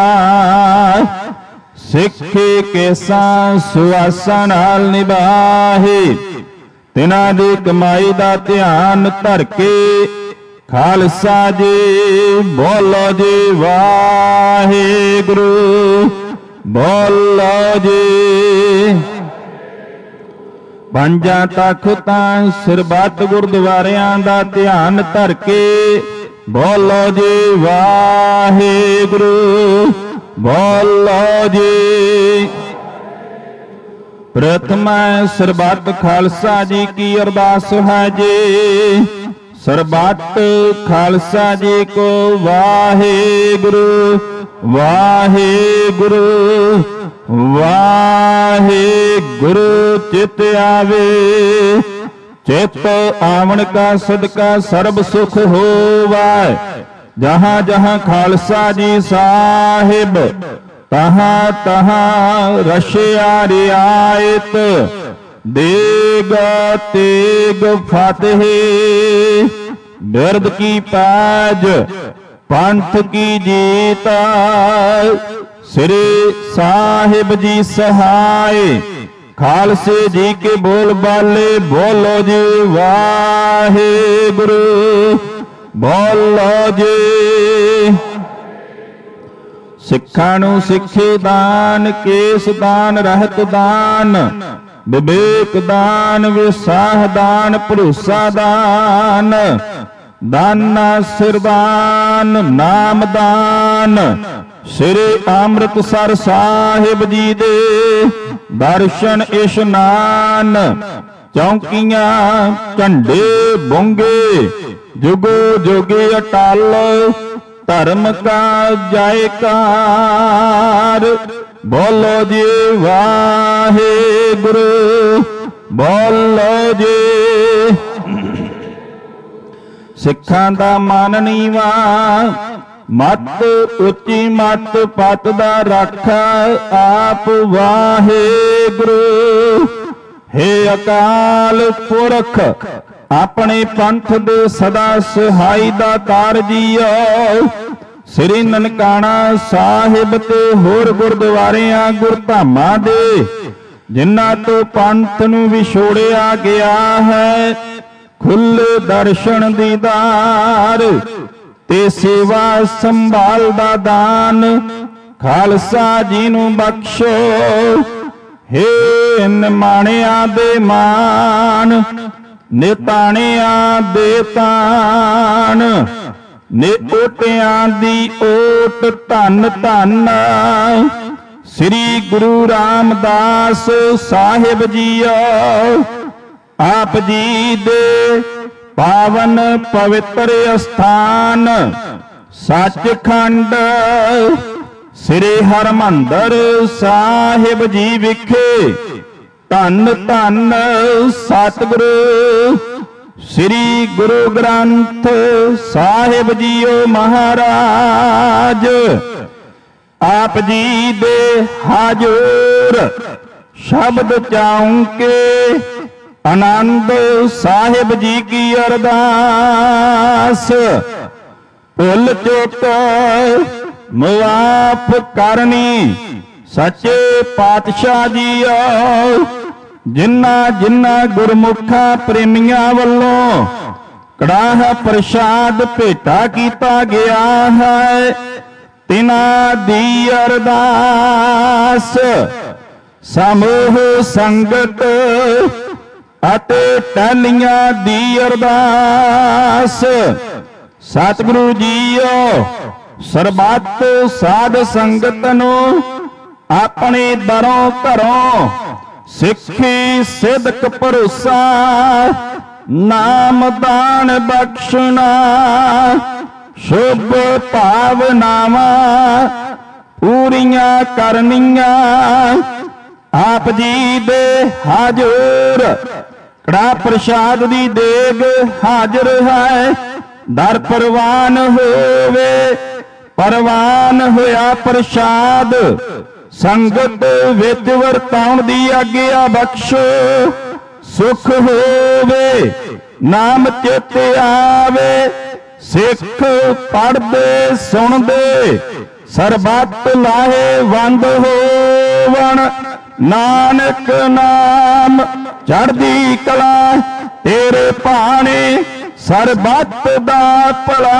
ਸਿੱਖੀ ਕੇਸਾਂ ਸੁਆਸਾਂ ਨਾਲ ਨਿਭਾਹੇ। ਤਿਨਾਂ ਦੀ ਕਮਾਈ ਦਾ ਧਿਆਨ ਧਰ ਕੇ ਖਾਲਸਾ ਜੀ ਬੋਲੋ ਜੀ ਵਾਹਿਗੁਰੂ, ਬੋਲੋ ਜੀ। ਪੰਜਾਂ ਤਖਤਾਂ ਸਰਬੱਤ ਗੁਰਦੁਆਰਿਆਂ ਦਾ ਧਿਆਨ ਧਰ ਕੇ ਬੋਲੋ ਜੀ ਵਾਹਿਗੁਰੂ, ਬੋਲੋ ਜੀ। ਪ੍ਰਥਮ ਸਰਬੱਤ ਖਾਲਸਾ ਜੀ ਕੀ ਅਰਦਾਸ ਹੈ ਜੀ। ਸਰਬੱਤ ਖਾਲਸਾ ਜੀ ਕੋ ਵਾਹਿਗੁਰੂ, ਵਾਹਿਗੁਰੂ, ਵਾਹਿਗੁਰੂ ਚਿਤ ਆਵੇ। ਚਿਤ ਆਵਣ ਕਾ ਸਦਕਾ ਸਰਬ ਸੁਖ ਹੋਵੈ। ਜਹਾਂ ਜਹਾਂ ਖਾਲਸਾ ਜੀ ਸਾਹਿਬ ਤਹਾਂ ਤਹਾਂ ਰਸ਼ਿਆ ਰਿਆਇਤ। ਦੇਗ ਤੇਗ ਫਤਿਹ ਬਿਰਦ ਕੀ ਪੈਜ ਪੰਥ ਕੀ ਜੀਤ। ਸ੍ਰੀ ਸਾਹਿਬ ਜੀ ਸਹਾਏ ਖਾਲਸੇ ਜੀ ਕੇ ਬੋਲ ਬਾਲੇ ਬੋਲੋ ਜੀ ਵਾਹਿਗੁਰੂ, ਬੋਲੋ ਜੀ। ਸਿੱਖਾਂ ਨੂੰ ਸਿੱਖੇ ਦਾਨ, ਕੇਸ ਦਾਨ, ਰਹਿਤ ਦਾਨ, ਵਿਵੇਕ ਦਾਨ, ਵਿਸਾਹ ਦਾਨ, ਭਰੋਸਾ ਦਾਨ, ਦਾਨਾ ਸਿਰਦਾਨ, ਨਾਮ ਦਾਨ। ਸ੍ਰੀ ਅੰਮ੍ਰਿਤਸਰ ਸਾਹਿਬ ਜੀ ਦੇ ਦਰਸ਼ਨ ਇਸ਼ਨਾਨ। ਚੌਂਕੀਆਂ ਝੰਡੇ ਬੁੰਗੇ ਜੁਗੋ ਜੁਗੇ ਅਟਲ। ਧਰਮ ਕਾ ਜੈਕਾਰ ਬੋਲੋ ਜੀ ਵਾਹਿਗੁਰੂ, ਬੋਲੋ ਜੀ। ਸਿੱਖਾਂ ਦਾ ਮਨ ਨੀਵਾ ਮਤ ਉੱਚੀ ਮਤ ਪਤ ਦਾ ਰਾਖਾ ਆਪ ਵਾਹਿਗੁਰੂ। ਹੇ ਅਕਾਲ ਪੁਰਖ ਆਪਣੇ ਪੰਥ ਦੇ ਸਦਾ ਸਹਾਈ ਦਾਤਾਰ ਜੀਓ। ਸ੍ਰੀ ਨਨਕਾਣਾ ਸਾਹਿਬ ਤੇ ਹੋਰ ਗੁਰਦੁਆਰਿਆਂ ਗੁਰਧਾਮਾਂ ਦੇ ਜਿਨ੍ਹਾਂ ਤੋਂ ਪੰਥ ਨੂੰ ਵਿਛੋੜਿਆ ਗਿਆ ਹੈ ਖੁੱਲੇ ਦਰਸ਼ਨ ਦੀਦਾਰ ਤੇ ਸੇਵਾ ਸੰਭਾਲ ਦਾ ਦਾਨ ਖਾਲਸਾ ਜੀ ਨੂੰ ਬਖਸ਼ੋ। ਹੇ ਨਿਮਾਣਿਆਂ ਦੇ ਮਾਨ ਨਿਤਾਣਿਆਂ ਦੇ ਤਾਣ ਨਿਓਟਿਆਂ ਦੀ ਓਟ ਧੰਨ ਧੰਨ ਸ੍ਰੀ ਗੁਰੂ ਰਾਮਦਾਸ ਸਾਹਿਬ ਜੀਓ। ਆਪ ਜੀ ਦੇ ਪਾਵਨ ਪਵਿੱਤਰ ਅਸਥਾਨ ਸੱਚਖੰਡ ਸ੍ਰੀ ਹਰਿਮੰਦਰ ਸਾਹਿਬ ਜੀ ਵਿਖੇ ਧੰਨ ਧੰਨ ਸਤਿਗੁਰੂ ਸ੍ਰੀ ਗੁਰੂ ਗ੍ਰੰਥ ਸਾਹਿਬ ਜੀਓ ਮਹਾਰਾਜ। ਆਪ ਜੀ ਦੇ ਹਾਜ਼ੂਰ शब्द चाऊं के आनंद साहिब जी की अरदास। भुल चुक मुआफ करनी सच्चे पातशाह जी आओ। जिन्ना जिन्ना गुरमुखा प्रेमिया वल्लों कड़ाह प्रसाद भेटा किया गया है, तिना दी अरदास। समूह संगत अते टहलियां दी अरदास। सतगुरु जीओ सरबत साध संगत नूं अपने दरों घरों सिक्खी सिदक भरोसा नाम दान बख्शना। शुभ भावनावां पूरियां करनियां आप जी दे हाजूर। कड़ा प्रसाद दी देग हाजर है, दर परवान होवे परवान होया प्रसाद। संगत विच वरताउण दी आग्या बख्शो, सुख होवे नाम चेते आवे। सिख पढ़दे सुनदे सरबत लाहे वंद होवण। नानक नाम चढ़दी कला तेरे भाणे सरबत दा भला।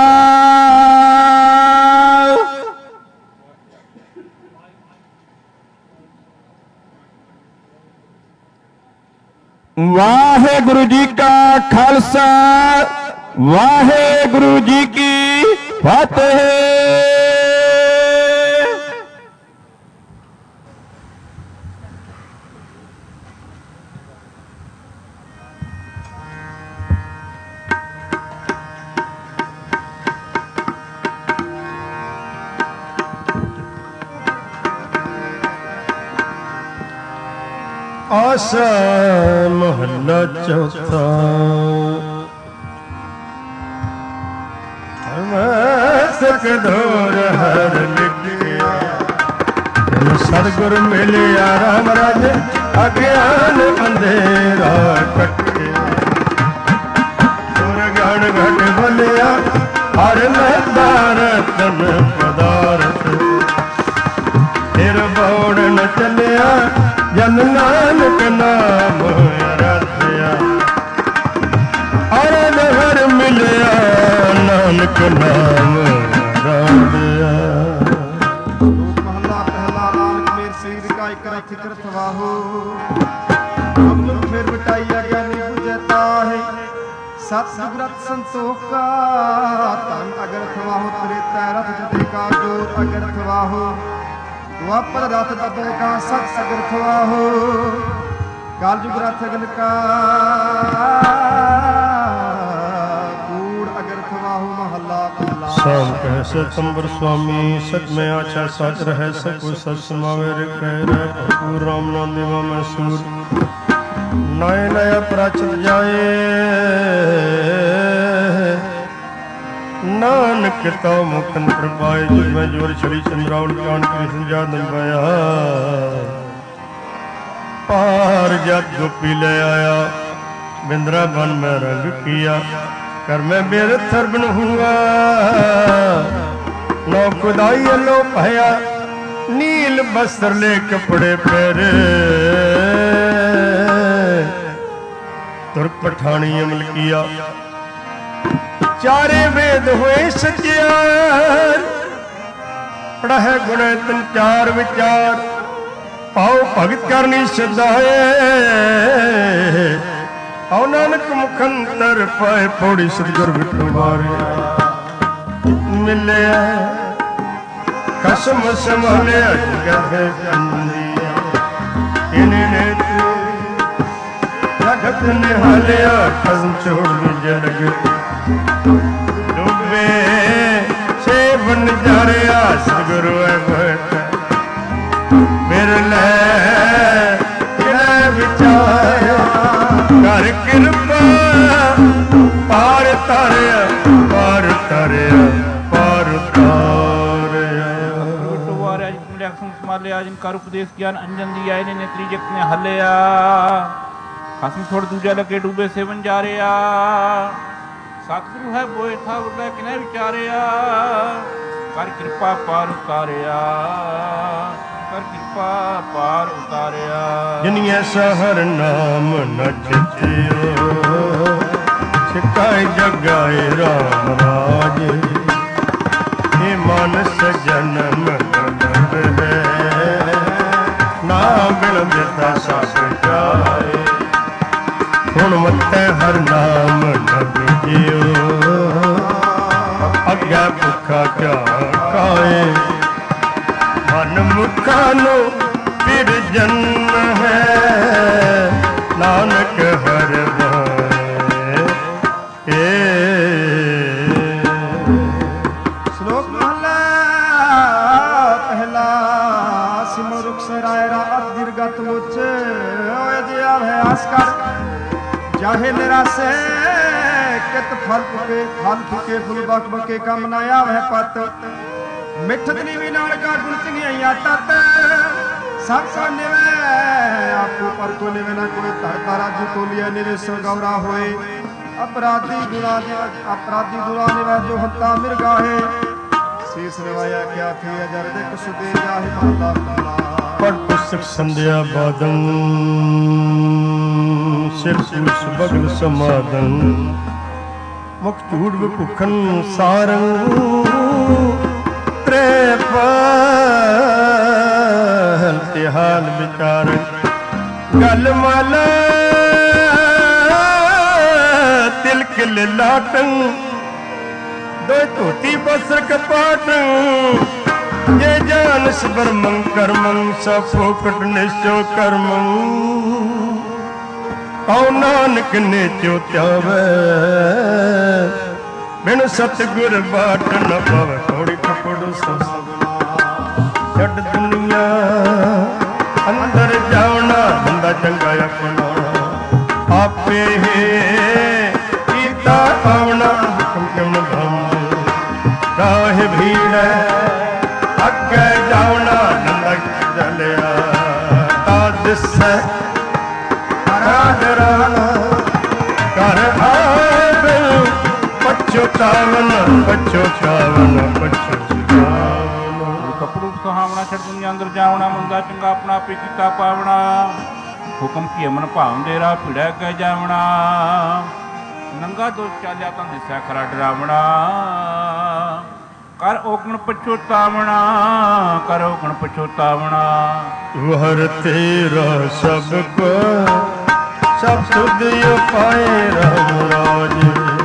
वाहेगुरु जी का खालसा वाहेगुरु जी की फतेह। आसा महला चौथा। सकदोर हर लिखिया सतगुर मिलिया राम राज अज्ञान अंधेरा कटे। सुर गण घट बोलिया हर रतन पदार्थ। फिर बौड़ न चलिया जन नानक नाम रतिया। अरे नहर मिलिया नानक नाम रतिया। महला पहला नानक मेर सिर का एक रथ करत वाहो। हम लोग फिर बटाइया ज्ञानी बुझता है सतगुरत संतोख का। तन अगर थवाहो तेरे तैरथ जते का जोर अगर थवाहो। द्वापर रथ तबे का सत सगर थवाहो। कालयुग रथ अगन का कूड़ अगर थवाहो। महला पहला। शाम कह सतंबर स्वामी सच में आछा सच रहे सको सच समावे रे कह रहे भरपूर राम नाम देवा में सूर। नए नया प्राचल जाए नानक तो मुखन प्रपाए। जिसमें जोर छड़ी चंद्रावल कान कृष्ण जादम पाया। पार जब गोपी ले आया बिंद्रा बन में रंग किया। कर में बेर थरबन हुआ नौ खुदाई लो भया। नील बस्त्र ले कपड़े पहरे तुर्क पठानी अमल किया। चारे वेद हुए सचियार पढ़ा है गुण तन चार विचार। पाओ भगत करनी श्रद्धाए आओ नानक मुखंतर पाए पौड़ी सतगुर बिठवारे। मिले कसम संभाले कहे चंदिया। इन्हें जगत निहालिया कसम छोड़ जग डूबे से बन जा रहा सतगुरु बिरले विचार कर कृपा पार तारिया पार तारिया पार तारिया। संभालिया जिनका ਕਰ ਉਪਦੇਸ਼ ਗਿਆਨ ਅੰਜਨ ਦੀ ਆਏ ਨੇ ਨੇਤਰੀ ਜਗਤ ਨੇ ਹੱਲਿਆ ਖਸਮ ਥੋੜ ਦੂਜਾ ਲੱਗੇ ਡੂਬੇ ਸੇਵਨ ਜਾ ਰਿਆ ਸਤਿਗੁਰੂ ਹੈ ਬੋਏ ਥਾ ਉਰਲੇ ਕਿਨੇ ਵਿਚਾਰਿਆ ਕਰ ਕਿਰਪਾ ਪਾਰ ਉਤਾਰਿਆ ਕਰ ਕਿਰਪਾ ਪਾਰ ਉਤਾਰਿਆ ਜਿਨੀਐ ਸਹਰ ਨਾਮ ਨ ਚਿਤਿਓ ਸਿਕਾਇ ਜਗਾਏ ਰਾਮ ਰਾਜ ਇਹ ਮਾਨਸ ਜਨਮ ਨੰਦ ਹੈ ਨਾ ਬਿਨ ਬਿਤਾ ਸਭ ਜਾਏ ਹੁਣ ਮਤੈ ਹਰ ਨਾਮ ਨ ਬਿਜਿਓ ਅੱਗੇ ਭੁੱਖਾ ਕਿਆ ਕਾਏ ਮਨ ਮੁਖਾਂ ਨੂੰ ਫਿਰ ਜਨਮ ਹੈ ਨਾਨਕ ਹਰ ਭਾਏ ਸ਼ਲੋਕ ਮਹਲਾ ਪਹਿਲਾ ਸਿਮਰ ਰੁਖ ਸਰਾਇ ਰਾਤ ਦਿਰਗਤ ਮੁਚ ਹੋਏ ਜਿਆ ਹੈ ਆਸ ਕਰ ਚਾਹੇ ਨਿਰਾਸੇ ਕਿਤ ਫਲ ਪੁਕੇ ਫਲ ਫੁਕੇ ਫੁੱਲ ਬਕ ਬਕੇ ਕੰਮ ਨਾ ਆਵੇ ਪਤ ਮਿੱਠਤ ਨੀਵੀ ਨਾਲ ਕਾ ਗੁਣ ਚੰਗਿਆਈਆਂ ਤਤ ਸਭ ਕੋ ਨਿਵੇ ਆਪੋ ਪਰ ਕੋ ਨਿਵੇ ਨਾ ਕੋਈ ਧਰਤਾ ਰਾਜੀ ਤੋਲੀਆ ਨਿਵੇ ਸੋ ਗੌਰਾ ਹੋਏ ਅਪਰਾਧੀ ਗੁਣਾ ਨਿਵੇ ਜੋ ਹੰਤਾ ਮਿਰਗਾਹੇ ਸੀਸ ਨਿਵਾਇਆ ਕਿਆ ਥੀ ਅਜਰ ਦੇ ਕੁਛ ਦੇ ਜਾਹਿ ਮਹਲਾ ਪੜ ਪੁਸਤਕ ਸੰਧਿਆ ਬਾਦੰ ਸਿਰ ਸੂਸ ਬਗਲ ਸਮਾਦੰ ਮੁਖ ਝੂੜ ਵਿਭੁਖਨ ਸਾਰੰ ਤ੍ਰੇ ਪਹਲ ਤੇ ਹਾਲ ਵਿਚਾਰ ਗਲ ਮਲ ਤਿਲਕ ਲਾਟੰ ਦੋ ਧੋਤੀ ਬਸਰ ਕਪਾਟੰ ਜੇ ਜਾਨਸ ਬਰਮੰ ਕਰਮੰ ਸਭ ਫੋਕਟ ਨਿਸ਼ਚੋ ਕਰਮੰ ਕਉ ਨਾਨਕ ਨੇ ਚੋ ਧਿਆਵੈ ਬਿਨ ਸਤਿਗੁਰ ਬਾਟ ਨ ਪਵੈ ਥੋੜੀ ਖਪੜ ਛੱਡ ਦੁਨੀਆ ਅੰਦਰ ਜਾਉਣਾ ਬੰਦਾ ਚੰਗਾ ਆਪਣਾ ਆਪੇ ਕੀਤਾ ਆਉਣਾ ਹੁਕਮ ਕਿਉਂ ਨ ਧੰਦ ਰਾਹ ਭੀੜ ਅੱਗੇ ਜਾਉਣਾ ਨੰਦਕ ਜਲਿਆ ਤਾ ਦਿਸੈ ਰਾਣਾ ਕਰ ਆਵੇ ਪਛੋਤਾਵਨ ਕਪੜੂ ਸੁਹਾਵਣਾ ਛੱਡ ਦੁਨੀਆ ਅੰਦਰ ਜਾਵਣਾ ਮੁੰਦਾ ਚੰਗਾ ਆਪਣਾ ਆਪੇ ਕੀਤਾ ਪਾਵਣਾ ਹੁਕਮ ਕੀ ਅਮਨ ਭਾਵਦੇ ਰਾਹ ਭਿੜੈ ਕੇ ਜਾਵਣਾ ਨੰਗਾ ਦੋ ਚਾਲਿਆ ਤਾਂ ਦਿਸਿਆ ਖਰਾ ਡਰਾਵਣਾ ਕਰ ਔਗਣ ਪਛੋਤਾਵਣਾ ਕਰ ਔਗਣ ਪਛੋਤਾਵਣਾ ਵਹਰ ਤੇਰਾ ਸਭ ਕੋ ਸਭ ਸੁਧ ਉਪਾਏ ਰਾਮ ਰਾਜ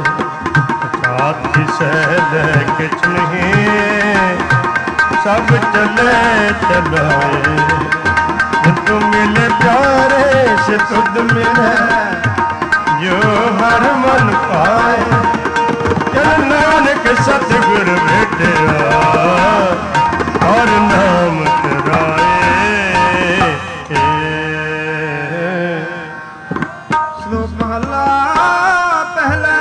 ਸਾਥ ਸਹਿ ਕਿਛ ਨਹੀਂ ਸਭ ਚਲੇ ਚਲਾਏ ਤੂੰ ਮਿਲੇ ਪਿਆਰੇ ਸੇ ਤੁਧ ਮਿਲੇ ਜੋ ਹਰ ਮਨ ਪਾਏ ਚਲ ਨਾਨਕ ਸਤਿਗੁਰ ਭੇਟਿਆ ਔਰ ਨਾਮ ਤੇਰਾਏ ਸ਼ਲੋਕ ਮਹਲਾ ਪਹਿਲਾ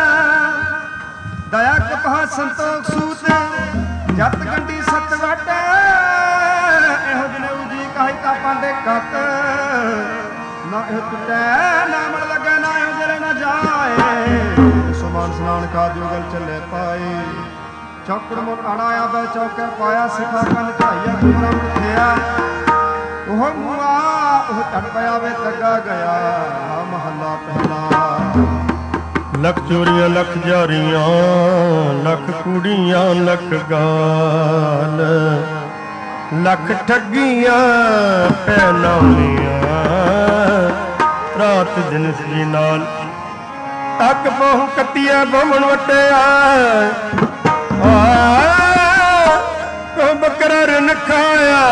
ਦਇਆ ਕਪਾਹ ਸੰਤੋਖ ਸੂਤ ਜਤ ਗੰਢੀ ਸਤ ਵਾਟੇ ਇਹੋ ਜਿਹੇ ਉਜੀ ਕਾਹੀ ਤਾਂ ਪਾਂਡੇ ਕੱਤ ਨਾ ਇਹ ਟੁੱਟੈ ਨਾ ਮੜ ਲੱਗੇ ਨਾ ਇਹੋ ਜਿਹੇ ਨਾ ਜਾਏ ਸੁਮਾਨ ਸਨਾਨ ਕਾ ਜੋਗਲ ਚੱਲੇ ਪਾਏ ਚੌਕੜ ਮੋਟਾਣਾ ਆਵੇ ਚੌਕੇ ਪਾਇਆ ਸਿਖਾ ਕੰਨ ਝਾਈਆ ਗੁਰਾਂ ਮਿੱਠਿਆ ਉਹ ਮੂਆ ਉਹ ਟੜ ਪਿਆ ਵੇ ਤੱਗਾ ਗਿਆ ਮਹੱਲਾ ਪਹਿਲਾ ਲੱਖ ਚੋਰੀਆਂ ਲੱਖ ਜਾਰੀਆਂ ਲੱਖ ਕੁੜੀਆਂ ਲੱਖ ਗਾਲ ਲੱਖ ਠੱਗੀਆਂ ਪੈ ਲਾਉਣੀਆਂ ਰਾਤ ਦਿਨ ਸੀ ਨਾਲ ਤੱਕ ਬਹੁ ਕੱਤੀਆਂ ਬਮਣ ਵਟਿਆ ਕੋ ਬਕਰਾ ਰਨ ਖਾਇਆ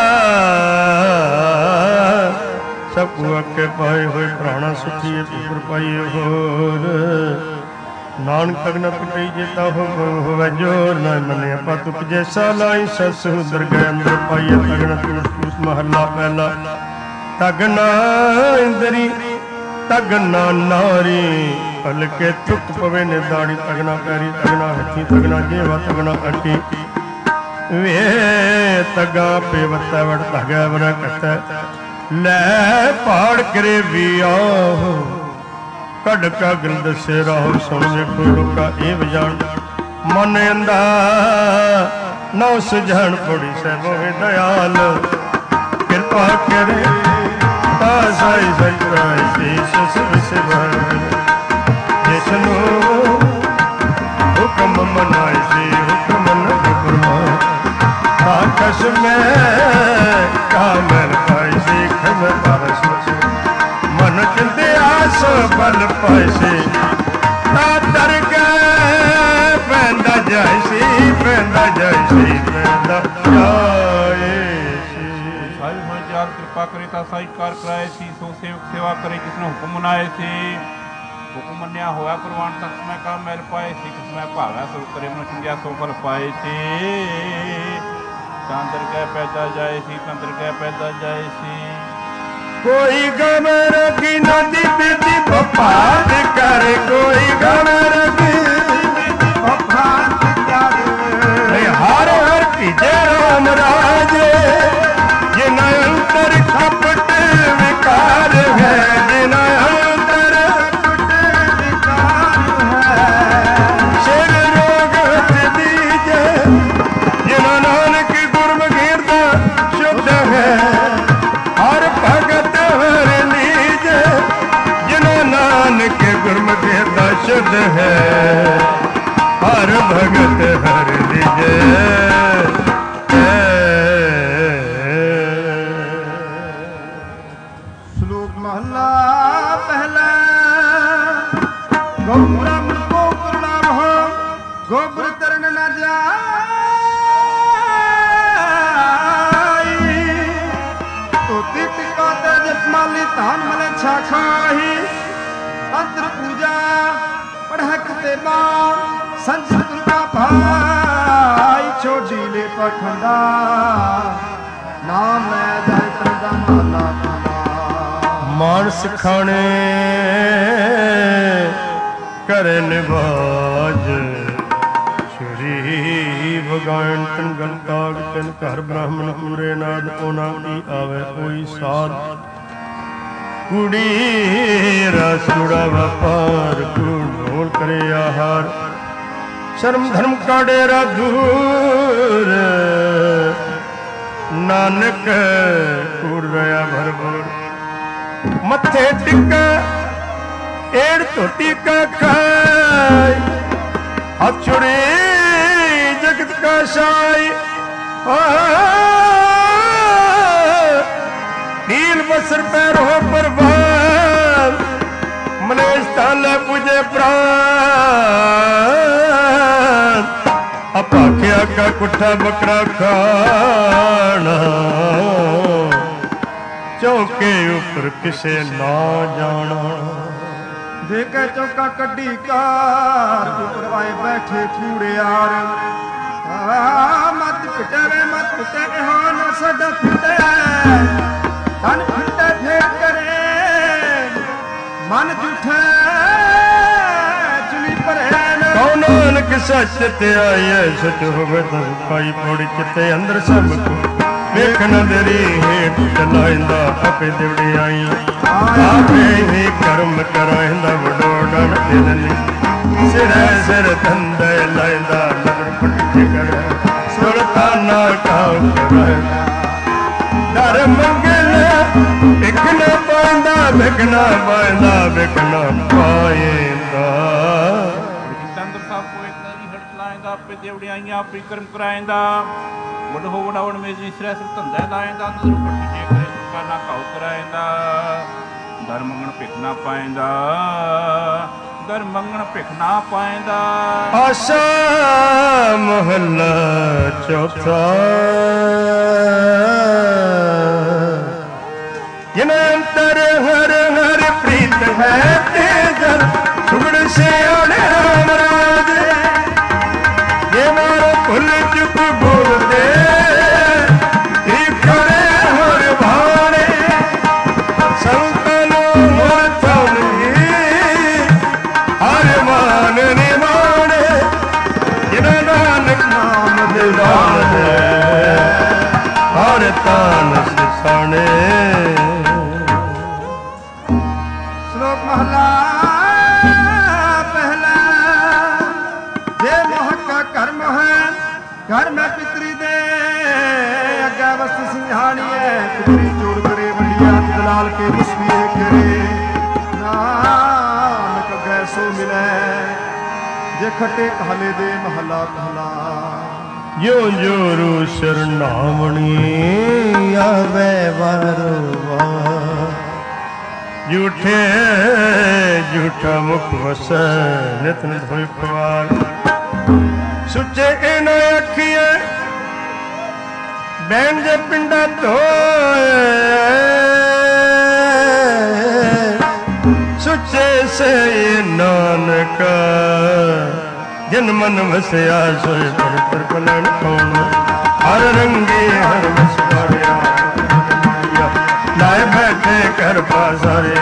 ਸਭ ਅੱਕੇ ਪਾਏ ਹੋਏ ਪ੍ਰਾਣਾ ਸੁਖੀਏ ਪੁਰ ਪਾਈਏ ਹੋਰ ਨਾਨਕ ਤਗਨ ਪਟਈ ਜੇਤਾ ਹੋਵੇ ਜੋਰ ਨਾ ਮੰਨਿਆ ਪਤ ਉਪਜੈ ਸਾਲਾਈ ਸਸੁ ਦਰਗਹਿ ਅੰਦਰ ਪਾਈਏ ਤਗਨ ਤੁਸ ਮਹੱਲਾ ਪਹਿਲਾ ਤਗਨਾ ਇੰਦਰੀ ਤਗਨਾ ਨਾਰੀ ਹਲਕੇ ਤੁਕ ਪਵੇ ਨੇ ਦਾੜੀ ਤਗਨਾ ਪੈਰੀ ਤਗਨਾ ਹੱਥੀ ਤਗਨਾ ਜੇਵਾ ਤਗਨਾ ਅੱਟੀ ਵੇ ਤਗਾ ਪੇਵਤਾ ਵੜ ਧਗੈ ਵਰ ਕਟੈ ਲੈ ਪਹਾੜ ਕਰੇ ਵੀ ਆਹੋ ਕੱਢ ਕਾ ਗਲ ਦਸੇ ਰਾਹੁ ਸੁਣ ਵੇਖੋ ਲੋਕਾ ਇਹ ਵਜਾਣ ਮਨ ਅੰਦਾ ਨੌ ਸੁਝਣ ਪੜੀ ਸਹਿਬੋ ਦਇਆਲ ਕਿਰਪਾ ਕਰੇ ਤਾ ਸਾਈ ਸੰਤਰਾਇ ਸੀਸ ਸਿਵਰ ਜਿਸ ਨੂੰ ਹੁਕਮ ਮਨਾਈ ਸੀ ਹੁਕਮ ਨ ਗੁਰਮਾ ਆਕਾਸ਼ ਮੈਂ ਕਾਮਲ ਪਾਈ ਸੀ ਖਮ ਪਰਸ ਮਨ ਚਿੰਤੇ ਆਸ ਬਲ ਪਾਈ ਸੀ ਤਾ ਦਰ ਕੇ ਪੈਂਦਾ ਜਾਇ ਸੀ ਪੈਂਦਾ ਜਾਇ ਸੀ ਪੈਂਦਾ ਜਾਏ ਸੀ ਸਾਈ ਹੋਇ ਜਾਰ ਕਿਰਪਾ ਕਰੇ ਤਾਂ ਸਾਈ ਕਾਰ ਕਰਾਏ ਸੀ ਸੋ ਸੇਵਕ ਸੇਵਾ ਕਰੇ ਜਿਸ ਨੂੰ ਹੁਕਮ ਮਨਾਏ ਸੀ ਹੁਕਮ ਮੰਨਿਆ ਹੋਇਆ ਪ੍ਰਵਾਨ ਤੱਕ ਮੈਂ ਕਾ ਮੈਲ ਪਾਏ ਸੀ ਕਿਸ ਮੈਂ ਭਾਵੈ ਸੋ ਕਰੇ ਮਨ ਚੰਗਿਆ ਸੋ ਫਲ ਪਾਏ ਸੀ ਤੰਦਰ ਕੇ ਪੈਦਾ ਜਾਏ ਸੀ ਤੰਦਰ ਕੇ ਪੈਦਾ ਜਾਏ ਸੀ ਕੋਈ ਗਮ ਰਗੀ ਨਦੀ ਬਿਦੀ ਬਪਾਦ ਕਰ ਕੋਈ ਗਮ ਰਗੀ ਬਪਾਦ ਕਰ ਹਰ ਹਰ ਭੀਜੇ ਰਾਮ ਰਾਜੇ ਜਿਨ ਅੰਤਰ ਕਪਟ ਵਿਕਾਰ ਹੈ ਜਿਨ ਅੰਤਰ ਕਪਟ ਵਿਕਾਰ ਹੈ ਸਿਰ ਰੋਗ ਦੀਜੇ ਜਿਨ ਨਾਨਕ ਗੁਰਮੁਖੀ ਦਾ ਸ਼ੁੱਧ ਹੈ ਹਰ ਭਗਤ ਹਰ ਲੀਜ ਜਿਨ ਨਾਨਕ ਗੁਰਮੁਖੀ ਦਾ ਸ਼ੁੱਧ ਹੈ ਹਰ ਭਗਤ ਹਰ ਲੀਜ ਸ਼ਲੋਕ ਮਹਲਾ ਪਹਿਲਾ ਗੋਬ੍ਰਹਮ ਕੋ ਗੁਰਨਾਮ ਹੋ ਗੋਬਰ ਤਰਨ ਨ ਜਾਈ ਤੋਤੀ ਟਿਕਾ ਤੇ ਜਸਮਾਲੀ ਧਾਨ ਮਲੇ ਛਾਖਾਹੀ ਅੰਤਰ ਪੂਜਾ ਪੜਹਕ ਤੇ ਬਾ ਸੰਜ ਦੁਰਗਾ ਭਾਈ ਛੋਡੀ ਲੈ ਪਖੰਡਾ ਨਾਮ ਲੈ ਜਾਇ ਤੰਦਾ ਮਹਲਾ ਮਾਨਸ ਖਾਣੇ ਕਰੇ ਨਿਵਾਜ ਛੁਰੀ ਭਗਾਨ ਤਨ ਗੰਤਾਗ ਤਨ ਘਰ ਬ੍ਰਾਹਮਣ ਪੂਰੇ ਨਾਦ ਉਹਨਾਂ ਕੀ ਆਵੇ ਕੋਈ ਸਾਧ ਕੁੜੀ ਰਸੂੜਾ ਵਪਾਰ ਕੂੜ ਢੋਲ ਕਰੇ ਆਹਾਰ ਸ਼ਰਮ ਧਰਮ ਕਾ ਡੇਰਾ ਦੂਰ ਨਾਨਕ ਕੂੜ ਰਿਆ ਭਰਪੂਰ ਮੱਥੇ ਟਿੱਕਾ ਏੜ ਧੋਤੀ ਕਾ ਖਾਈ ਹੱਥ ਛੁੜੇ ਜਗਤ ਕਾ ਸਾਈ ਨੀਲ ਬਸਰ ਪੈਰੋ ਪਰਵਾਨ ਮਲੇਸ਼ ਤਾਲੇ ਪੁਜੇ ਪ੍ਰਾਨ ਅਪਾਖਿਆ ਕਾ ਕੁੱਠਾ ਬੱਕਰਾ ਖਾਣਾ ਚੌਕੇ ਉੱਪਰ ਕਿਸੇ ਨਾ ਜਾਣਾ ਦੇਖੇ ਚੌਕਾ ਕੱਢੀ ਕਾਰ ਉੱਪਰਵਾਏ ਬੈਠੇ ਕੂੜਿਆਰ ਮਤ ਪਿਟੇ ਵੇ ਮਤ ਪਿਟੇ ਇਹੋ ਨਾ ਸਾਡਾ ਪਿਟੇ ਤਨ ਫਿੱਟੇ ਫੇਰ ਕਰੇ ਮਨ ਝੂਠੇ ਚੁਲੀ ਭਰੇ ਕੌਣ ਨਾਨਕ ਸੱਚ ਤੇ ਆਏ ਸੱਚ ਹੋਵੇ ਤਾਂ ਪਾਈ ਪੌੜੀ ਚਿੱਤੇ ਅੰਦਰ ਸਭ ਕੋ ਵੇਖਣ ਦੇਰੀ ਹੇਠ ਚਲਾਇੰਦਾ ਆਪੇ ਦਿਵੜੀ ਆਈ ਆਪੇ ਹੀ ਕਰਮ ਕਰਾਇੰਦਾ ਵਡੋੜਨ ਦਿਲਨੀ ਸਿਰੇ ਸਿਰ ਧੰਦੇ ਲਾਇੰਦਾ ਨਗਰ ਪੱਟੀ ਕਰ ਸੁਲਤਾਨਾ ਕਾਉ ਕਰਾਇੰਦਾ ਦਰ ਮੰਗਲ ਵਿਖਣਾ ਪਾਇੰਦਾ ਵਿਖਣਾ ਪਾਇੰਦਾ ਵਿਖਣਾ ਪਾਇੰਦਾ ਤੰਦਰ ਸਾਹਿਬ ਕੋਈ ਤਰੀ ਹਟ ਲਾਇੰਦਾ ਆਪੇ ਦਿਵੜੀ ਆਈਆਂ ਆਪੇ ਕਰਮ ਕਰਾਇੰਦਾ ਵਡ ਹੋ ਵਡਾਉਣ ਮੇਰੀ ਸਿਰੇ ਸਿਰ ਧੰਦਾ ਲਾਇੰਦਾ ਨਦਰ ਪੱਟੀ ਜੇ ਕਰੇ ਸੁਲਤਾਨਾ ਕਾਉ ਕਰਾਇੰਦਾ ਦਰ ਮੰਗਣ ਭਿਖ ਨਾ ਪਾਇੰਦਾ ਦਰ ਮੰਗਣ ਭਿਖ ਨਾ ਪਾਇੰਦਾ ਆਸਾ ਮਹੱਲਾ ਚੌਥਾ ਜਿਨ ਅੰਤਰ ਹਰ ਹਰ ਪ੍ਰੀਤ ਹੈ ਤੇ ਜਲ ਸੁਗੜ ਸਿਆਣੇ ਰਾਮ ਰਾਜੇ ਜੇ ਮਾਰੋ ਭੁੱਲ ਚੁੱਪ ਬੋਲਦੇ ਇਹ ਕਰੇ ਹਰ ਭਾਣੇ ਸੰਤਾਂ ਨੂੰ ਮਰ ਚੌਲੀ ਹਰ ਮਾਨ ਨਿਮਾਣੇ ਜਿਨ ਨਾਨਕ ਨਾਮ ਦੇ ਦਾਨ ਹੈ महला पहला जे मोह का कर्म है घर में पितरी दे अग्गा वस्त सिंहानिए पितरी चोर करे वडिया दलाल के मुस्विए करे नानक गैसो मिले जे खटे कहले दे महला पहला जो जोरू शरणावणी आवे वारो झूठे झूठा मुख वसै नित नित होई पवार सुचे इन अखिए बैन जे पिंडा धोए सुचे से नानका जन मन वसया सोए पर पलन कौन हर रंगे हर वसवारिया लाए बैठे कर पासारे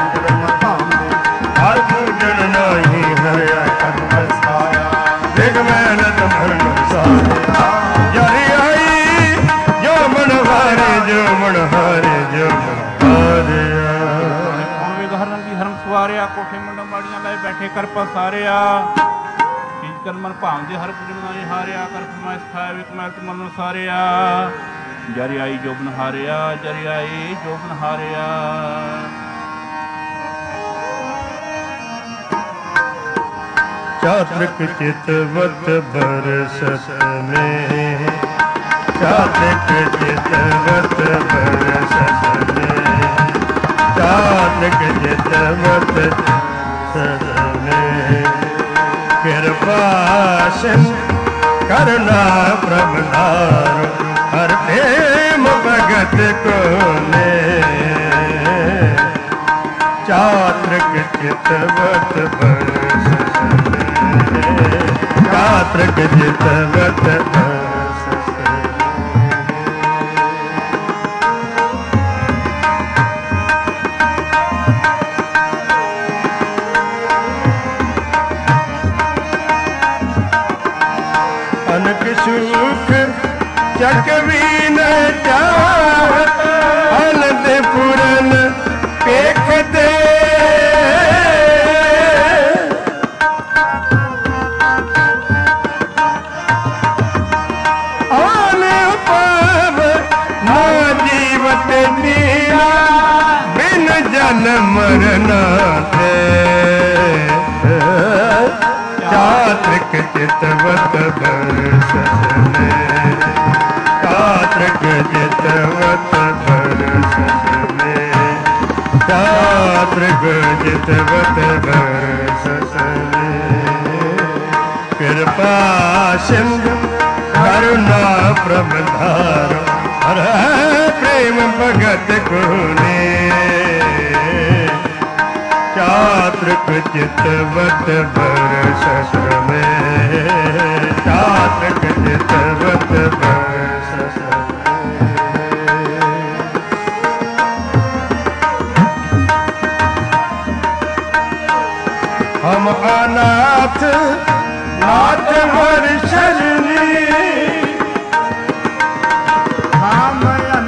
हर पूजन नाही हरिया कर बसाया देख मेहनत भरन सारे जरी आई जो मन हारे जो मन हारे जो मन हारे हर रंगी हरम सवारिया कोठे मुंड माड़ियां लाए बैठे कर पसारिया कर मन भावजे हर पूजन नाई हारिया कर फरमाइश खाए विक मैल मन सारिया जरी आई जोबन हारिया जरी आई जोबन हारिया चात्रिक चितवत बरसत में चात्रिक चितवत बरसत में चात्रिक चितवत बरसत में कृपा करना प्रभुदार हर प्रेम भगत को ने चात्रिक चितवत बरसत चात्रिक चितवत बरसत अनक सुख चकवीन चाहत आनंद पूरन पेख दे आन पाव ना जीवत मीरा बिन जन मरना थे चात्रिक चितवत बरसत में चात्रिक चितवत बरसत में चात्रिक चितवत बरसत में कृपा सिंधु करुणा प्रबंधार हर प्रेम भगत गुने चात्रिक चितवत बरसत में चात्रिक चितवत बरसत हम अनाथ नाथ हर शरणी हम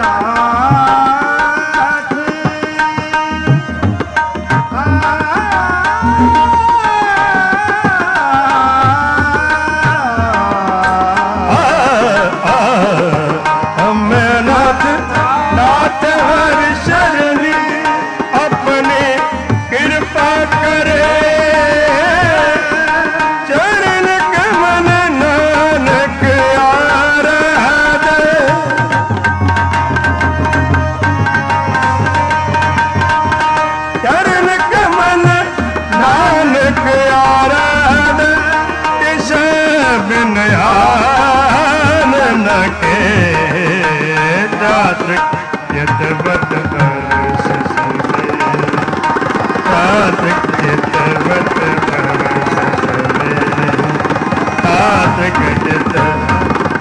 चितवत बरसत में चात्रिक चितवत बरसत में चात्रिक चितवत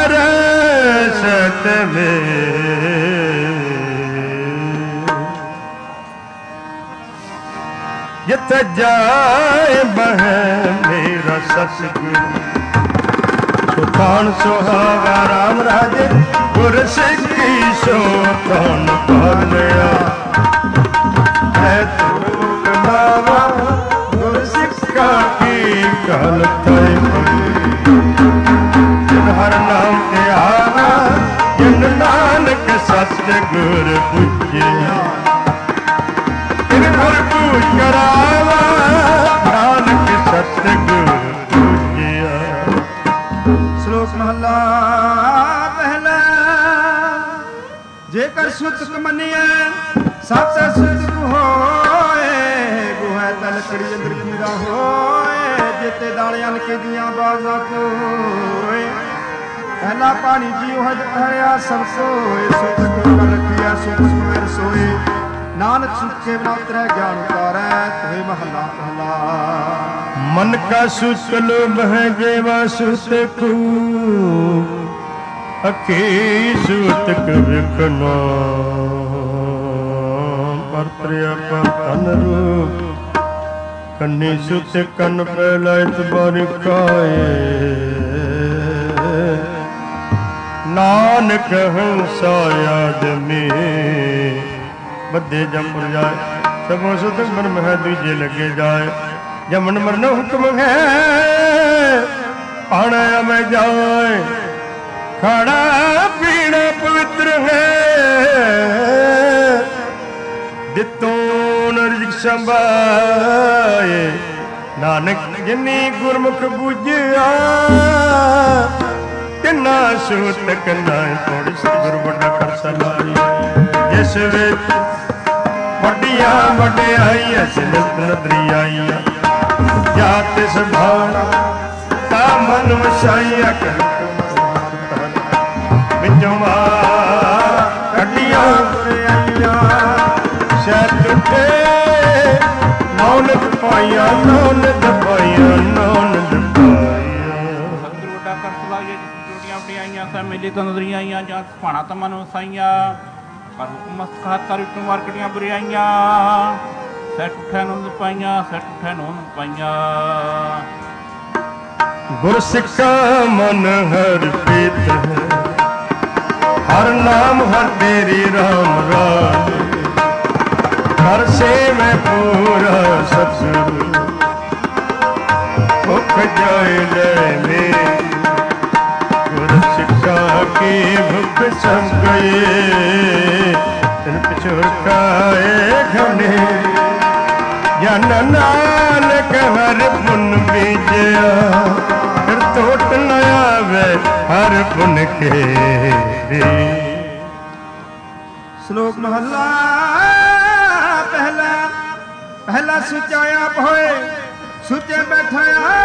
बरसत में जित जाए बह मेरा सतगुरु सुखान सुहागा राम राजे गुर सिक्खी सो कौन पालया है तू ਸੁਤਕ ਮੰਨਿਆ ਸੱਚ ਸੁਤਕ ਹੋਏ ਗੁਹੈ ਤਲਕੜੀ ਅੰਦਰ ਕੀੜਾ ਹੋਏ ਜਿੱਤੇ ਦਾਲਿਆਂ ਕੇ ਦੀਆਂ ਬਾਜ਼ਾਂ ਕੋਏ ਪਹਿਲਾ ਪਾਣੀ ਜੀ ਉਹ ਹਰਿਆ ਸਭ ਸੋਏ ਸੁਤਕ ਕਰ ਰੱਖਿਆ ਸੁਤਕ ਮੇਰ ਸੋਏ ਨਾਨਕ ਸੁੱਚੇ ਬਨਾਤਰੈ ਗਿਆਨ ਉਤਾਰੈ ਤੋਏ ਮਹੱਲਾ ਪਹਿਲਾ ਮਨ ਕਾ ਸੁਤਲ ਬਹਿ ਜੇਵਾ ਸੁਤਕੂ ਅਖੀ ਸੁਤਕ ਵਿਖਨਾ ਪਰਤਰਿਆ ਪਤਨ ਰੂਪ ਕੰਨੀ ਸੁਤ ਕੰਨ ਪਹਿਲਾਇਤ ਬਰਿਕਾਏ ਨਾਨਕ ਹੰਸਾ ਆਦਮੀ ਬੱਦੇ ਜੰਪੁਰ ਜਾਏ ਸਭੋ ਸੁਤਕ ਮਨ ਮਹਿ ਦੂਜੇ ਲੱਗੇ ਜਾਏ ਜਮਨ ਮਰਨ ਹੁਕਮ ਹੈ ਆਣਾ ਮੈਂ ਜਾਏ ਖਾਣਾ ਪੀਣਾ ਪਵਿੱਤਰ ਹੈ ਦਿੱਤੋਂ ਰਿਜ਼ਕ ਸੰਭਾਏ ਨਾਨਕ ਜਿਨੀ ਗੁਰਮੁਖ ਬੁਝਿਆ ਤਿੰਨਾ ਸੁਤਕ ਨਾ ਥੋੜੀ ਸਤਿਗੁਰ ਵੱਡਾ ਕਰ ਸਲਾਈ ਜਿਸ ਵਿੱਚ ਵੱਡੀਆਂ ਵਡਿਆਈਆਂ ਸਿਲਤ ਨਦਰੀਆਈਆਂ ਜਾਤ ਸੁਭਾਣਾ ਤਾ ਮਨ ਵਸਾਈਆ ਕਰ ਵਿੱਚੋਂ ਕੱਢੀਆਂ ਵਡਿਆਈਆਂ ਸ਼ਹਿਦ ਉੱਠੇ ਨੌਲਤ ਪਾਈਆਂ ਨੌਲਤ ਪਾਈਆਂ ਨੌਲਤ ਪਾਈਆਂ ਸਤਿਗੁਰ ਵੱਡਾ ਕਰ ਸਲਾਈਆ ਜੋੜੀਆਂ ਵਡਿਆਈਆਂ ਸਾ ਮੇਲੇ ਤੋਂ ਨਦਰੀਆਂ ਆਈਆਂ ਜਾਂ ਭਾਣਾ ਤਾਂ ਮਨ ਵਸਾਈਆਂ ਪਰ ਹੁਕਮ ਮਸਤਕਾਤ ਵਿੱਚੋਂ ਮਾਰ ਕੱਢੀਆਂ ਬੁਰਾਈਆਂ ਸੈਟ ਉਠੈ ਨੰਦ ਪਾਈਆਂ ਸੈਟ ਉਠੈ ਨੰਦ ਪਾਈਆਂ ਗੁਰ ਸਿੱਖਾ ਮਨ ਹਰ ਪ੍ਰੀਤ ਹੈ ਹਰ ਨਾਮ ਹਰ ਤੇਰੀ ਰਾਮ ਰਾਜ ਹਰ ਸੇ ਮੈਂ ਪੂਰਾ ਸਤਿਗੁਰੂ ਭੁੱਖ ਜਾਏ ਲੈ ਮੇ ਗੁਰ ਸਿੱਖਾ ਕੀ ਭੁੱਖ ਸਭ ਗਏ ਤਨ ਪਿਛੋਰ ਕਾਏ ਘਨੇ ਜਨ ਨਾਨਕ ਹਰ ਪੁਨ ਬੀਜਿਆ ਫਿਰ ਟੋਟ ਨ ਆਵੇ ਹਰ ਪੁਨ ਕੇ ਸ਼ਲੋਕ ਮਹੱਲਾ ਪਹਿਲਾ ਪਹਿਲਾ ਸੁੱਚਾ ਆਪ ਹੋਏ ਸੁੱਚੇ ਬੈਠਾ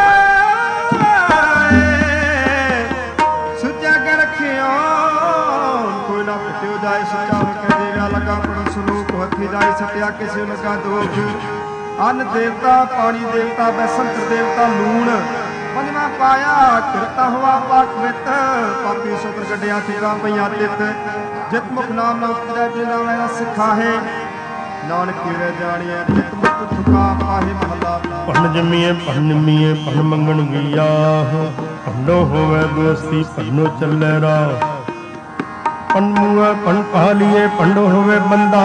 ਸੁੱਚਾ ਕੇ ਰੱਖਿਓ ਕੋਈ ਨਾ ਪਿਟਿਓ ਜਾਏ ਸੁੱਚਾ ਹੋ ਕੇ ਦੇਵਾ ਲਗਾ ਪੜੋ ਸ਼ਲੋਕ ਹੱਥੀ ਜਾਏ ਸਟਿਆ ਕਿਸੇ ਲਗਾ ਦੋਖ ਅੰਨ ਦੇਵਤਾ ਪਾਣੀ ਦੇਵਤਾ ਬੈਸੰਤਰ ਦੇਵਤਾ ਲੂਣ ਪੰਜਵਾਂ ਪਾਇਆ ਕਿਰਤਾ ਹਵਾ ਪਾਕ ਵਿਤ ਪਾਪੀ ਸੁਤਰ ਗੱਡਿਆ ਤੇਰਾ ਪਈਆਂ ਤਿੱਤ ਜਿਤ ਮੁਖ ਨਾਮ ਨਾ ਉਤਰੈ ਬਿਨਾ ਮੇਰਾ ਸਿੱਖਾ ਹੈ ਨਾਨਕ ਕੀਰੇ ਜਾਣੀਐ ਜਿਤ ਮੁਖ ਠੁਕਾ ਪਾਹੇ ਮਹੱਲਾ ਭੰਨ ਜੰਮੀਏ ਭੰਨ ਨਿਮੀਏ ਭੰਨ ਮੰਗਣ ਗਿਆ ਭੰਡੋ ਹੋਵੇ ਦੋਸਤੀ ਭੰਨੋ ਚੱਲੇ ਰਾਹ ਭੰਨ ਮੂਆ ਭੰਨ ਪਾਲੀਏ ਭੰਡੋ ਹੋਵੇ ਬੰਦਾ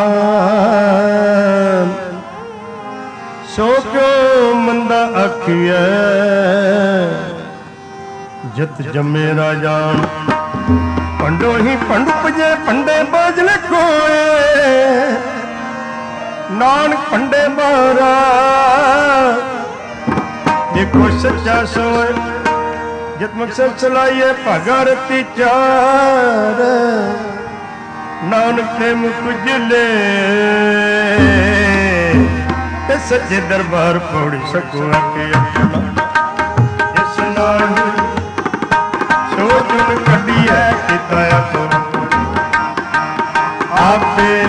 ਸੋ ਕਿਉ ਮੰਦਾ ਆਖੀਐ ਜਿਤ ਜੰਮੇ ਰਾਜਾਨ ਭੰਡੋ ਹੀ ਭੰਡ ਪਜੇ ਭੰਡੇ ਬਾਜਲੇ ਕੋਏ ਨਾਨਕ ਭੰਡੇ ਬਾਰਾ ਦੇਖੋ ਸੱਚਾ ਸੋਏ ਜਿਤ ਮਕਸਦ ਚਲਾਈਏ ਭਾਗਾ ਰਤੀ ਚਾਰ ਨਾਨਕ ਤੇ ਮੁਖ ਜਿਲੇ ਤੇ ਸੱਚੇ ਦਰਬਾਰ ਪੌੜੀ ਸਕੋ ਆਕੇ ਜਿਸ ਨਾਲ ਸੋਚ ਕੱਢੀਐ ਕੀਤਾ ਆਪੋ ਆਪੇ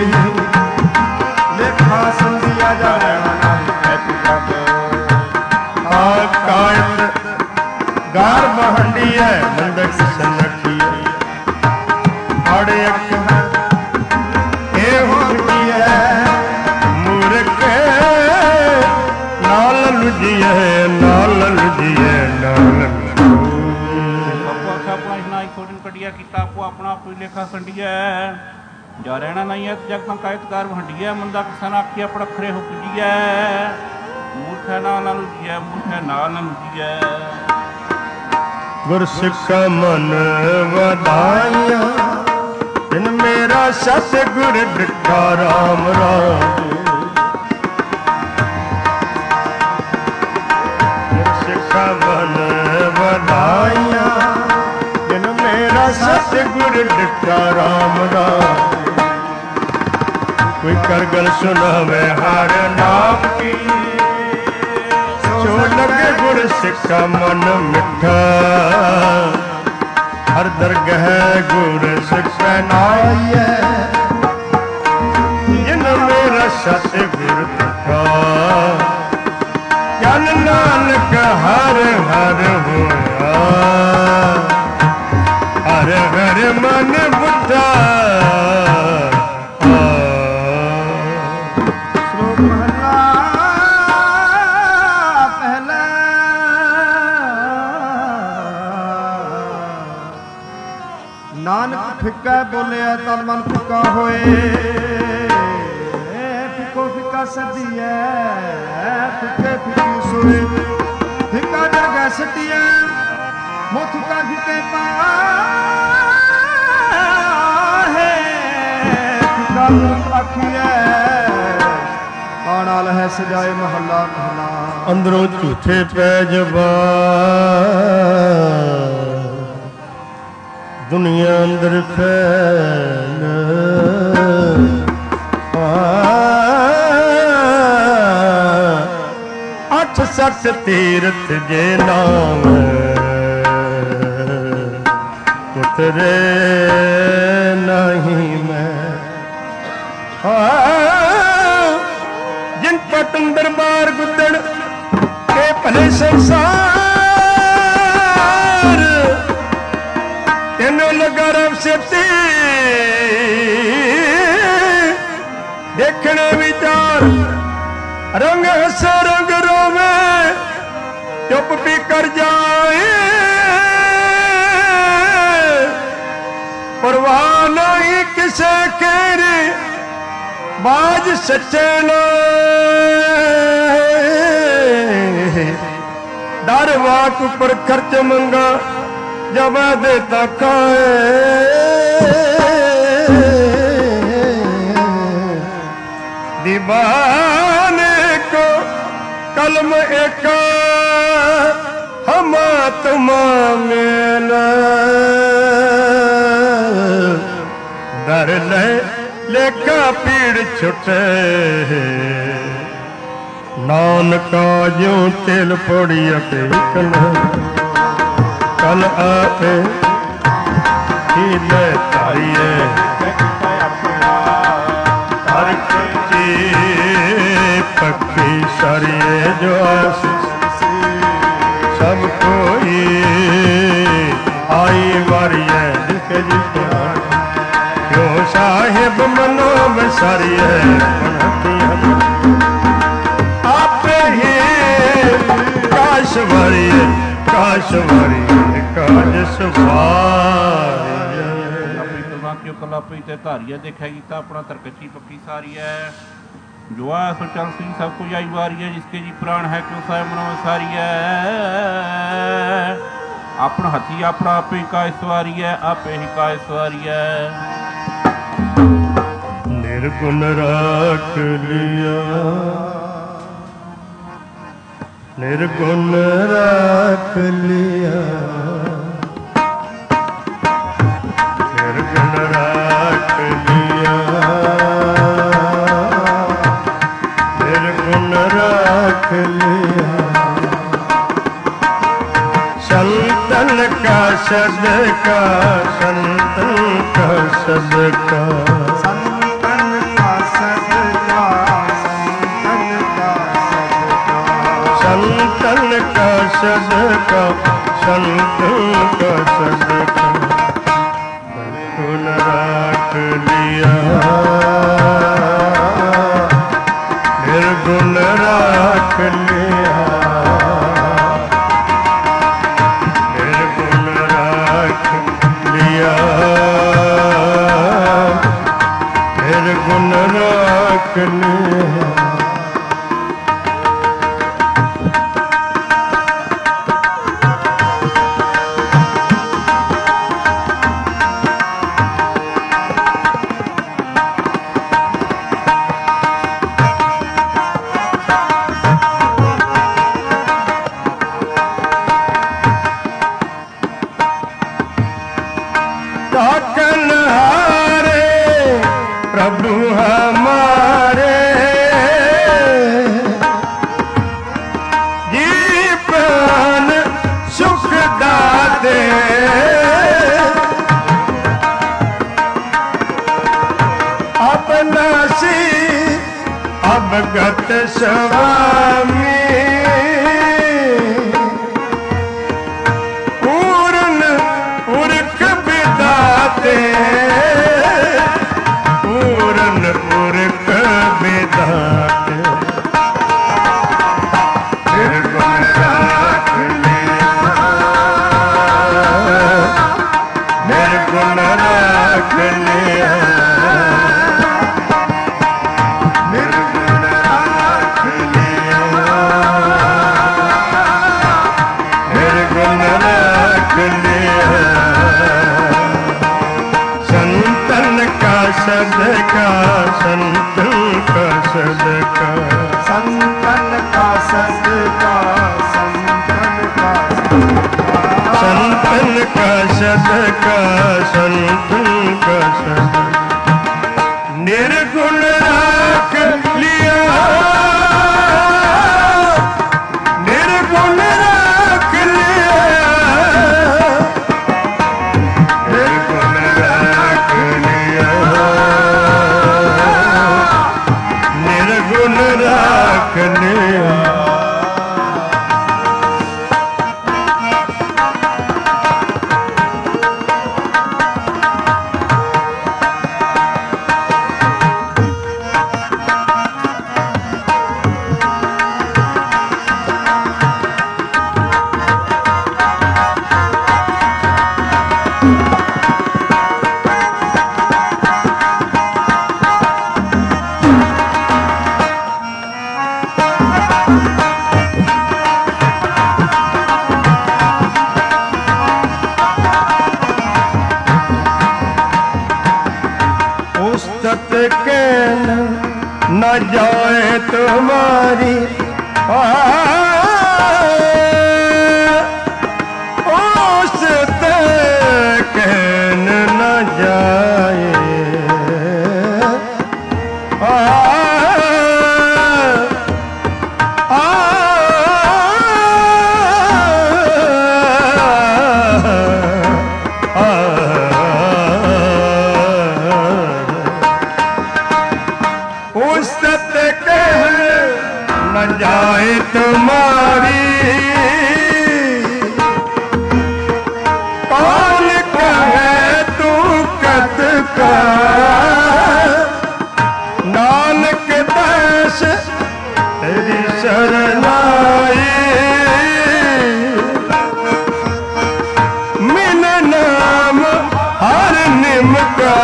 ਲੇਖਾ ਸੰਧਿਆ ਜਾਣਾ ਕਾਇਤ ਗਾਰ ਬਹੰਡੀ ਹੈ ਮੰਦਕ ਸੰਨਖੀ ਆੜੇ ਅੱਖ ਇਹ ਹੁੰਦੀ ਹੈ ਮੂਰਖ ਨਾਲ ਲੁਜੀਏ ਨਾਲ ਲੁਜੀਏ ਨਾਲ ਆਪੋ ਆਪਣਾ ਇਸਨਾ ਕੋਟਨ ਕਟਿਆ ਕੀਤਾ ਆਪੋ ਆਪਣਾ ਆਪੇ ਲੇਖਾ ਸੰਡੀਐ ਜਾ ਰਹਿਣਾ ਨਹੀਂ ਹੈ ਜਗ ਤਾਂ ਕਾਇਤਕਾਰ ਵਹੰਡੀਐ ਮੰਦਾ ਕਿਸਨ ਆਖੀਆ ਪੜਖਰੇ ਹੋ ਪੁਜੀਐ ਮੂਰਖਾ ਨਾਲ ਨਾ ਲੁਜੀਐ ਮੂਰਖਾ ਨਾਲ ਨਾ ਲੁਜੀਐ ਗੁਰ ਸਿੱਖਾ ਮਨ ਵਧਾਈਆਂ ਤਿਨ ਮੇਰਾ ਸਤਿਗੁਰ ਡਿਠਾ ਰਾਮ ਰਾਜ ਗੁਰ ਸਿੱਖਾ ਮਨ ਵਧਾਈਆਂ ਤਿਨ ਮੇਰਾ ਸਤਿਗੁਰ ਡਿਠਾ ਰਾਮ ਰਾਜ कोई कर गल सुनावे हर नाम की, जो लगे गुर सिक्का मन मिठा, हर दरगह गुर सिक्का नाइए, जिन मेरा सत गुर दिखा, जन नानक हर हर होया, हर हर मन बुद्धा। नानक फिक्का बोलिया तन मन फिक्का होए, फिक्को फिक्का सदिया फिक्के फिक्की सोए, फिक्का जगह सटिया मोथुका फिक्के पा है, फिक्का आखिए आना लह सजाए महला महला। अंदरों झूठे पै जबा दुनिया अंदर फैल, अठ सठ तीरथ जे नाम उतरे नहीं मैं, जिन पटन दरबार गुदड़ के भले संसार, तेनों लगा रब से देखने विचार, रंग हंसे रंग रोवे चुप भी कर जाए, परवाह नहीं किसे केरी बाज सच्चे ने, डर वाक पर खर्च मंगा जब देता खाए, दीवाने को कलम एक हम आत्मा में डर ले लेका पीड़ छुटे, नानका जो तिल पड़ी अपे कल आपे ही ले तारिए, हर कच्ची पक्की सरिए जो सब कोई आई वारिए, जिसके जिसके क्यों साहिब मनो बसारिए, आपे ही काश वारिए काश वारिए काज सवारिए। अपनी तुलना क्यों कला पई ते धारिया देखा गीता अपना तरकची पक्की सारी है, जो आ सो चल सी सब कुछ आई वारी है, जिसके जी प्राण है क्यों साय मनो सारी है, अपना हथी अपना आपे ही का सवारी है, आपे ही का सवारी है। निर्गुण राख लिया निर्गुण राख लिया, निर्गुण राख लिया, निर्गुण राख लिया, संतन का सदका संतन का सदका, संतन का सदका संतन का सदका, संतन का सदका, संतन का सदका, निर्गुण राख लिया, निर्गुण राख लिया, निर्गुण राख लिया, निर्गुण राख लिया। ताकन हारे प्रभु हमारे, अवगत स्वामी पूर्ण पुरख विदाते पूर्ण पुरख विदाते निर्गुण राख लिया निर्गुण राख लिया सदका संतन का सदका संतन का सदका संतन का संतन का सदका संतन का सदका निर्गुण राख लिया निर्गुण राख लिया निर्गुण राख लिया निर्गुण राख लिया न जाए तुम्हारी उस कहन न जाए जाए तुम्हारी कौन कहे तू कत का नानक दास तेरी शरणाई मिल नाम हर निम का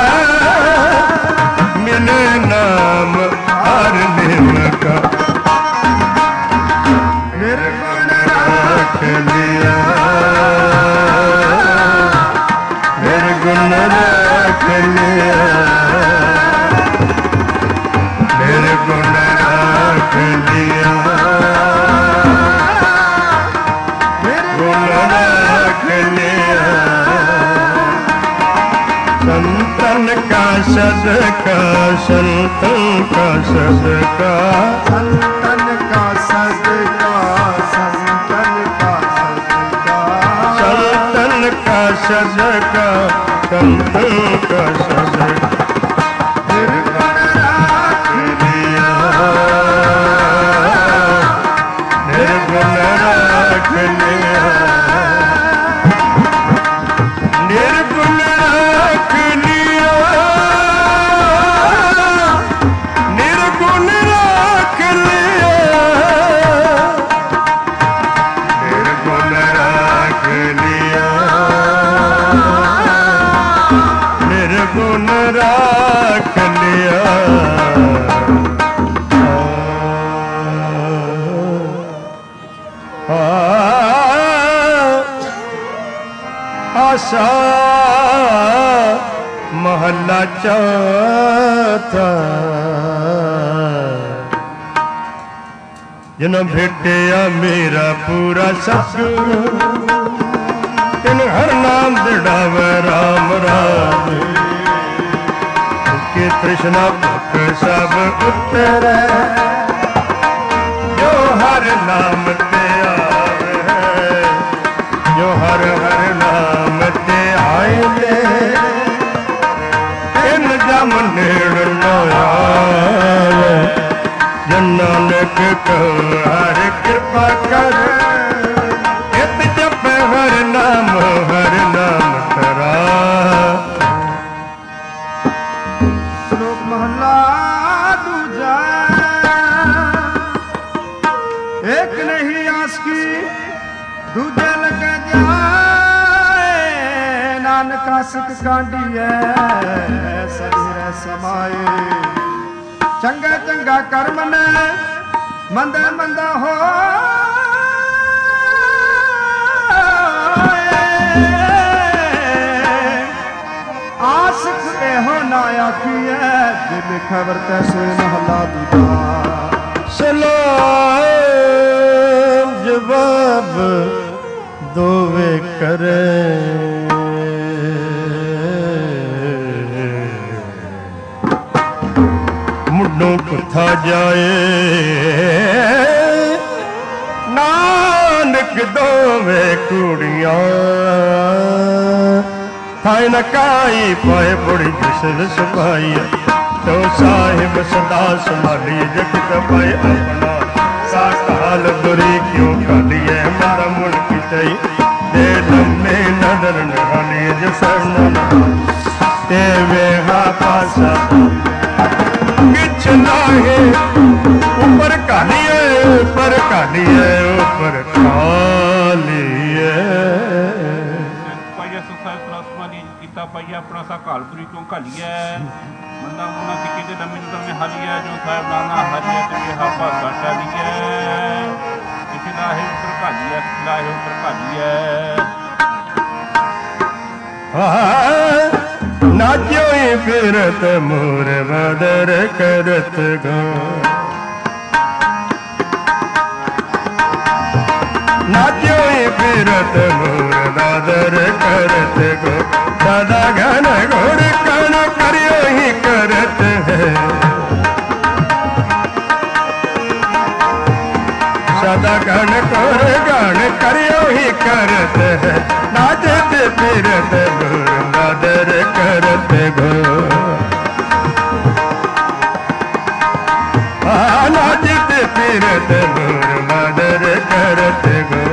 मिल नाम हर निम का निर्गुण राख लिया निर्गुण राख लिया निर्गुण राख लिया निर्गुण राख लिया संतन का सदका संतन का सदका संतन का सदका संतन का सदका संतन का सदका संतन का सदका निर्गुण राख लिया निर्गुण राख लिया निर्गुण राख लिया निर्गुण राख लिया निर्गुण राख लिया निर्गुण राख लिया आशा महला चौथा जिन भेटिया मेरा पूरा सतगुरु तिन हर नाम दिड़ावे राम राम उसके तृष्णा भुख सब उतरे जो हर नाम ते आवे जो हर हर नाम ते आए इन जम नेड़ न आवे कहो हर कृपा कर, इत जप हर नाम तरा। श्लोक महला दूजा। एक नहीं आस की दूजे लग जाए, नानका सिख कांडिए सरीर समाए। चंगा चंगा कर्म ने मंदा मंदा हो, आशिक हो ना आखिए, दिल खबर तैसे महला दूजा। सलाम जवाब दोवे करे, मुंडों कुथा जाए, नानक दोवे कुड़ियां। थाई नकाई पाए बड़ी जिसल सफाई, तो साहिब सदा संभाली जगत पाए अपना। साकाल बुरी क्यों कालिए मरा मुल्क चई, दे लम्बे नजर निकाली जसन ते वेहा पासा। किछ नाहे ऊपर कालिए, ऊपर कालिए, ऊपर कालिए। पाइया संसार सरासमानी किता पाइया अपना सा कालपुरी क्यों कालिए। मंदा मुना किसी के लम्बे नजर में हालिया, जो साहब नाना हालिया तो ये हापा काटा लिया। किसी लाहे ऊपर कालिया, किसी लाहे ऊपर कालिया। नाच्यो फिरत मोर बदर करत गो, नाच्यो फिरत मोर बदर करत गो। सदा घन घोर कण करियो ही करत है, सदा घन घोर गण करियो ही करत है। नाचत फिरत मोर बदर करत गो, नाचत फिरत मोर बदर करत गो।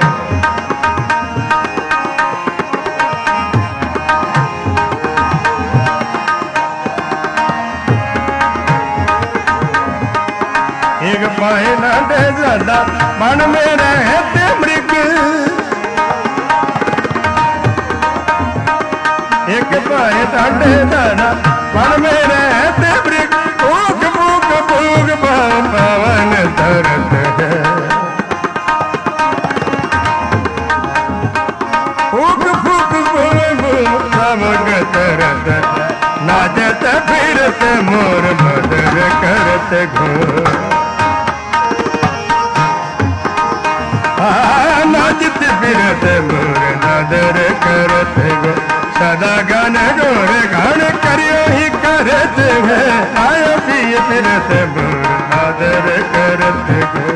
एक पाए न दे ज्यादा मन में रहते मृग, एक पाए डांडे दाना मन में रहते मृग। फूक फूक फूक पवन धरत है, फूक फूक फूक समग तरत। नाचत फिरत मोर बदर करत घो, नाचत फिरत मोर बदर करत गो। सदा गान गोर गान करियो ही करत है, आयो पिय फिरत मोर बदर करत गो।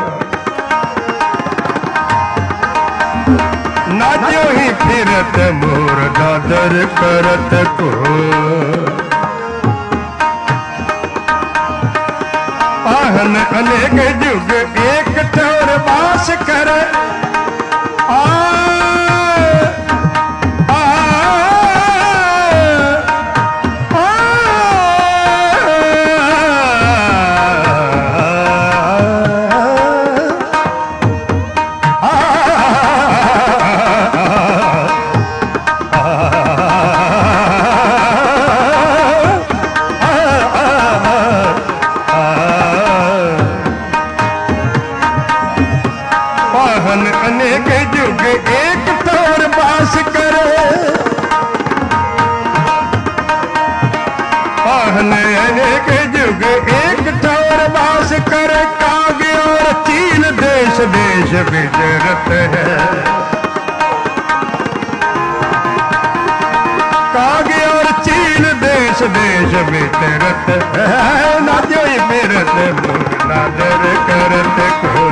नाचो ही फिरत मोर दादर करत को, पाहन अनेक जुग एक ठौर बास कर। अनेक जुग एक ठौर बास कर, पाहन अनेक जुग एक ठौर बास कर। काग और चीन देश देश विचरत है, काग और चीन देश देश विचरत है। नाचो फिरत मोर नादर करत को,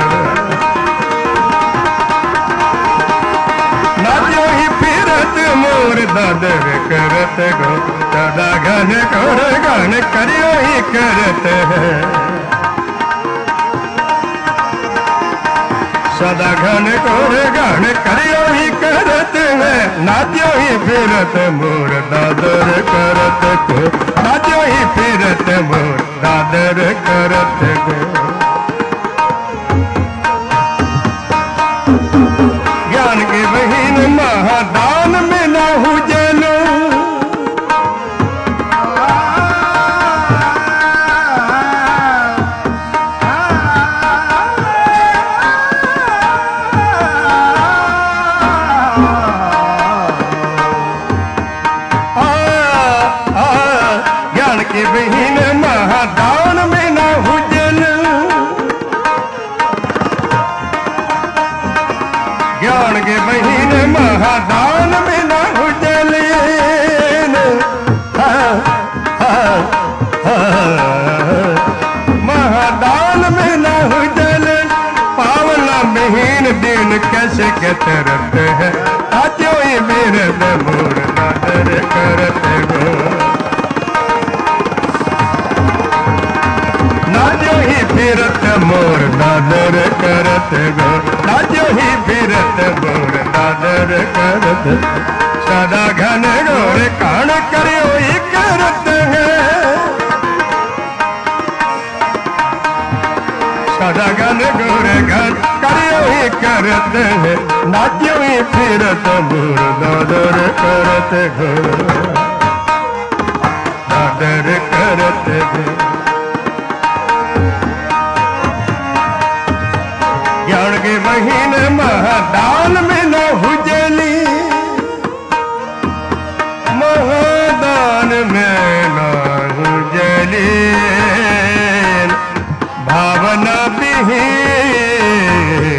मोर दादर करत गो। सदा घन घोर गान करियो ही करत है, सदा घन घोर घन करियो ही करत है नाचो ही फिरत मोर दादर करत को नाचो ही फिरत मोर दादर करत को ज्ञान की बहिन महादान में ना हो जलो के बहिन महादान में ना हुजल ज्ञान के बहिन महादान में ना हुजल महादान में ना हुजल पावना बहिन दिन कैसे के तरत है आजो ही मेरे मोर नादर करत गो नाचो ही फिरत मोर दादर करत गो नाचो ही फिरत मोर दादर करत सदा घन घोर कान करियो ही करत है सदा घन घोर घन करियो ही करत है नाचो ही फिरत मोर दादर करत गो दादर करत गो ज्ञान के बहिन महादान में न हुजली महादान में न हुजली भावना विहीन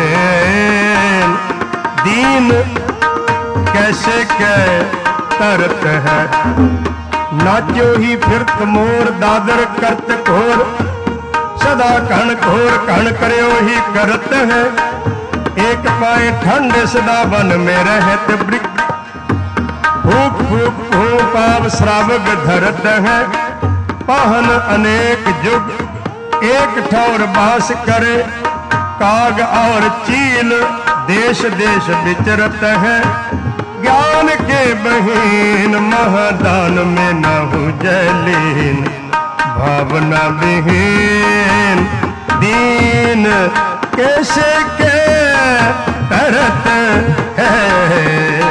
दीन कैसे कह तरत है नाचो ही फिरत मोर दादर करत घोर सदा कण घोर कण करो ही करत है एक पाए ठंड सदा वन में रहत वृक्ष फूक फूक फूक पाप श्रावक धरत है पाहन अनेक जुग एक ठौर बास करे काग और चील देश देश विचरत है ज्ञान के बहीन महादान में न हुजलीन भावना विहीन दीन कैसे के तरत है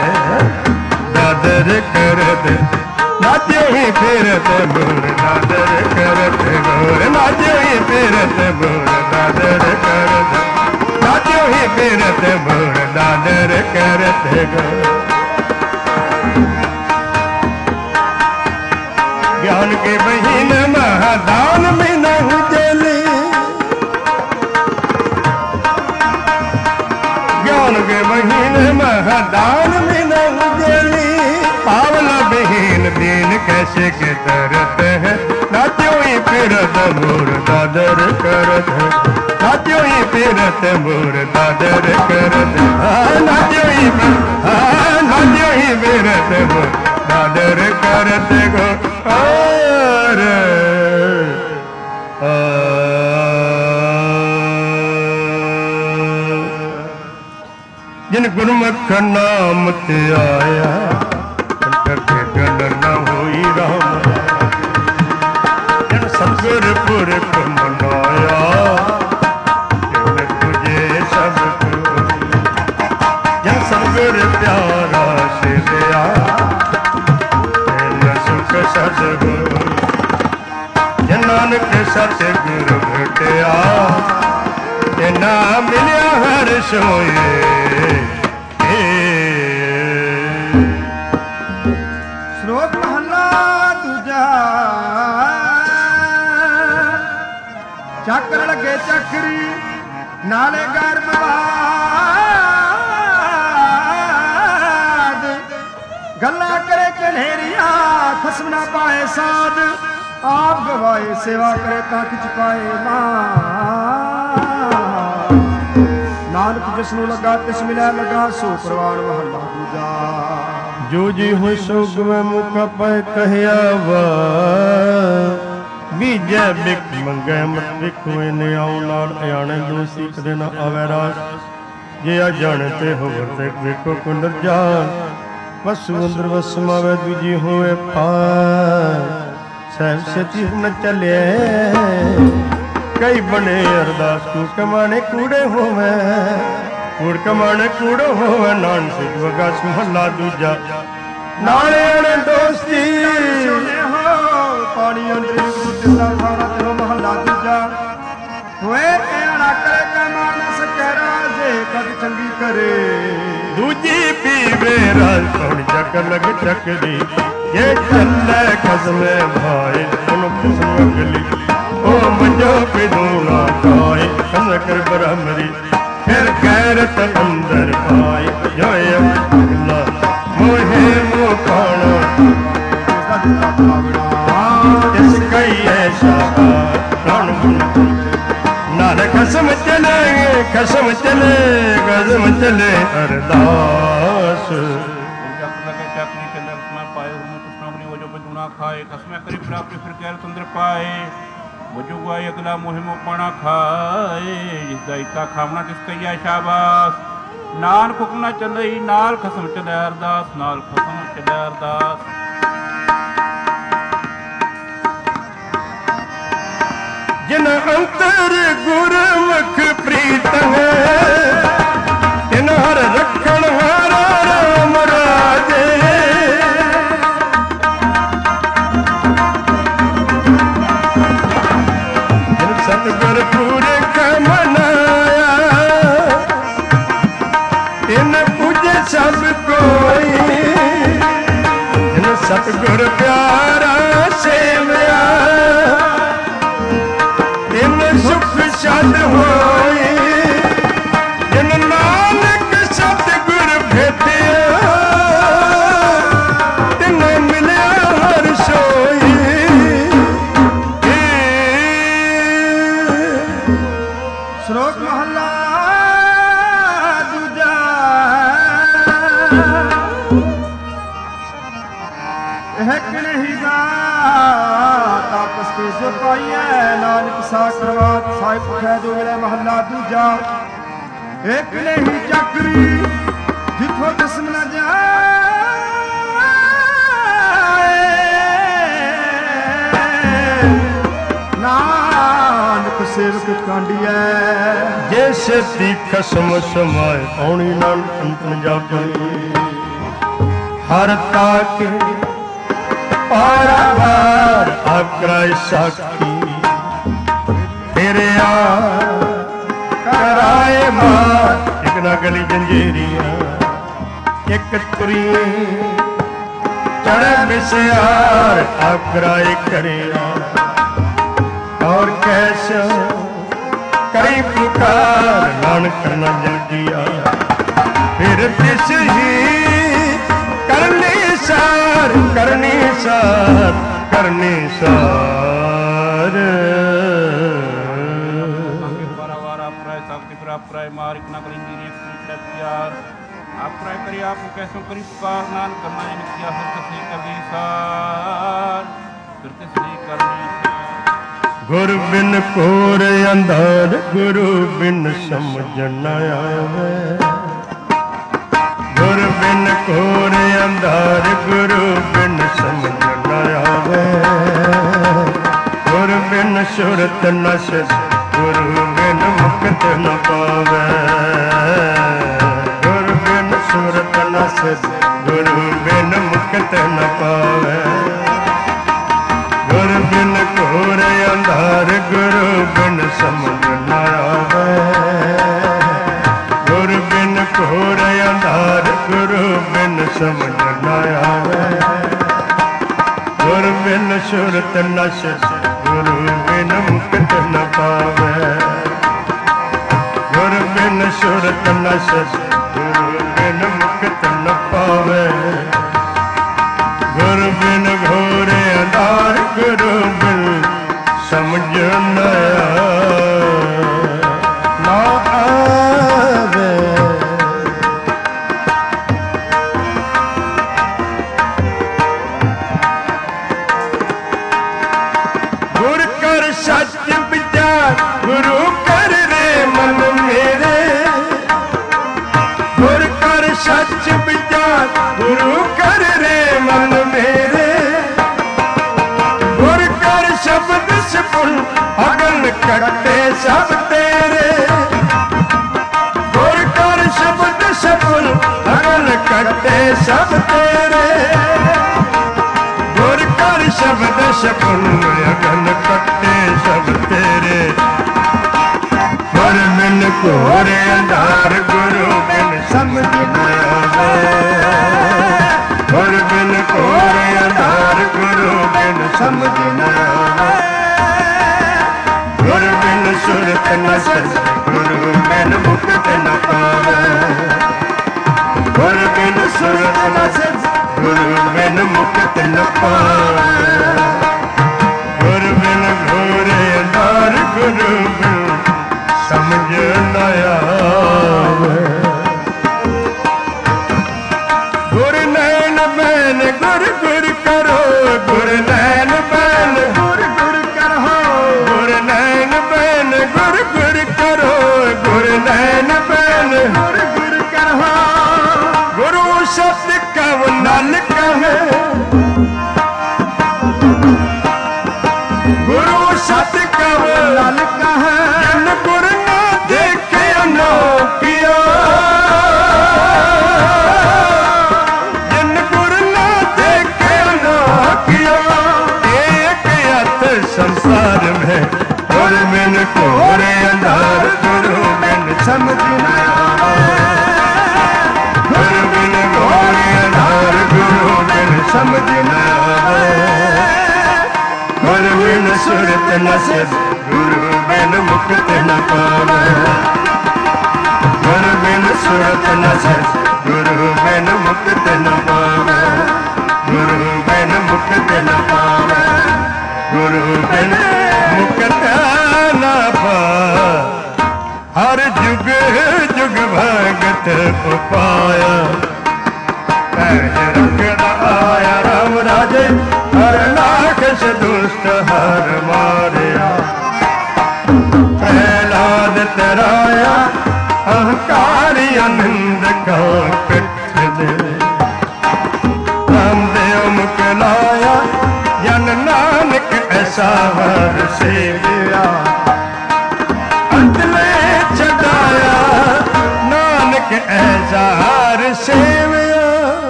दादर करत नाचो ही फिरत मोर दादर करत गोर नाचो ही फिरत मोर दादर करत नाचो ही फिरत मोर दादर करत गोर ज्ञान के बहिन महादान में न हुजले ज्ञान के बहिन महादान में न हुजले पावला बहिन दीन कैसे के तरत है नाचो ही फिरत मोर दादर करत नाचो ही फिरत मोर दादर करत नाचो ही फिरत मोर दादर करत गो जिन गुरमुख नाम ते आया करके गल न होई राम जिन सतगुर पुरख मनाया जिन तुझे सब जिन सतगुर प्यारा से दिया सुख सतगुरु जिन नानक सतगुरु भेटिया ना मिलिया हर सोए श्लोक महला दूजा चक्र लगे चक्री नाले गर्म गल्ला करे कन्हेरिया खसम ना पाए साध आप गवाए सेवा करे ताकि पाए मां नानक जिसनु लगा तिस मिला लगा सो प्रवान महला दूजा जो जी हो सोग में मुख पै कहया वा बीजे बिक मंगे मत बिक ने आउ नाल अयाने दोषी कदे न आवे रास ਜੇ ਆ ਜਾਣ ਤੇ ਹੋਵਰ ਤੇ ਵੇਖੋ ਕੁੰਦਰ ਜਾਨ ਵਸੂ ਅੰਦਰ ਵਸਮਾਵੇ ਦੂਜੀ ਹੋਵੇ ਪਾਰ ਸਹਿਬ ਸਤੀ ਨ ਚੱਲੇ ਕਈ ਬਣੇ ਅਰਦਾਸ ਕੂ ਕਮਾਣੇ ਕੂੜੇ ਹੋਵੇ ਕੂੜ ਕਮਾਣੇ ਕੂੜੋ ਹੋਵੇ ਨਾਨ ਸਿੱਖ ਵਗਾ ਸੁਹਲਾ ਦੂਜਾ ਨਾਲੇ ਅਣ ਦੋਸਤੀ ਪਾਣੀ ਅੰਦਰ ਗੁਰਦਿੱਤਾ ਸਾਰਾ ਤੇ ਮਹੱਲਾ ਦੂਜਾ ਹੋਏ ਕਹਿਣਾ ਕਰੇ ਕਮਾਨਸ ਕਰਾਜੇ ਕਦ ਚੰਗੀ ਕਰੇ ਦੂਜੀ ਪੀਵੇ ਰਾਜ ਕੌਣ ਚੱਕ ਲਗ ਚੱਕਦੀ ਜੇ ਚੱਲੇ ਖਸਮੇ ਭਾਏ ਉਹਨੂੰ ਕਿਸਮ ਅਗਲੀ ਉਹ ਮੰਜੋ ਪਿਦੂਣਾ ਖਾਏ ਕਨ ਕਰ ਬ੍ਰਹਮਰੀ ਫਿਰ ਗੈਰਤ ਅੰਦਰ ਪਾਏ ਜੋਏ ਅਗਲਾ ਮੋਹੇ ਮੋਹ ਖਾਣਾ ਜਿਸ ਕਈ ਐਸਾ ਪ੍ਰਾਣ ਨਾਲ ਖਸਮ ਚਲੇ ਖਸਮ ਚਲੇ ਗਜ਼ਮ ਚਲੇ ਅਰਦਾਸ खाए कसमें करी प्राप्ति फिर गैर तंद्र पाए वजू गुआई अगला मुहिम पाना खाए जिसका इता खावना जिसका या शाबाश नाल खुकना चले नाल खसम चले अरदास नाल खसम चले अरदास जिन अंतर गुरमुख प्रीतम तिन हर रखण हारा राम राजे सतगुर पूरे का मनाया इन पूजे सब कोई इन सतगुर प्यारा सेवया इन सुख सद होई इन नानक सतगुर भेटिया तिन मिलिया हर सोई ਸ਼ਲੋਕ ਮਹੱਲਾ ਦੂਜਾ ਇੱਕ ਨਹੀਂ ਗਾ ਤਾਪਸ ਕੇ ਜੋ ਪਾਈਐ ਨਾਨਕ ਸਾਖਰਵਾਤ ਸਾਹਿਬ ਖੈ ਦੋ ਵੇਲੇ ਮਹੱਲਾ ਦੂਜਾ ਇੱਕ ਨਹੀਂ ਚੱਕਰੀ ਜਿੱਥੋਂ ਜਿਸਮ ਨਾ ਜਾਏ ਨਾਨਕ ਸੇਵਕ ਕਾਂਡੀਐ ਜੇ ਸਤੀ ਖਸਮ ਸਮਾਏ ਆਉਣੀ ਨਾਲ ਅੰਤਨ ਜਾਪੇ ਹਰ ਤਾਕੇ ਪਾਰਾਵਾਰ ਆਕਰਾਇ ਸਾਖੀ ਫਿਰਿਆ ਕਰਾਏ ਮਾਰ ਇੱਕ ਨਾ ਗਲੀ ਜੰਜੀਰੀਆਂ ਇੱਕ ਤੁਰੀ ਚੜ੍ਹ ਮਿਸਿਆਰ ਆਕਰਾਇ ਕਰਿਆ और कैसो कई पुकार नानक न जल्दिया फिर तिस ही करनी सार करनी सार करनी सार मारिक न करेंगे प्यार आप प्राय करिए आप कैसो करी पुकार नान करना किया फिर किसी कभी सार फिर किसी करनी गुरु बिन कोर अंधार गुरु बिन समझ न आवे गुरु बिन कोर अंधार गुरु बिन समझ न आवे गुरु बिन सुरत न सिद्ध गुरु बिन मुक्त न पावे गुरु बिन सुरत न सिद्ध गुरु बिन मुक्त न पावे गुरु बिन घोर अंधार गुरु बिन समझ न आवे गुरु बिन घोर अंधार गुरु बिन समझ न आवे गुरु बिन सुरत न सिद्ध गुरु बिन मुक्त न पावे गुरु बिन सुरत न सिद्ध गुरु बिन मुक्त न पावे गुरु बिन घोर अंधार गुरु बिन समझ न आवे गुर कर सच विचार गुरु कर रे मन मेरे ਕੱਟੇ ਸਭ ਤੇਰੇ ਗੁਰ ਕਰ ਸ਼ਬਦ ਸਫਲ ਅਗਨ ਕੱਟੇ ਸਭ ਤੇਰੇ ਗੁਰ ਕਰ ਸ਼ਬਦ ਸਫਲ ਅਗਨ ਕੱਟੇ ਸਭ ਤੇਰੇ ਗੁਰ ਬਿਨ ਘੋਰ ਅੰਧਾਰ ਗੁਰੂ ਬਿਨ ਸਮਝ ਨਾ ਆਵੇ ਗੁਰ ਬਿਨ ਘੋਰ ਅੰਧਾਰ ਗੁਰੂ ਬਿਨ ਸਮਝ ਨਾ ਆਵੇ ਗੁਰ ਬਿਨ ਸੁਰਤ ਨ ਸਜੇ ਗੁਰੂ ਬਿਨ ਮੁਕਤ ਨ ਪਾਵੇ ਗੁਰ ਬਿਨ ਸੁਰਤ ਨ ਸਜੇ ਗੁਰੂ ਬਿਨ ਮੁਕਤ ਨ ਪਾਵੇ ਗੁਰ ਬਿਨ ਘੋਰ ਅੰਧਾਰ ਗੁਰੂ ਬਿਨ ਸਮਝ ਨਾ ਆਵੇ ਗੁਰ ਨੈਣ ਬੈਨ ਗੁਰ ਗੁਰ ਕਰੋ ਗੁਰ ਨੈਣ ਬੈਨ ਗੁਰ ਗੁਰ ਕਰੋ ਗੁਰ ਨੈਣ ਬੈਨ ਗੁਰ ਗੁਰ ਕਰੋ ਗੁਰ ਨੈਣ ਬੈਨ ਗੁਰ ਗੁਰ ਕਰੋ ਗੁਰੂ ਸ਼ਬਦ ਕਵ ਨਲ ਕਹੇ ਗੁਰੂ ਸ਼ਬਦ ਕਵ ਨਲ ਕਹੇ ਜਨ ਗੁਰ ਨਾ ਦੇਖੇ ਅਨੋਖਿਆ ਜਨ ਗੁਰ ਨਾ ਦੇਖੇ ਅਨੋਖਿਆ ਏਕ ਅਤ ਸੰਸਾਰ ਮੈਂ ਗੁਰ ਬਿਨ ਘੋਰ ਅੰਧਾਰ ਗੁਰੂ ਬਿਨ ਸਮਝ ਨਾ ਆਵੇ ਗੁਰ ਬਿਨ ਘੋਰ ਅੰਧਾਰ ਗੁਰੂ ਬਿਨ ਸਮਝ ਨਾ ਆਵੇ ਗੁਰ ਬਿਨ ਸੁਰਤ ਨ ਸਜੇ ਗੁਰੂ ਬਿਨ ਮੁਕਤ ਨ ਪਾਵੇ ਗੁਰ ਬਿਨ ਸੁਰਤ ਨ ਸਜੇ ਗੁਰੂ ਬਿਨ ਮੁਕਤ ਨ ਪਾਵੇ ਗੁਰੂ ਬਿਨ ਮੁਕਤ ਨ ਪਾਵੇ ਗੁਰੂ ਬਿਨ ਮੁਕਤ ਨ ਪਾਵੇ ਹਰ ਜੁਗ ਜੁਗ ਭਗਤ ਪਾਇਆ ਪੈਜ ਰੱਖਦਾ ਆਇਆ ਰਾਮ ਰਾਜੇ ਹਰ ਲਾਖਸ ਦੁਸ਼ਟ ਹਰ ਮਾਰਿਆ ਪ੍ਰਹਿਲਾਦ ਤਰਾਇਆ ਅਹੰਕਾਰੀ ਅਨੰਦ ਕਾ ਪਿੱਠ ਦੇ ਰਾਮਦੇਵ ਮੁਕਲਾਇਆ ਜਨ ਨਾਨਕ ਐਸਾ ਹਰ ਸੇਵਿਆ ਅੰਤ ਮੈਂ ਛਡਾਇਆ ਨਾਨਕ ਐਸਾ ਹਰ ਸੇਵਿਆ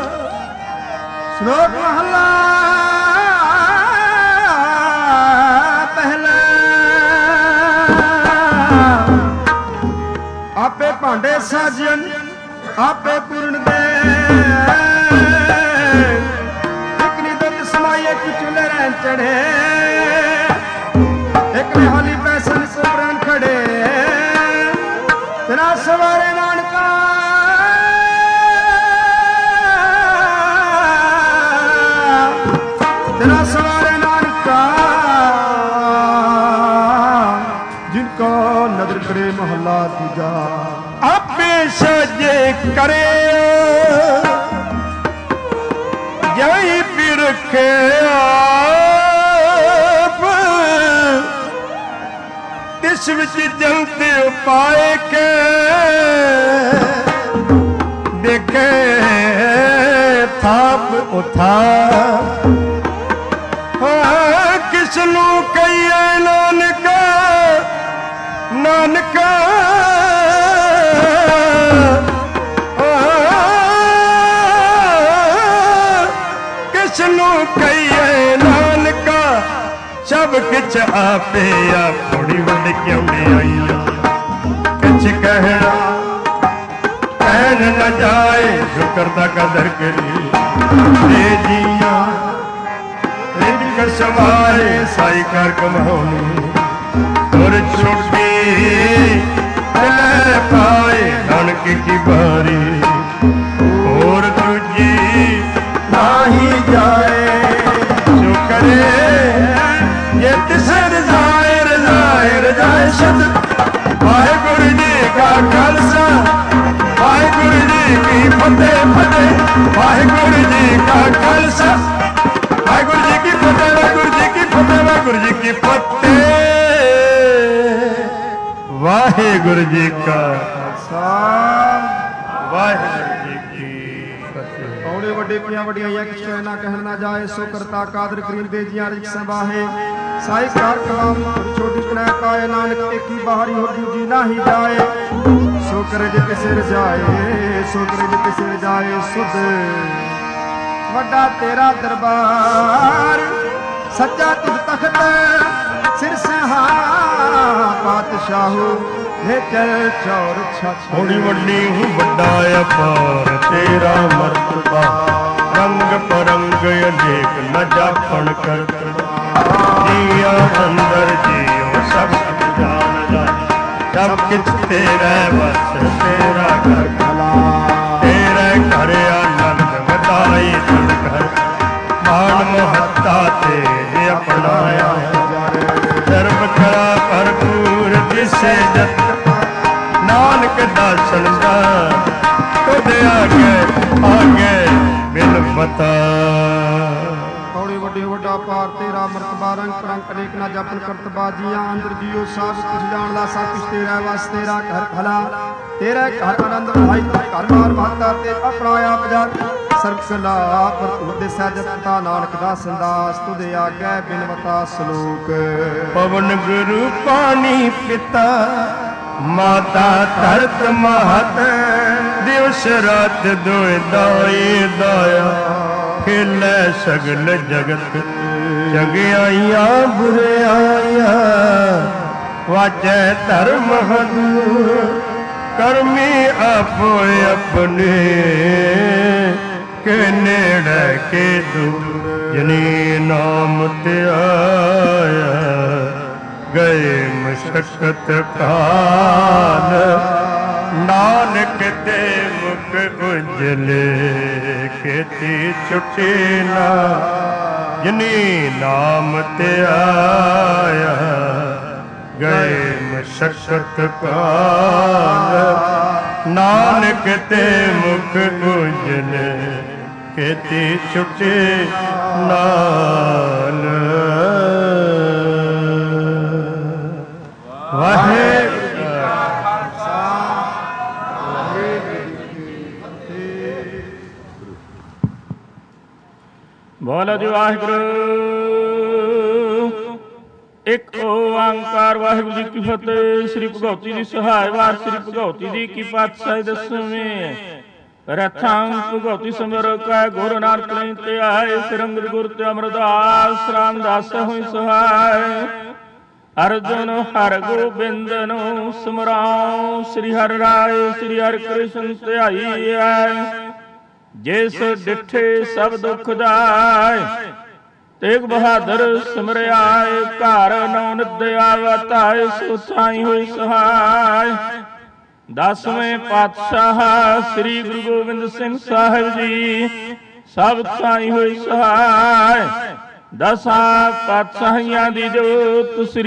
ਸ਼ਲੋਕ ਮਹਲਾ ਪਹਿਲਾ ਆਪੇ ਭਾਂਡੇ ਸਾਜਨ ਆਪੇ ਪੂਰਨ ਦੇ ਇੱਕ ਨੀ ਦੁੱਧ ਸਮਾਈਏ ਕੁਚਲੇ ਰਹਿ ਚੜੇ ਇੱਕ ਨੇ ਹਾਲੀ ਪੈਸਨ ਸੁਪਰਨ ਖੜੇ ਤੇਰਾ ਸਵਾਰੇ ਨਾਨਕਾ ਤੇਰਾ ਸਵਾਰੇ ਨਾਨਕਾ ਜਿਨਕੋ ਨਦਰ ਕਰੇ ਮਹੱਲਾ ਦੂਜਾ ਆਪੇ ਸਜੇ ਕਰੇ ਜਾਈ ਪਿਰਖੇ ਆਪ ਤਿਸ ਵਿੱਚ ਜਲਤੇ ਉਪਾਏ ਕੇ ਦੇਖੇ ਥਾਪ ਉਠਾ ਕਿਸ ਨੂੰ ਕਹੀਏ ਨਾਨਕਾ ਨਾਨਕਾ ਕਿਸ ਨੂੰ ਕਹੀਏ ਨਾਨਕਾ ਸਭ ਕਿਛ ਆਪੇ ਆ ਥੋੜੀ ਵੱਡ ਕਿਉਂ ਆਈਆਂ ਕਿਛ ਕਹਿਣਾ ਕਹਿਣ ਨ ਜਾਏ ਸ਼ੁਕਰ ਦਾ ਕਦਰ ਕਰੀ ਦੇ ਜੀਆਂ ਰਿਜਕ ਸਵਾਏ ਸਾਈ ਕਰ ਕਮਾਉਣੀ ਤੁਰ ਛੁੱਟੀ ਲੈ ਪਾਏ ਨਾਨਕ ਕੀ ਬਾਰੀ ਹੋਰ ਦੂਜੀ ਨਾਹੀ ਜਾਏ ਜੋ ਕਰੇ ਜੇ ਤਿਸ ਰਜ਼ਾਏ ਰਜ਼ਾਏ ਰਜ਼ਾਏ ਸ਼ਬਦ ਵਾਹਿਗੁਰੂ ਜੀ ਕਾ ਖਾਲਸਾ ਵਾਹਿਗੁਰੂ ਜੀ ਕੀ ਫਤਿਹ ਫਤਿਹ ਵਾਹਿਗੁਰੂ ਜੀ ਕਾ ਖਾਲਸਾ ਵਾਹਿਗੁਰੂ ਜੀ ਕੀ ਫਤਿਹ ਵਾਹਿਗੁਰੂ ਜੀ ਕੀ ਫਤਿਹ ਵਾਹਿਗੁਰੂ ਜੀ ਕੀ ਫਤਿਹ ਵਾਹਿਗੁਰੂ ਜੀ ਕਾ ਖਾਲਸਾ ਵਾਹਿਗੁਰੂ ਜੀ ਕੀ ਫਤਿਹ। ਔੜੇ ਵੱਡੇ ਪਿਆ ਵੱਡੀਆਂ ਕਿਛ ਕਹਿ ਨਾ ਕਹਿਣ ਨਾ ਜਾਏ ਸੋ ਕਰਤਾ ਕਾਦਰ ਕਰੀਮ ਦੇ ਜੀਆਂ ਰਿਕ ਸੰਭਾਹੇ साई कार कलाम छोटी कनै काए नानक एकी बाहरी हो दूजी नाही जाए सो करे जे किसे रजाए सो करे जे किसे रजाए सुध वड्डा तेरा दरबार सच्चा तुझ तख्त सिर सहा पातशाहू ले चल चौर छछ थोड़ी वड्डी हूँ वड्डा अपार तेरा मर्तबा रंग परंग अनेक न जापन कर जिया अंदर जियो सब जान जाए सब किछ तेरा बस तेरा घर भला तेरे घर आनंद बताई तुझ घर मान महत्ता तेरे अपनाया सर्व करा भरपूर जिसे जत नानक दासन दा तुझे आगे बिन बता थोड़ी वड्डी वड्डा पार तेरा मरतबा रंग परंग अनेक ना जपन करतबा जिया अंदर जियो सब कुछ जानदा सब कुछ तेरा वास तेरा घर भला तेरा घर आनंद भाई घर मार महत्ता ते अपना आप जा सर्व सला पर तुझे सजता नानक दासन दास तुझे आगे बिन बता श्लोक पवन गुरु पानी पिता माता धरत महत दिवस रात दोए दाए दाया खेलै सगल जगत जगियाइया बुरियाइया वाजै धर्म हदूर कर्मी आपो अपने के नेड़े के दूर जनी नाम ते आया गए मशक्कत काल नानक ते मुख उजले खेती छुटे ना जिनी नाम ते आया गए मशक्कत काल नानक ते मुख उजले खेती छुटे नाल वाहे बोलो जी वाहिगुरू एक ओंकार वाहिगुरू जी की फतेह। श्री भगवती जी सहाय वार श्री भगवती जी की पातशाही दसवें रथांग भगवती समर का गुरु नानक ते आए सिरंग गुरु ते अमरदास रामदास हुई सहाय अर्जुन हर गोबिंद नो सुमराओ श्री हर राय श्री हर कृष्ण ध्याई आए जिस डिठे सब दुख जाय तेग बहादुर सिमरियाए घर नौ निद्या वताए सुसाई हुई सहाय। 10वें पातशाह श्री गुरु गोबिंद सिंह साहिब जी सब साई हुई सहाय। 10 पातशाहियां दी जोत श्री